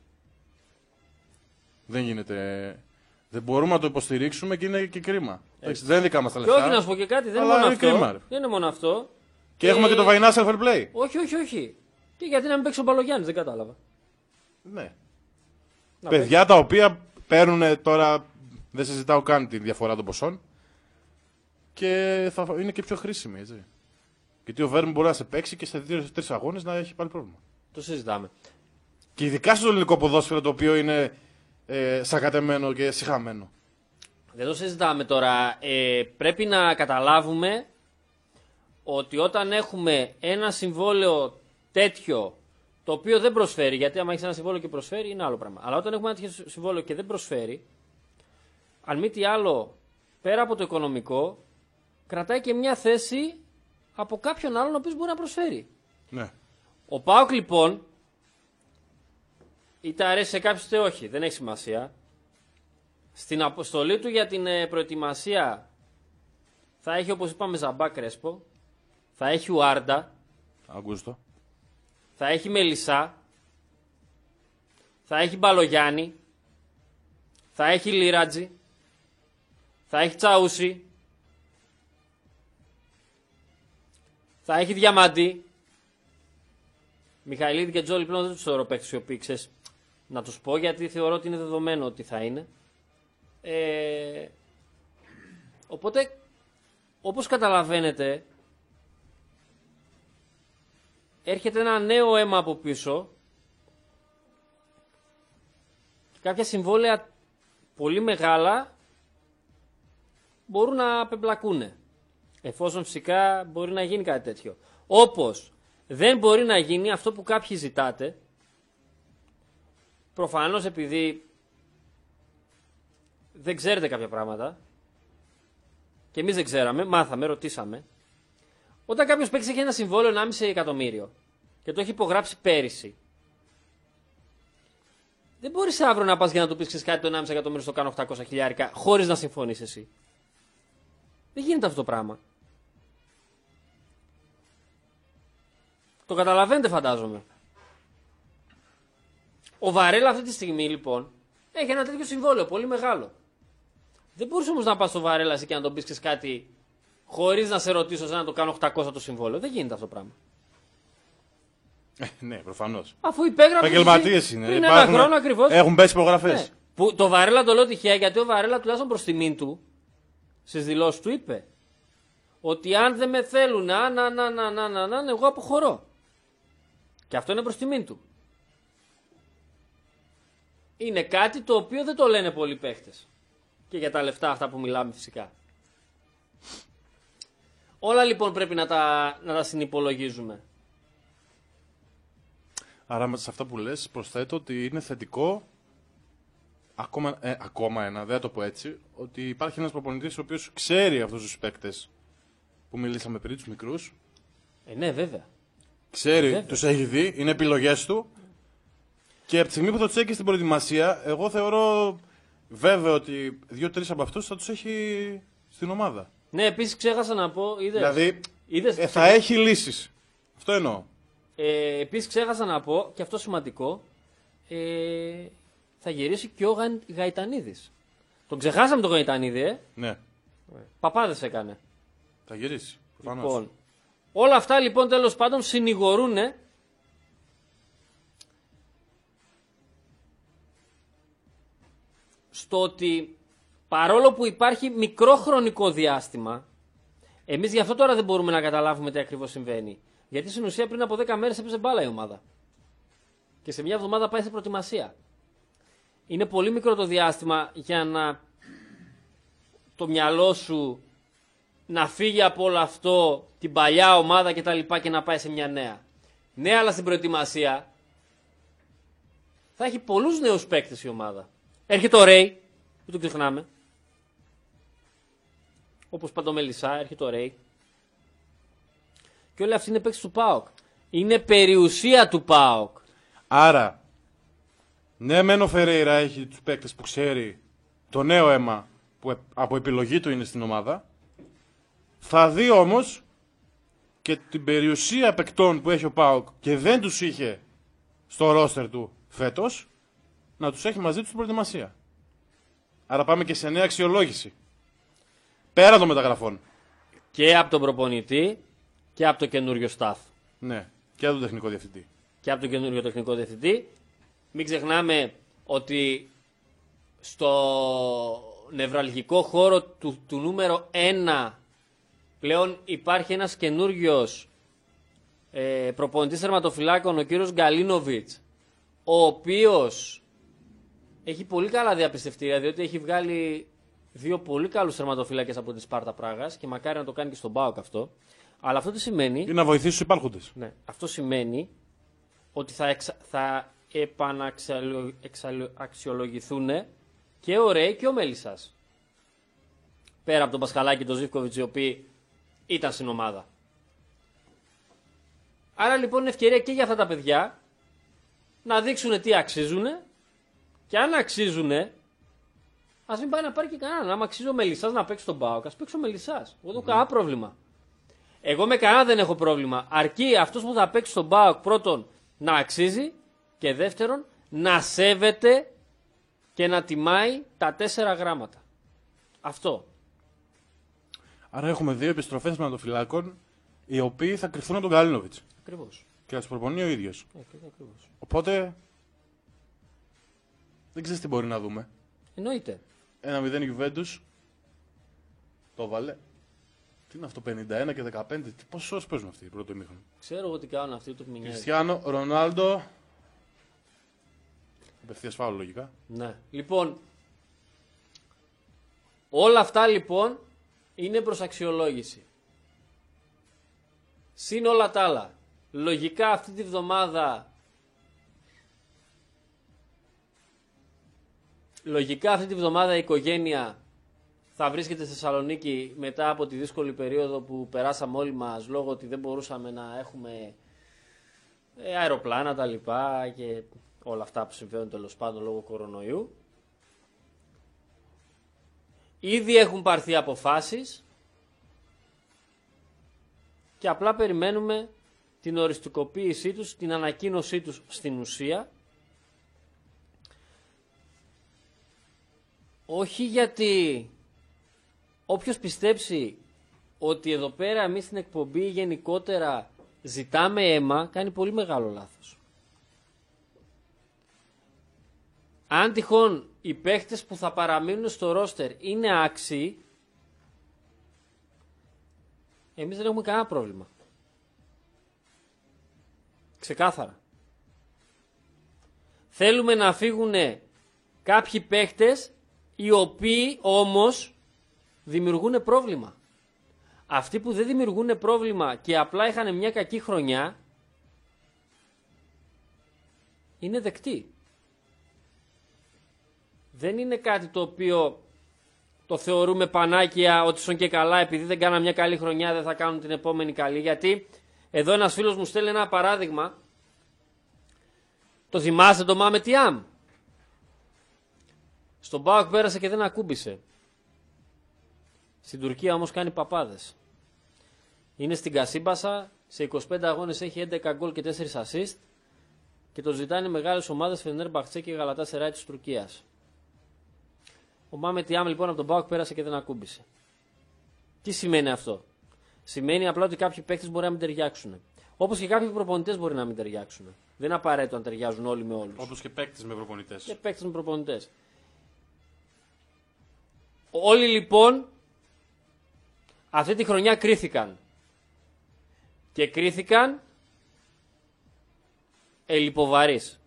Δεν γίνεται. Δεν μπορούμε να το υποστηρίξουμε και είναι και κρίμα. Έτσι. Δεν είναι δικά μας τα λεφτά. Και όχι να σου πω και κάτι, δεν είναι μόνο αυτό. Κρίμα, δεν είναι μόνο αυτό. Και, και έχουμε και το financial fair play. Όχι, όχι, όχι. Και γιατί να μην παίξει ο Μπαλογιάννης, δεν κατάλαβα. Ναι. Να Παιδιά παίξει. Τα οποία παίρνουν τώρα. Δεν συζητάω καν τη διαφορά των ποσών. Και θα είναι και πιο χρήσιμη, έτσι. Γιατί ο Βέρμπλουμ μπορεί να σε παίξει και σε δύο-τρεις αγώνες να έχει πάλι πρόβλημα. Το συζητάμε. Και ειδικά στο ελληνικό ποδόσφαιρο, το οποίο είναι ε, σακατεμένο και σιχαμένο. Δεν το συζητάμε τώρα. Ε, πρέπει να καταλάβουμε ότι όταν έχουμε ένα συμβόλαιο τέτοιο, το οποίο δεν προσφέρει, γιατί άμα έχει ένα συμβόλαιο και προσφέρει είναι άλλο πράγμα. Αλλά όταν έχουμε ένα τέτοιο συμβόλαιο και δεν προσφέρει, αν μη τι άλλο, πέρα από το οικονομικό, κρατάει και μια θέση από κάποιον άλλον ο οποίος μπορεί να προσφέρει. Ναι. Ο ΠΑΟΚ λοιπόν, είτε αρέσει σε κάποιους είτε όχι, δεν έχει σημασία, Στην αποστολή του για την ε, προετοιμασία θα έχει, όπως είπαμε, Ζαμπά Κρέσπο, θα έχει Ουάρντα, Αγκούστο. θα έχει Μελισσά, θα έχει Μπαλογιάννη, θα έχει Λίρατζη, θα έχει Τσαούσι, θα έχει Διαμαντή. Μιχαηλίδη και Τζόλι πλέον δεν τους θεωρώ παίκτες οι οποίοι ξέρεις να τους πω, γιατί θεωρώ ότι είναι δεδομένο ότι θα είναι. Ε, οπότε, όπως καταλαβαίνετε, έρχεται ένα νέο αίμα από πίσω και κάποια συμβόλαια πολύ μεγάλα μπορούν να απεμπλακούνε. Εφόσον φυσικά μπορεί να γίνει κάτι τέτοιο. Όπως δεν μπορεί να γίνει αυτό που κάποιοι ζητάτε, προφανώς επειδή δεν ξέρετε κάποια πράγματα και εμείς δεν ξέραμε, μάθαμε, ρωτήσαμε. Όταν κάποιος παίξει έχει ένα συμβόλαιο ενάμιση εκατομμύριο και το έχει υπογράψει πέρυσι, δεν μπορείς αύριο να πας για να του πεις κάτι το ενάμιση εκατομμύριο στο κάνω οκτακόσια χιλιάρικα χωρίς να συμφωνείς εσύ. Δεν γίνεται αυτό το πράγμα. Το καταλαβαίνετε φαντάζομαι. Ο Βαρέλα αυτή τη στιγμή λοιπόν έχει ένα τέτοιο συμβόλαιο πολύ μεγάλο. Δεν μπορείς όμως να πας στο Βαρέλα εσύ και να τον πεις κάτι χωρίς να σε ρωτήσω σαν να το κάνω οκτακόσια το συμβόλαιο. Δεν γίνεται αυτό το πράγμα. Ε, ναι, προφανώς. Αφού υπέγραψε. Επαγγελματίες είναι. Πριν Υπάρχουν... ένα χρόνο ακριβώς. Έχουν πέσει υπογραφές. Ναι. Που το Βαρέλα το λέω τυχαία γιατί ο Βαρέλα τουλάχιστον προς τιμήν του στις δηλώσεις του είπε ότι αν δεν με θέλουν να, να, να, να, να, να, να, εγώ αποχωρώ. Και αυτό είναι προς τιμήν του. Είναι κάτι το οποίο δεν το λένε πολλοί παίχτες. Και για τα λεφτά αυτά που μιλάμε φυσικά. Όλα λοιπόν πρέπει να τα, να τα συνυπολογίζουμε. Άρα σε αυτά που λες προσθέτω ότι είναι θετικό ακόμα, ε, ακόμα ένα, δεν θα το πω έτσι, ότι υπάρχει ένας προπονητής ο οποίος ξέρει αυτούς τους παίκτες που μιλήσαμε πριν, τους μικρούς. Ε, ναι, βέβαια. Ξέρει, βέβαια. Τους έχει δει, είναι επιλογές του. Και από τη στιγμή που θα τους έχει στην προετοιμασία, εγώ θεωρώ βέβαια ότι δύο-τρεις από αυτούς θα τους έχει στην ομάδα. Ναι, επίσης ξέχασα να πω. Είδες, δηλαδή είδες, ε, θα έχει λύσεις. Αυτό εννοώ. Ε, επίσης ξέχασα να πω, και αυτό σημαντικό, ε, θα γυρίσει και ο Γα... Γαϊτανίδης. Τον ξεχάσαμε τον Γαϊτανίδη, ε. Ναι. Παπάδες έκανε. Θα γυρίσει. Προφανώς. Λοιπόν, όλα αυτά λοιπόν τέλος πάντων συνηγορούν στο ότι παρόλο που υπάρχει μικρό χρονικό διάστημα, εμείς γι' αυτό τώρα δεν μπορούμε να καταλάβουμε τι ακριβώς συμβαίνει. Γιατί στην ουσία πριν από δέκα μέρες έπαιζε μπάλα η ομάδα. Και σε μια εβδομάδα πάει σε προετοιμασία. Είναι πολύ μικρό το διάστημα για να το μυαλό σου να φύγει από όλο αυτό, την παλιά ομάδα και τα λοιπά και να πάει σε μια νέα. Ναι, αλλά στην προετοιμασία θα έχει πολλούς νέους παίκτες η ομάδα. Έρχεται ο Ρέι, που το ξεχνάμε. Όπως Παντομελισσά, έρχεται ο Ρέι. Και όλοι αυτοί είναι παίκτες του ΠΑΟΚ. Είναι περιουσία του ΠΑΟΚ. Άρα, ναι, μεν ο Φερέιρα έχει τους παίκτες που ξέρει, το νέο αίμα που από επιλογή του είναι στην ομάδα. Θα δει όμως και την περιουσία παικτών που έχει ο ΠΑΟΚ και δεν τους είχε στο ρόστερ του φέτος, να τους έχει μαζί του στην προετοιμασία. Άρα πάμε και σε νέα αξιολόγηση. Πέρα των μεταγραφών. Και από τον προπονητή και από το καινούριο staff. Ναι, και από τον τεχνικό διευθυντή. Και από τον καινούριο τεχνικό διευθυντή. Μην ξεχνάμε ότι στο νευραλγικό χώρο του, του νούμερο ένα πλέον υπάρχει ένας καινούριος ε, προπονητής τερματοφυλάκων, ο κύριος Γκαλίνοβιτς, ο οποίος έχει πολύ καλά διαπιστευτήρια, διότι έχει βγάλει δύο πολύ καλούς τερματοφύλακες από τη Σπάρτα Πράγας και μακάρι να το κάνει και στον ΠΑΟΚ αυτό. Αλλά αυτό τι σημαίνει? Ή να βοηθήσει τους υπάρχοντες. Ναι, αυτό σημαίνει ότι θα, εξα, θα επαναξιολογηθούν και ο Ρέι και ο Μέλισσας. Πέρα από τον Πασχαλάκη και τον Ζίβκοβιτς, οι οποίοι ήταν στην ομάδα. Άρα λοιπόν είναι ευκαιρία και για αυτά τα παιδιά να δείξουν τι αξίζουν και αν αξίζουν, Ας μην πάει να πάρει και κανέναν. Άμα αξίζει ο Μελισσάς να παίξει τον ΠΑΟΚ, ας παίξει ο Μελισσάς. Εγώ δεν έχω κανένα πρόβλημα. Εγώ με κανένα δεν έχω πρόβλημα. Αρκεί αυτός που θα παίξει στον ΠΑΟΚ πρώτον να αξίζει και δεύτερον να σέβεται και να τιμάει τα τέσσερα γράμματα. Αυτό. Άρα έχουμε δύο επιστροφές ματοφυλάκων οι οποίοι θα κρυφθούν από τον Γκαλίνοβιτς. Ακριβώς. Και θα τους προπονεί ο ίδιος. Ε, ακριβώς. Οπότε δεν ξέρεις τι μπορεί να δούμε. Εννοείται. Ένα μηδέν Γιουβέντους. Το βάλε. Τι είναι αυτό, πενήντα ένα και δεκαπέντε. Πόσες ώρες παίζουν αυτοί οι πρώτο ημίχρονο. Ξέρω εγώ τι κάνουν αυτοί, το μηνιάζει. Κριστιάνο, Ρονάλντο. Απευθείας φάουλ λογικά. Ναι. Λοιπόν, όλα αυτά λοιπόν είναι προς αξιολόγηση. Συν όλα τα άλλα. Λογικά αυτή τη βδομάδα Λογικά αυτή τη βδομάδα η οικογένεια θα βρίσκεται στη Θεσσαλονίκη μετά από τη δύσκολη περίοδο που περάσαμε όλοι μας λόγω ότι δεν μπορούσαμε να έχουμε αεροπλάνα τα λοιπά και όλα αυτά που συμβαίνουν τέλος πάντων λόγω κορονοϊού. Ήδη έχουν πάρθει αποφάσεις και απλά περιμένουμε την οριστικοποίησή τους, την ανακοίνωσή τους στην ουσία. Όχι γιατί όποιος πιστέψει ότι εδώ πέρα εμείς στην εκπομπή γενικότερα ζητάμε αίμα, κάνει πολύ μεγάλο λάθος. Αν τυχόν οι παίχτες που θα παραμείνουν στο ρόστερ είναι άξιοι, εμείς δεν έχουμε κανένα πρόβλημα. Ξεκάθαρα. Θέλουμε να φύγουν κάποιοι παίχτες οι οποίοι όμως δημιουργούν πρόβλημα. Αυτοί που δεν δημιουργούν πρόβλημα και απλά είχαν μια κακή χρονιά είναι δεκτοί. Δεν είναι κάτι το οποίο το θεωρούμε πανάκια ότι σον και καλά επειδή δεν κάναν μια καλή χρονιά δεν θα κάνουν την επόμενη καλή. Γιατί εδώ ένας φίλος μου στέλνει ένα παράδειγμα. Το θυμάστε το Μάμε Τιάμ? Στον ΠΑΟΚ πέρασε και δεν ακούμπησε. Στην Τουρκία όμως κάνει παπάδες. Είναι στην Κασίμπασα, σε είκοσι πέντε αγώνες έχει έντεκα γκολ και τέσσερα assist και το ζητάνε μεγάλες ομάδες Φενέρμπαχτσε και Γαλατάσεράι της Τουρκίας. Ο Μάμε Τιάμ λοιπόν από τον ΠΑΟΚ πέρασε και δεν ακούμπησε. Τι σημαίνει αυτό? Σημαίνει απλά ότι κάποιοι παίκτες μπορεί να μην ταιριάξουν. Όπως και κάποιοι προπονητές μπορεί να μην ταιριάξουν. Δεν είναι απαραίτητο να ταιριάζουν όλοι με όλους. Όπως και παίκτες με προπονητές. Και παίκτες με προπονητές. Όλοι λοιπόν αυτή τη χρονιά κρίθηκαν. Και κρίθηκαν ελιποβαρείς.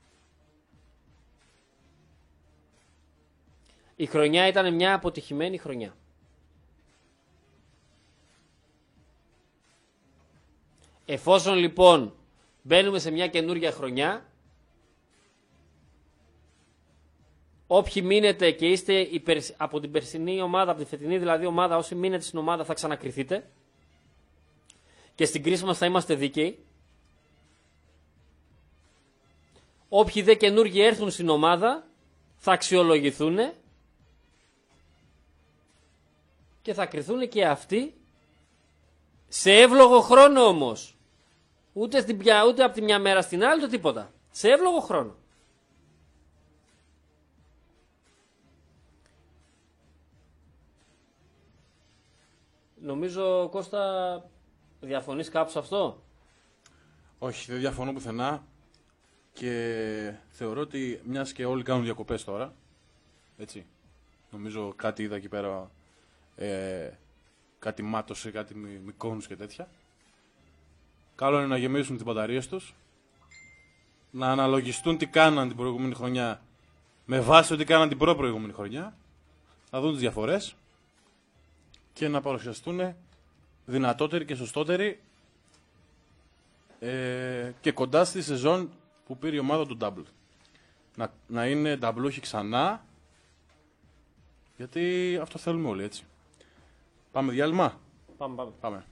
Η χρονιά ήταν μια αποτυχημένη χρονιά. Εφόσον λοιπόν μπαίνουμε σε μια καινούργια χρονιά, όποιοι μείνετε και είστε από την περσινή ομάδα, από τη φετινή δηλαδή ομάδα, όσοι μείνετε στην ομάδα θα ξανακριθείτε και στην κρίση μας θα είμαστε δίκαιοι. Όποιοι δε καινούργοι έρθουν στην ομάδα θα αξιολογηθούν και θα κριθούν και αυτοί σε εύλογο χρόνο όμως. Ούτε, στην, ούτε από τη μια μέρα στην άλλη, ούτε τίποτα. Σε εύλογο χρόνο. Νομίζω, Κώστα, διαφωνείς κάπου σε αυτό? Όχι, δεν διαφωνώ πουθενά και θεωρώ ότι μιας και όλοι κάνουν διακοπές τώρα, έτσι, νομίζω κάτι είδα εκεί πέρα, ε, κάτι μάτωσε, κάτι μικόνους και τέτοια. Καλό είναι να γεμίσουν τις μπαταρίες τους, να αναλογιστούν τι κάναν την προηγούμενη χρονιά με βάση ότι κάναν την προ-προηγούμενη χρονιά, να δουν τις διαφορές και να παρουσιαστούν δυνατότεροι και σωστότεροι ε, και κοντά στη σεζόν που πήρε η ομάδα του Double. Να, να είναι νταμπλούχοι ξανά, γιατί αυτό θέλουμε όλοι, έτσι. Πάμε διάλειμμα. Πάμε, πάμε. Πάμε.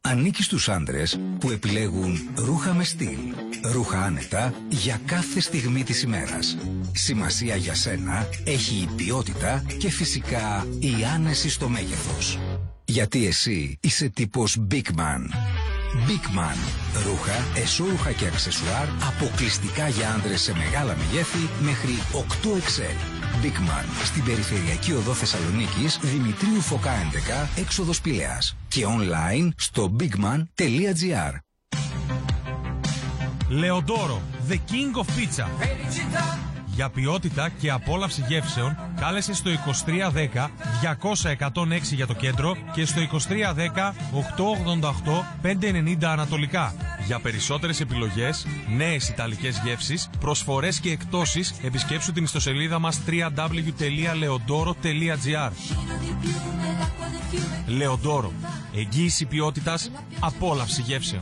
Ανήκει στους άντρες που επιλέγουν ρούχα με στυλ. Ρούχα άνετα για κάθε στιγμή της ημέρας. Σημασία για σένα έχει η ποιότητα και φυσικά η άνεση στο μέγεθος. Γιατί εσύ είσαι τύπος Big Man. Big Man. Ρούχα, εσώρουχα και αξεσουάρ αποκλειστικά για άντρες σε μεγάλα μεγέθη μέχρι οκτώ εξ ελ. Big Man. Στην περιφερειακή οδό Θεσσαλονίκης, Δημητρίου Φωκά έντεκα, έξοδος Πηλαίας. Και online στο bigman τελεία gr. Λεοντόρο, the king of pizza. Για ποιότητα και απόλαυση γεύσεων, κάλεσε στο είκοσι τρία δέκα διακόσια εκατόν έξι για το κέντρο και στο είκοσι τρία δέκα οκτακόσια ογδόντα οκτώ πεντακόσια ενενήντα ανατολικά. Για περισσότερες επιλογές, νέες ιταλικές γεύσεις, προσφορές και εκπτώσεις, επισκέψου την ιστοσελίδα μας double-u double-u double-u τελεία leodoro τελεία gr. Λεοντόρο, εγγύηση ποιότητας, απόλαυση γεύσεων.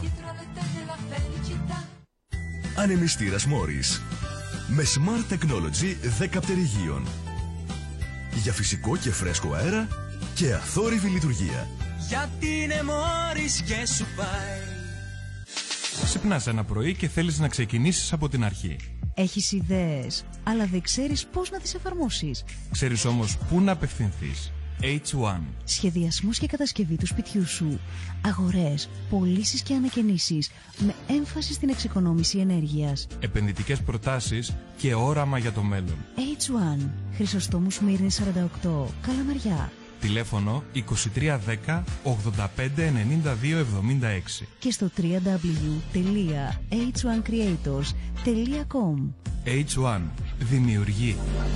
Ανεμιστήρας Μόρις. Με Smart Technology δέκα πτερυγίων. Για φυσικό και φρέσκο αέρα και αθόρυβη λειτουργία. Γιατί είναι Μόρις και σου πάει. Ξυπνάς ένα πρωί και θέλεις να ξεκινήσεις από την αρχή. Έχεις ιδέες, αλλά δεν ξέρεις πώς να τις εφαρμόσεις. Ξέρεις όμως πού να απευθυνθείς. έιτς ουάν. Σχεδιασμός και κατασκευή του σπιτιού σου. Αγορές, πωλήσεις και ανακαινήσεις με έμφαση στην εξοικονόμηση ενέργειας. Επενδυτικές προτάσεις και όραμα για το μέλλον. έιτς ουάν. Χρυσοστόμου Σμύρνης σαράντα οκτώ. Καλαμαριά. Τηλέφωνο είκοσι τρία δέκα ογδόντα πέντε ενενήντα δύο εβδομήντα έξι. Και στο double-u double-u double-u τελεία έιτς ουάν creators τελεία com. έιτς ουάν. Δημιουργεί.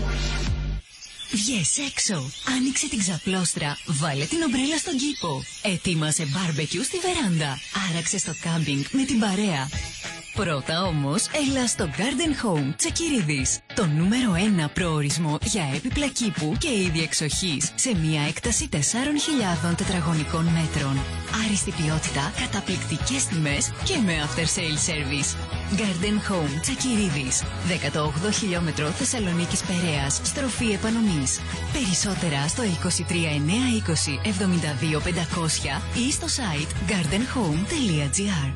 Βγες έξω, άνοιξε την ξαπλώστρα, βάλε την ομπρέλα στον κήπο. Ετοίμασε μπάρμπεκιου στη βεράντα, άραξε στο κάμπινγκ με την παρέα. Πρώτα όμως, έλα στο Garden Home Τσακυρίδης, το νούμερο ένα προορισμό για έπιπλα κήπου και είδη εξοχής, σε μια έκταση τεσσάρων χιλιάδων τετραγωνικών μέτρων. Άριστη ποιότητα, καταπληκτικές τιμές και με after sale service. Garden Home Τσακυρίδης, δεκαοκτώ χιλιόμετρο Θεσσαλονίκης Περαίας, στροφή επανομής. Περισσότερα στο είκοσι τρία εννιακόσια είκοσι εβδομήντα δύο πεντακόσια ή στο site garden home τελεία gr.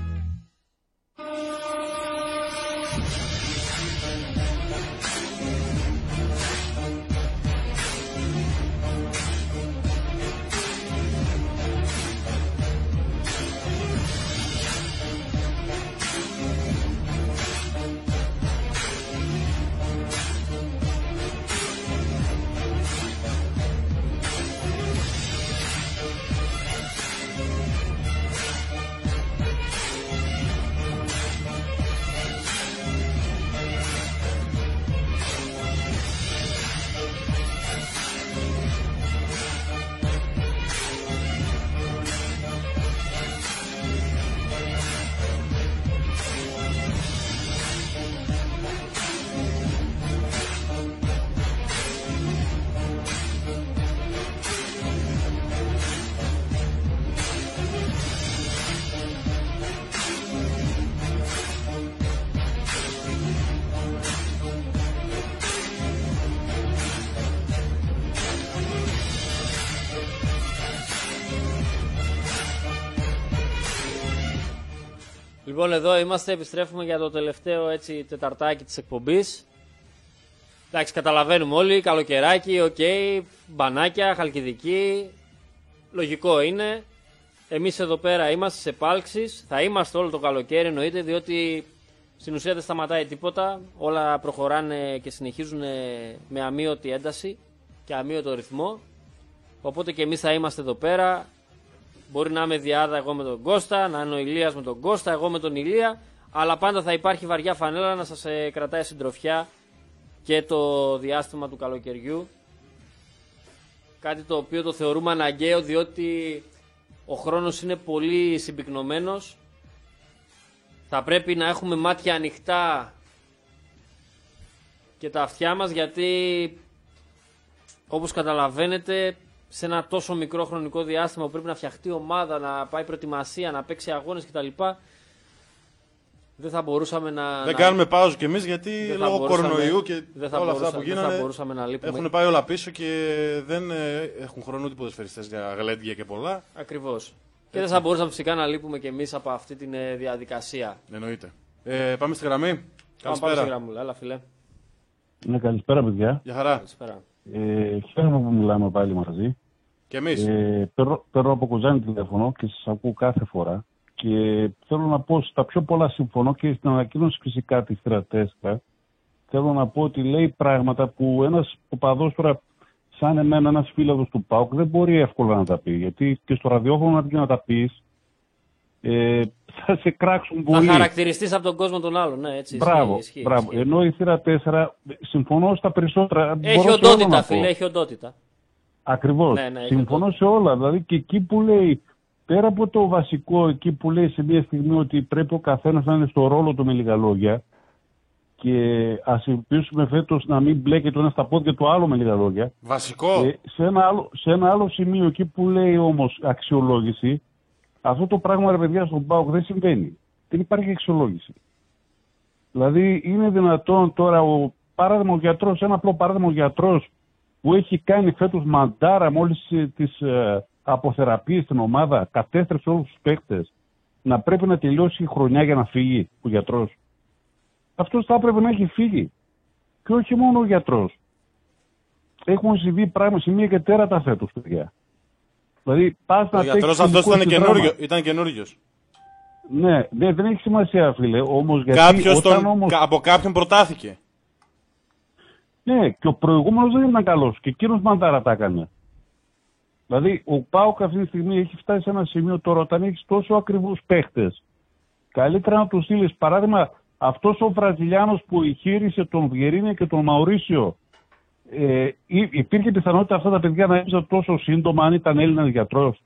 Λοιπόν, εδώ είμαστε, επιστρέφουμε για το τελευταίο έτσι τεταρτάκι της εκπομπής. Εντάξει, καταλαβαίνουμε όλοι, καλοκαιράκι, οκ, okay, μπανάκια, χαλκιδική, λογικό είναι. Εμείς εδώ πέρα είμαστε σε πάλξεις, θα είμαστε όλο το καλοκαίρι εννοείται, διότι στην ουσία δεν σταματάει τίποτα, όλα προχωράνε και συνεχίζουν με αμείωτη ένταση και αμείωτο ρυθμό. Οπότε και εμείς θα είμαστε εδώ πέρα. Μπορεί να είμαι Διάδα εγώ με τον Κώστα, να είναι ο Ηλίας με τον Κώστα, εγώ με τον Ηλία, αλλά πάντα θα υπάρχει βαριά φανέλα να σας ε, κρατάει συντροφιά και το διάστημα του καλοκαιριού. Κάτι το οποίο το θεωρούμε αναγκαίο, διότι ο χρόνος είναι πολύ συμπυκνωμένος. Θα πρέπει να έχουμε μάτια ανοιχτά και τα αυτιά μας, γιατί όπως καταλαβαίνετε, σε ένα τόσο μικρό χρονικό διάστημα που πρέπει να φτιαχτεί ομάδα, να πάει προετοιμασία, να παίξει αγώνες κτλ. Δεν θα μπορούσαμε να... Δεν να... κάνουμε πάουζ κι εμείς, γιατί λόγω κορονοϊού και δεν θα όλα μπορούσα... αυτά που γίνανε δεν θα μπορούσαμε να λείπουμε. Έχουν πάει όλα πίσω και δεν έχουν χρόνο ούτε ποδοσφαιριστές για γλέντια και πολλά. Ακριβώς. Και δεν θα μπορούσαμε φυσικά να λείπουμε κι εμείς από αυτή τη διαδικασία. Εννοείται. Ε, πάμε στη γραμμή. Πάμε στη γραμμή, έλα φίλε. Ναι, καλησπέρα παιδιά. Γεια χαρά. Καλησπέρα. Ε, χαίρομαι που μιλάμε πάλι μαζί. Και εμείς. Ε, παίρνω, παίρνω από Κοζάνη τηλέφωνο και σας ακούω κάθε φορά. Και θέλω να πω, στα πιο πολλά συμφωνώ και στην ανακοίνωση φυσικά της Τριατέσκα. Θέλω να πω ότι λέει πράγματα που ένας οπαδός τώρα, σαν εμένα, ένας φίλος του ΠΑΟΚ, δεν μπορεί εύκολα να τα πει. Γιατί και στο ραδιόφωνο να βγει να τα πεις, ε, θα σε κράξουν πολύ. Θα χαρακτηριστείς από τον κόσμο των άλλων, ναι, έτσι. Μπράβο, ισχύει, ισχύει, μπράβο. ισχύει. Ενώ η θύρα τέσσερα, συμφωνώ στα περισσότερα. Έχει οντότητα, φίλε, έχει οντότητα. Ακριβώς. Ναι, ναι, συμφωνώ σε όλα. Δηλαδή και εκεί που λέει, πέρα από το βασικό, εκεί που λέει σε μια στιγμή ότι πρέπει ο καθένας να είναι στο ρόλο του με λίγα λόγια, και ας ελπίσουμε φέτος να μην μπλέκει το ένα στα πόδια του άλλου με λίγα λόγια. Βασικό. Ε, σε, ένα άλλο, σε ένα άλλο σημείο, εκεί που λέει όμως αξιολόγηση, αυτό το πράγμα, ρε παιδιά, στον ΠΑΟΚ δεν συμβαίνει. Δεν υπάρχει αξιολόγηση. Δηλαδή είναι δυνατόν τώρα ο παράδειγμα ο γιατρός, ένα απλό παράδειγμα ο γιατρός που έχει κάνει φέτος μαντάρα μόλις τις ε, αποθεραπείες στην ομάδα, κατέστρεψε όλους τους παίκτες, να πρέπει να τελειώσει η χρονιά για να φύγει ο γιατρός. Αυτός θα έπρεπε να έχει φύγει. Και όχι μόνο ο γιατρός. Έχουν συμβεί πράγματα, σημεία και τέρατα φέτος, παιδιά. Δηλαδή, πας ο να γιατρός αυτός ήταν καινούριο, ήταν καινούριος. Ναι, ναι, δεν έχει σημασία, φίλε. Όμως, γιατί Κάποιος όταν τον, όμως... από κάποιον προτάθηκε. Ναι, και ο προηγούμενος δεν ήταν καλός. Και εκείνος μαντάρα τα έκανε. Δηλαδή, ο ΠΑΟΚ αυτή τη στιγμή έχει φτάσει σε ένα σημείο τώρα, όταν έχει τόσο ακριβούς παίχτες. Καλύτερα να του στείλεις. Παράδειγμα, αυτός ο Βραζιλιάνος που εγχείρησε τον Βιερίνια και τον Μαουρίσιο, ε, υπήρχε πιθανότητα αυτά τα παιδιά να έπαιζαν τόσο σύντομα αν ήταν Έλληνας γιατρός?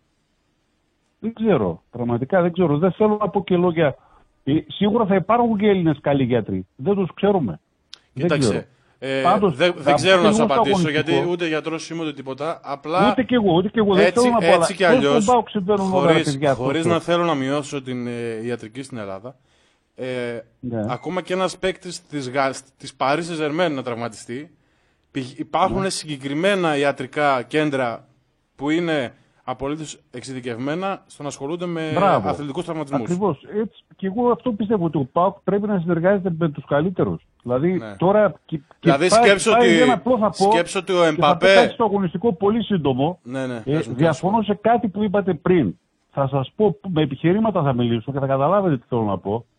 Δεν ξέρω. Πραγματικά δεν ξέρω. Δεν θέλω να πω και λόγια. Ε, σίγουρα θα υπάρχουν και Έλληνες καλοί γιατροί. Δεν τους ξέρουμε. Κοίταξε. Ε, Πάντως, δεν, δεν ξέρω να σου απαντήσω, γιατί αγωνιστικό. ούτε γιατρός είμαι ούτε τίποτα. Απλά Ούτε κι εγώ, ούτε κι εγώ. Δεν έτσι, θέλω να πω, έτσι κι αλλά αλλιώς, στον ΠΑΟΚ συμβαίνουν όλα, ρε χωρίς, παιδιά, χωρίς αυτό. να θέλω να μειώσω την ε, ιατρική στην Ελλάδα, ε, Ναι. ακόμα και ένας παίκτης της, Γα- της Paris Saint-Germain να τραυματιστεί, πηγ- υπάρχουν Ναι. συγκεκριμένα ιατρικά κέντρα που είναι απολύτως εξειδικευμένα στο να ασχολούνται με Μπράβο. αθλητικούς τραυματισμούς. Ακριβώς. Έτσι, και εγώ αυτό πιστεύω, ότι ο ΠΑΟΚ πρέπει να συνεργάζεται με τους καλύτερους. Δηλαδή Ναι. τώρα. Και, και Δηλαδή πάει, σκέψου πάει ότι- ένα απλό θα πω, σκέψου ότι ο και θα Εμπαπέ- πω κάτι στο αγωνιστικό πολύ σύντομο. Ναι, ναι. Ε, πες μου, διαφωνώ σε κάτι που είπατε πριν. Θα σας πω, με επιχειρήματα θα μιλήσω και θα καταλάβετε τι θέλω να πω.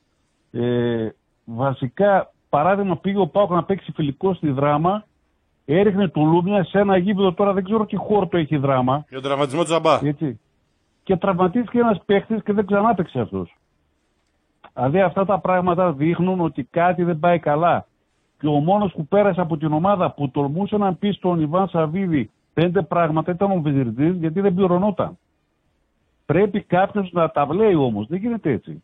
Ε, βασικά, παράδειγμα, πήγε ο ΠΑΟΚ να παίξει φιλικό στη Δράμα, έριχνε του Λούμια σε ένα γήπεδο, τώρα δεν ξέρω τι χώρο το έχει η Δράμα. Για τον τραυματισμό του Ζαμπά. Έτσι. Και τραυματίστηκε ένας παίχτης και δεν ξανά παίξε αυτός. Δηλαδή αυτά τα πράγματα δείχνουν ότι κάτι δεν πάει καλά. Και ο μόνος που πέρασε από την ομάδα που τολμούσε να πει στον Ιβάν Σαββίδη πέντε πράγματα ήταν ο Βεζιρτζής, γιατί δεν πληρωνόταν. Πρέπει κάποιος να τα βλέπει όμως. Δεν γίνεται έτσι.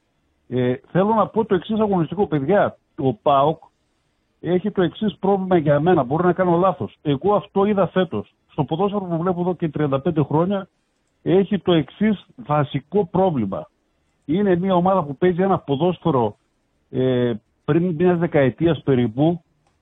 Ε, θέλω να πω το εξής αγωνιστικό, παιδιά. Ο ΠΑΟΚ έχει το εξής πρόβλημα για μένα. Μπορεί να κάνω λάθος. Εγώ αυτό είδα φέτος. Στο ποδόσφαιρο που βλέπω εδώ και τριάντα πέντε χρόνια, έχει το εξής βασικό πρόβλημα. Είναι μια ομάδα που παίζει ένα ποδόσφαιρο ε, πριν μια δεκαετία περίπου,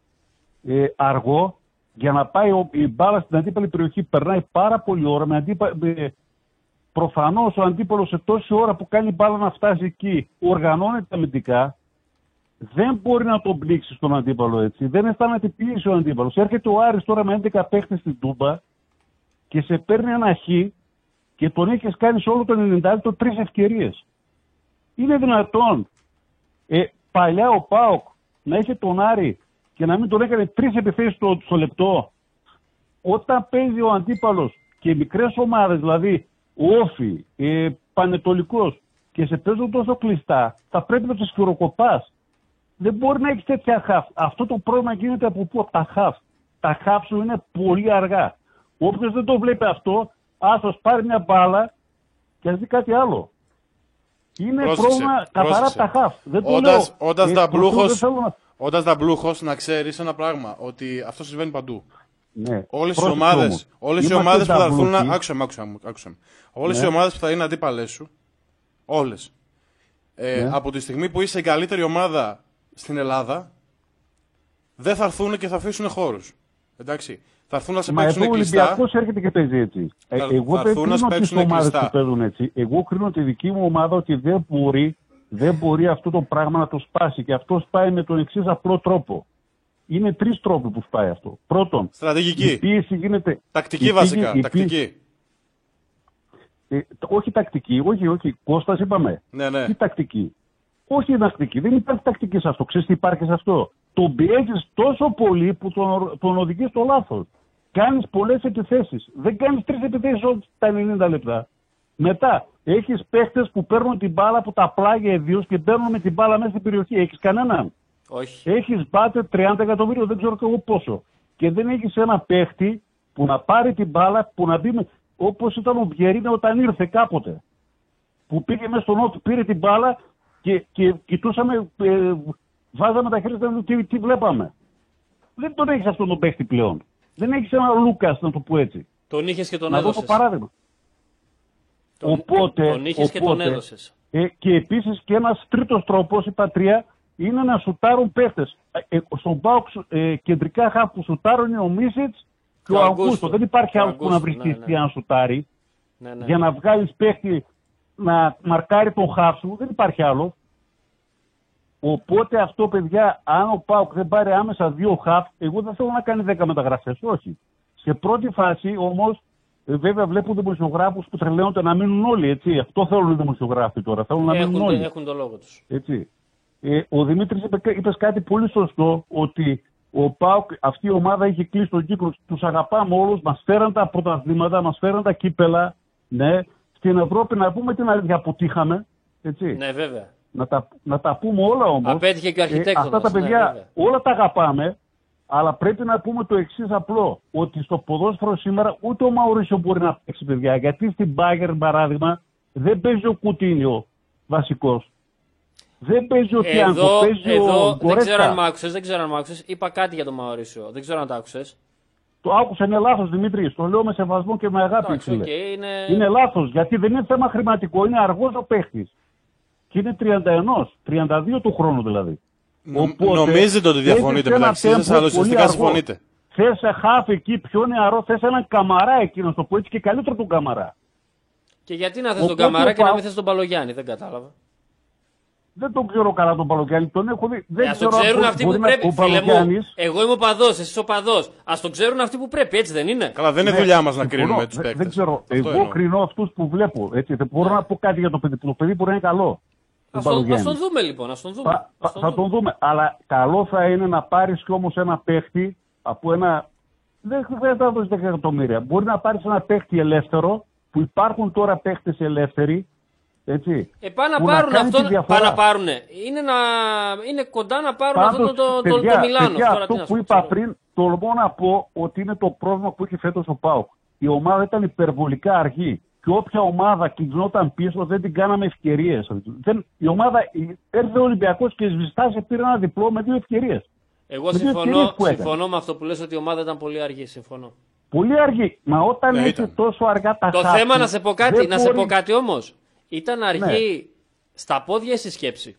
ε, αργό, για να πάει ο, η μπάλα στην αντίπαλη περιοχή. Περνάει πάρα πολύ ώρα. Με αντίπα, με, προφανώς ο αντίπαλος σε τόση ώρα που κάνει μπάλα να φτάσει εκεί, οργανώνεται αμυντικά. Δεν μπορεί να τον πλήξει στον αντίπαλο έτσι. Δεν αισθάνεται πίεση ο αντίπαλος. Έρχεται ο Άρης τώρα με έντεκα παίχτες στην Τούμπα και σε παίρνει ένα χ και τον έχεις κάνει σε όλο το ενενήντα λεπτό τρεις ευκαιρίες. Είναι δυνατόν ε, παλιά ο ΠΑΟΚ να είχε τον Άρη και να μην τον έκανε τρεις επιθέσεις στο, στο λεπτό? Όταν παίζει ο αντίπαλος και μικρές ομάδες, δηλαδή Όφη, ε, Πανετολικός, και σε παίζουν τόσο κλειστά, θα πρέπει να τους σφυροκοπάς. Δεν μπορεί να έχει τέτοια χαφ. Αυτό το πρόβλημα γίνεται από πού? Από τα χαφ. Τα χαφ σου είναι πολύ αργά. Όποιος δεν το βλέπει αυτό, ας σας πάρει μια μπάλα και ας δει κάτι άλλο. Είναι Πρόσεξε, πρόβλημα καθαρά από τα χαφ. Δεν το Όντας, λέω. όντας Ε, ταμπλούχος, δεν θέλω να- όντας ταμπλούχος, να ξέρεις ένα πράγμα, ότι αυτό συμβαίνει παντού. Ναι. Όλες οι Πρόσεξε ομάδες, όμως. όλες οι Είμαστε ομάδες που θα έρθουν να... ταμπλούχοι. Άκουσα με, άκουσα με, άκουσα με. Όλες Ναι. οι ομάδες που θα είναι αντίπαλες σου, όλες, ε, Ναι. από τη στιγμή που είσαι η καλύτερη ομάδα στην Ελλάδα, δεν θα έρθουν και θα αφήσουν χώρους. Εντάξει. Θα έρθουν να σε Μα παίξουν εδώ ο κλειστά. Ολυμπιακός έρχεται και παίζει έτσι. Θα, Ε, εγώ θα δεν έρθουν να κρίνω τις παίξουν ομάδες κλειστά. που παίζουν έτσι. Εγώ κρίνω τη δική μου ομάδα ότι δεν μπορεί, δεν μπορεί αυτό το πράγμα να το σπάσει. Και αυτό σπάει με τον εξής απλό τρόπο. Είναι τρεις τρόποι που σπάει αυτό. Πρώτον, στρατηγική. Η πίεση γίνεται. Τακτική η βασικά. πίεση, η τακτική. πίεση, ε, όχι τακτική, όχι, όχι. Κώστας είπαμε. Ναι, ναι. Τι τακτική. Όχι τακτική. Δεν υπάρχει τακτική σε αυτό. Ξέρεις τι υπάρχει σε αυτό. Τον πιέζεις τόσο πολύ που τον, τον οδηγείς στο λάθος. Κάνεις πολλές επιθέσεις. Δεν κάνεις τρεις επιθέσεις όλα τα ενενήντα λεπτά. Μετά έχεις παίχτες που παίρνουν την μπάλα από τα πλάγια ιδίως και παίρνουν με την μπάλα μέσα στην περιοχή. Έχεις κανέναν. Όχι. Έχεις μπάτε τριάντα εκατομμύρια, δεν ξέρω και εγώ πόσο. Και δεν έχεις ένα παίχτη που να πάρει την μπάλα, που να μπει με... όπως ήταν ο Βιερίνια όταν ήρθε κάποτε. Που πήγε μέσα στον Όφη, πήρε την μπάλα και, και κοιτούσαμε, ε, βάζαμε τα χέρια και τι, τι βλέπαμε. Δεν τον έχεις αυτόν τον παίχτη πλέον. Δεν έχεις ένα Λούκας, να το πω έτσι. Τον είχες και τον να έδωσες. Να δώσω παράδειγμα. Τον, οπότε, τον είχες οπότε, και τον έδωσες. Ε, και επίσης και ένας τρίτος τρόπος, η πατρία, είναι να σουτάρουν παίχτες. Ε, στον ΠΑΟΚ ε, κεντρικά χαφ που σουτάρουν είναι ο Μίσιτς και ο, ο Αγκούστο. Δεν υπάρχει άλλο που να βρίσκει ναι, ναι. να σουτάρει. Ναι, ναι. Για να βγάλεις παίχτη να μαρκάρει τον χαφ σου, δεν υπάρχει άλλο. Οπότε αυτό, παιδιά, αν ο ΠΑΟΚ δεν πάρει άμεσα δύο χαφ, εγώ δεν θέλω να κάνει δέκα μεταγραφές, όχι. Σε πρώτη φάση όμως, ε, βέβαια βλέπω δημοσιογράφους που τρελαίνονται να μείνουν όλοι, έτσι. Αυτό θέλουν οι δημοσιογράφοι τώρα, θέλουν να μείνουν έχουν, όλοι. Έχουν το λόγο τους. Έτσι. Ε, ο Δημήτρης είπε, είπες κάτι πολύ σωστό, ότι ο ΠΑΟΚ, αυτή η ομάδα είχε κλείσει τον κύκλο. Τους αγαπάμε όλους, μας φέραν τα πρωταθλήματα, μας φέραν τα κύπελα. Ναι. Στην Ευρώπη να πούμε την αλήθεια, αποτύχαμε. Έτσι. Ναι, βέβαια. Να τα, να τα πούμε όλα όμως. Απέτυχε και ο αρχιτέκτονας. Ε, αυτά τα παιδιά ναι, όλα τα αγαπάμε, αλλά πρέπει να πούμε το εξής απλό, ότι στο ποδόσφαιρο σήμερα ούτε ο Μαουρίσιο μπορεί να παίξει, παιδιά. Γιατί στην Bayern, παράδειγμα, δεν παίζει ο Κουτίνιο βασικός. Δεν παίζει ο Τιάνκο, παίζει εδώ, ο δεν ξέρω αν μ' άκουσες, δεν ξέρω αν μ' άκουσες. Είπα κάτι για τον Μαουρίσιο, δεν ξέρω αν το άκουσες. Το άκουσα, είναι λάθος, Δημήτρη. Το λέω με σεβασμό και με αγάπη. Εντάξει, okay, είναι... είναι λάθος, γιατί δεν είναι θέμα χρηματικό, είναι αργός ο παίχτης. Και είναι τριάντα ένα, τριάντα δύο του χρόνου δηλαδή. Οπότε, νομίζετε ότι διαφωνείτε μεταξύ σας, αλλά ουσιαστικά συμφωνείτε. Θες χάφ εκεί πιο νεαρό, θες έναν Καμαρά εκείνο, το πω έτσι, και καλύτερο τον Καμαρά. Και γιατί να θες τον Καμαρά και να μην θες τον Παλογιάννη, δεν κατάλαβα. Δεν τον ξέρω καλά τον Παλογιάννη, τον έχω δει. Δεν ας το ξέρουν αυτοί που πρέπει, φίλε μου. Εγώ είμαι ο παδός, εσύ ο παδός. Ας το ξέρουν αυτοί που πρέπει, έτσι δεν είναι. Καλά, δεν είναι ναι, δουλειά μας να κρίνουμε τους παίκτες. Δεν ξέρω. Αυτό εγώ κρίνω αυτούς που βλέπω. Έτσι. Δεν μπορώ να πω κάτι για το παιδί. Το παιδί μπορεί να είναι καλό. Ας τον, ας τον δούμε λοιπόν. Ας τον δούμε. Θα, ας τον θα δούμε. τον δούμε. Αλλά καλό θα είναι να πάρεις κι όμως ένα παίχτη από ένα. Δεν χρειάζεται να δώσεις δέκα εκατομμύρια. Μπορεί να πάρεις ένα παίχτη ελεύθερο, που υπάρχουν τώρα παίχτες ελεύθεροι. Έτσι, ε, πάνε να πάρουν να αυτόν, πάνε να πάρουνε. Είναι, να, είναι κοντά να πάρουν αυτό το, το, το, το Μιλάνο. Παιδιά, τώρα, αυτό που πω, είπα πριν, τολμώ να πω ότι είναι το πρόβλημα που έχει φέτος ο ΠΑΟΚ. Η ομάδα ήταν υπερβολικά αργή. Και όποια ομάδα κλεινόταν πίσω δεν την κάναμε ευκαιρίες. Δεν, η ομάδα έρθε ο Ολυμπιακός και σβηστά σε πήρε ένα διπλό με δύο ευκαιρίες. Εγώ με συμφωνώ, συμφωνώ με αυτό που λες ότι η ομάδα ήταν πολύ αργή. Συμφωνώ. Πολύ αργή. Μα όταν ναι, είσαι τόσο αργά τα Το χάπη, θέμα να σε πω κάτι, να μπορεί... σε πω κάτι όμως. Ήταν αργή ναι. στα πόδια ή στη σκέψη.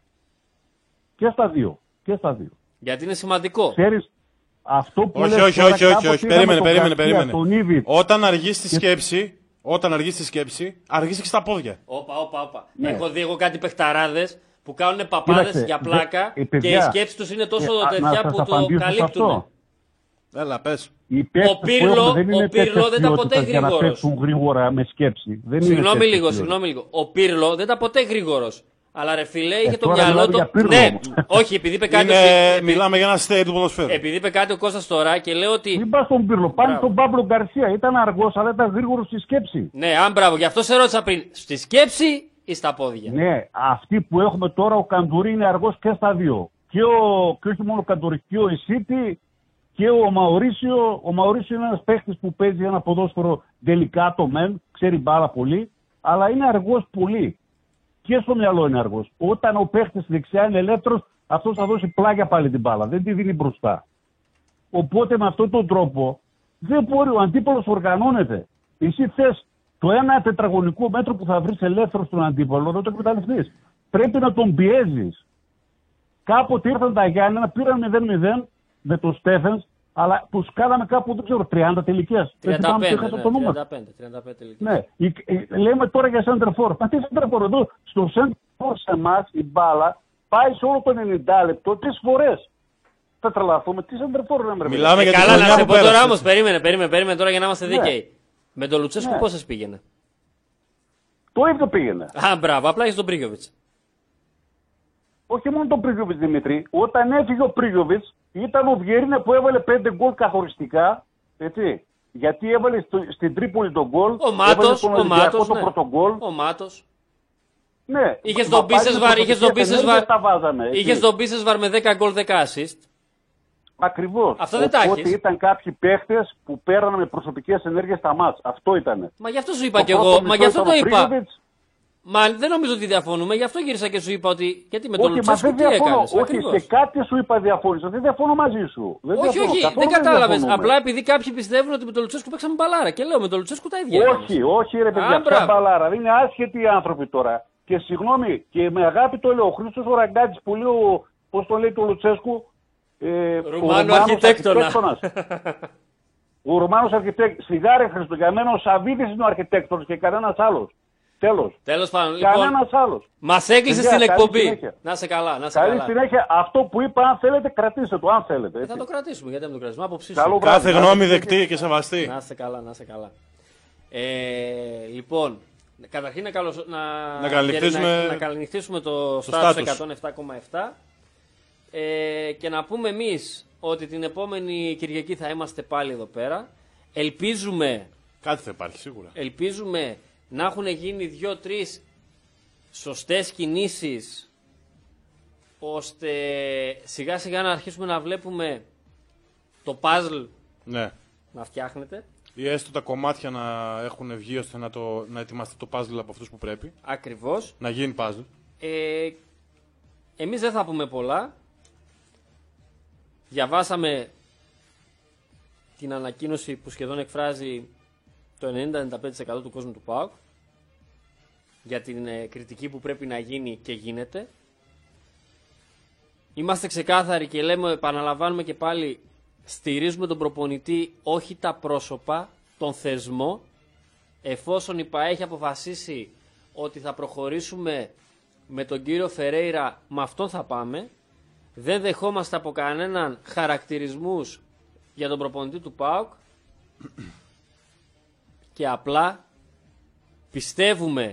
Και στα δύο. Και στα δύο. Γιατί είναι σημαντικό. Ξέρεις, αυτό που όχι, όχι, όχι, όχι, όχι. Περίμενε, περίμενε, περίμενε. Όταν αργείς στη σκέψη, όταν αργείς στη σκέψη, αργείς και στα πόδια. Όπα, όπα, όπα. Ναι. Έχω δει εγώ κάτι παιχταράδες που κάνουν παπάδες για πλάκα δε, και η σκέψη τους είναι τόσο ε, τέτοια που το καλύπτουν. Έλα, πες. Ο Πύρλο δεν, ο Πύρλο δεν ήταν ποτέ γρήγορος. γρήγορα με σκέψη. Δεν συγγνώμη λίγο, λίγο, συγγνώμη λίγο. Ο Πύρλο δεν ήταν ποτέ γρήγορος. Αλλά ρε φιλέ, είχε ε, το μυαλό του. Ναι, όχι, επειδή είπε κάτι. Είναι... Επει... Μιλάμε για ένα στέι του ποδοσφαίρου. Επειδή είπε κάτι ο Κώστας τώρα και λέω ότι. Μην πας στον Πύρλο, πάνε στον Παύλο Γκαρσία. Ήταν αργός, αλλά ήταν γρήγορος στη σκέψη. Ναι, αν μπράβο, γι' αυτό σε ρώτησα πριν. Στη σκέψη ή στα πόδια. Ναι, αυτοί που έχουμε τώρα, ο Καντουρί είναι αργός και στα δύο. Και, ο... και όχι μόνο ο Καντουρί, και ο Ισίτη. Και ο Μαουρίσιο, ο Μαουρίσιο είναι ένας παίχτης που παίζει ένα ποδόσφαιρο δελικάτο μεν, ξέρει μπάλα πολύ, αλλά είναι αργός πολύ. Και στο μυαλό είναι αργός. Όταν ο παίχτης δεξιά είναι ελεύθερος, αυτός θα δώσει πλάγια πάλι την μπάλα, δεν τη δίνει μπροστά. Οπότε με αυτόν τον τρόπο δεν μπορεί, ο αντίπαλος οργανώνεται. Εσύ θες το ένα τετραγωνικό μέτρο που θα βρεις ελεύθερο στον αντίπαλο, δεν το εκμεταλλευτείς. Πρέπει να τον πιέζεις. Κάποτε ήρθαν τα Γιάννενα, πήραν μηδέν μηδέν με τον Στέφενς, Αλλά που σκάλαμε κάπου, δεν ξέρω, τριάντα τελικές. τριάντα πέντε, ναι, τριάντα πέντε, τριάντα πέντε τελικές. Ναι, η, η, λέμε τώρα για center for. Μα τι center for εδώ, στο center for σε εμάς η μπάλα πάει σε όλο το ενενήντα λεπτό τρεις φορές. Θα τρελαθούμε, τι center for λέμε. Μιλάμε για ε, την καλά, να σε πω τώρα όμως, περίμενε, περίμενε, περίμενε τώρα για να είμαστε ναι. δίκαιοι. Με τον Λουτσέσκου ναι. πόσες πήγαινε? Το ίδιο πήγαινε. Α, μπράβο, απλά έχεις τον Πρίγιοβιτς. Όχι μόνο τον Πρίγιοβιτς, Δημήτρη. Όταν έφυγε ο Πρίγιοβιτς, ήταν ο Βιερίνια που έβαλε πέντε γκολ καθοριστικά. Έτσι. Γιατί έβαλε στο, στην Τρίπολη τον γκολ. Ο Μάτος, ο Μάτος, το ναι. πρώτο γκολ. Ο Μάτος. Ναι. Είχες τον Μπίσεσβαρ, είχες τον Μπίσεσβαρ. Είχες τον Μπίσεσβαρ με δέκα γκολ, δέκα assist. Ακριβώς. Αυτό δεν τα έχεις. Οπότε ήταν κάποιοι παίχτες που πέραναν με προσωπικές ενέργειες στα μάτς. Αυτό ήτανε. Μα γι' αυτό σου είπα κι εγώ. Μα γι' αυτό το είπα. Μα δεν νομίζω ότι διαφωνούμε, γι' αυτό γύρισα και σου είπα ότι. Γιατί με τον Λουτσέσκου τι έκανες? Όχι, σε κάτι σου είπα διαφώνησα. Δεν διαφωνώ μαζί σου. Δεν όχι, διαφωνώ, όχι, δεν κατάλαβες. Απλά επειδή κάποιοι πιστεύουν ότι με τον Λουτσέσκου παίξαμε μπαλάρα. Και λέω με τον Λουτσέσκου τα ίδια. Όχι, έκανες. Όχι, ρε παιδιά, πια μπαλάρα. Δεν είναι άσχετοι οι άνθρωποι τώρα. Και συγγνώμη, και με αγάπη το λέω. Ο Χρήστος ο Ραγκάτης που λέει, πώς το λέει το Λουτσέσκου. Ε, Ρουμάνο αρχιτέκτονα. Ο Ρουμάνος αρχιτέκτονας. Σιγάρε Χρήστο, για μένα ο Σαββίδης είναι ο αρχιτέκτονας και κανένας άλλος. Τέλος. Τέλος πάντων. Κανένας λοιπόν, άλλος. Μας έκλεισε στην εκπομπή. Να σε καλά, να σε καλή καλά. συνέχεια. Αυτό που είπα, αν θέλετε, κρατήστε το. Αν θέλετε. Έτσι. Θα το κρατήσουμε, γιατί να το κρατήσουμε. Άποψή σου. Κάθε γνώμη δεκτή και σεβαστή. Να σε καλά, να σε καλά. Ε, λοιπόν, καταρχήν να, καλωσο... να... να καληνυχτήσουμε, να... να καληνυχτήσουμε το, το status εκατόν επτά κόμμα επτά ε, και να πούμε εμείς ότι την επόμενη Κυριακή θα είμαστε πάλι εδώ πέρα. Ελπίζουμε. Κάτι θα υπάρχει σίγουρα. Ελπίζουμε να έχουν γίνει δύο-τρεις σωστές κινήσεις ώστε σιγά σιγά να αρχίσουμε να βλέπουμε το puzzle ναι. να φτιάχνεται. Ή έστω τα κομμάτια να έχουν βγει ώστε να, το, να ετοιμαστεί το puzzle από αυτούς που πρέπει. Ακριβώς. Να γίνει puzzle. Ε, εμείς δεν θα πούμε πολλά. Διαβάσαμε την ανακοίνωση που σχεδόν εκφράζει το ενενήντα με ενενήντα πέντε τοις εκατό του κόσμου του ΠΑΟΚ για την ε, κριτική που πρέπει να γίνει και γίνεται. Είμαστε ξεκάθαροι και λέμε, επαναλαμβάνουμε και πάλι, στηρίζουμε τον προπονητή, όχι τα πρόσωπα, τον θεσμό. Εφόσον η ΠΑΕ έχει αποφασίσει ότι θα προχωρήσουμε με τον κύριο Φερέιρα, με αυτόν θα πάμε. Δεν δεχόμαστε από κανέναν χαρακτηρισμούς για τον προπονητή του ΠΑΟΚ και απλά πιστεύουμε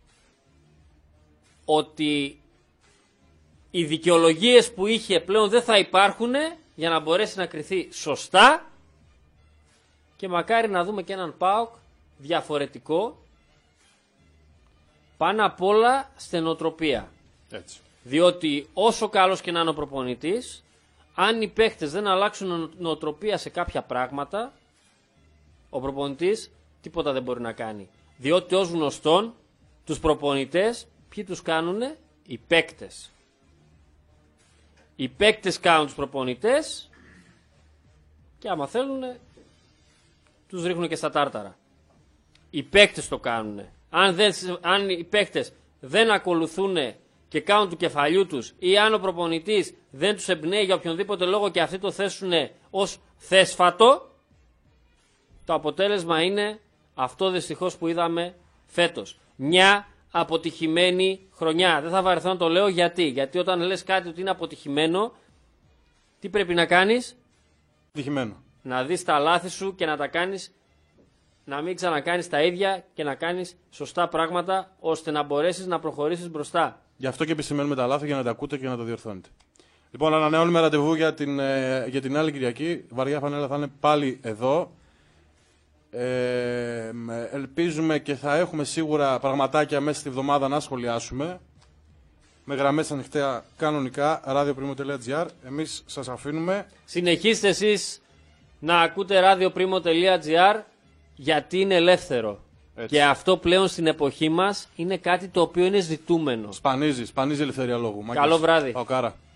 ότι οι δικαιολογίες που είχε πλέον δεν θα υπάρχουν για να μπορέσει να κριθεί σωστά και μακάρι να δούμε και έναν ΠΑΟΚ διαφορετικό, πάνω απ' όλα στενοτροπία. Έτσι. Διότι όσο καλός και να είναι ο προπονητής, αν οι παίχτες δεν αλλάξουν νοοτροπία σε κάποια πράγματα, ο προπονητής τίποτα δεν μπορεί να κάνει. Διότι ως γνωστόν τους προπονητές ποιοι τους κάνουνε? Οι παίκτες. Οι παίκτες κάνουν τους προπονητές και άμα θέλουν τους ρίχνουν και στα τάρταρα. Οι παίκτες το κάνουν. Αν, δεν, αν οι παίκτες δεν ακολουθούν και κάνουν του κεφαλιού τους ή αν ο προπονητής δεν τους εμπνέει για οποιονδήποτε λόγο και αυτοί το θέσουν ως θέσφατο, το αποτέλεσμα είναι αυτό δυστυχώς που είδαμε φέτος. Μια αποτυχημένη χρονιά. Δεν θα βαρεθώ να το λέω γιατί. Γιατί όταν λες κάτι ότι είναι αποτυχημένο, τι πρέπει να κάνεις? Αποτυχημένο. Να δεις τα λάθη σου και να τα κάνεις, να μην ξανακάνεις τα ίδια και να κάνεις σωστά πράγματα ώστε να μπορέσεις να προχωρήσεις μπροστά. Γι' αυτό και επισημαίνουμε τα λάθη για να τα ακούτε και να τα διορθώνετε. Λοιπόν, ανανεώνουμε ραντεβού για την, ε, για την άλλη Κυριακή. Βαριά Φανέλα θα είναι πάλι εδώ. Ε, ελπίζουμε και θα έχουμε σίγουρα πραγματάκια μέσα στη βδομάδα να σχολιάσουμε. Με γραμμές ανοιχτά κανονικά, radioprimo τελεία gr. Εμείς σας αφήνουμε. Συνεχίστε εσείς να ακούτε radioprimo τελεία gr γιατί είναι ελεύθερο. Έτσι. Και αυτό πλέον στην εποχή μας είναι κάτι το οποίο είναι ζητούμενο. Σπανίζει, σπανίζει η ελευθερία λόγου. Καλό βράδυ. Παοκάρα.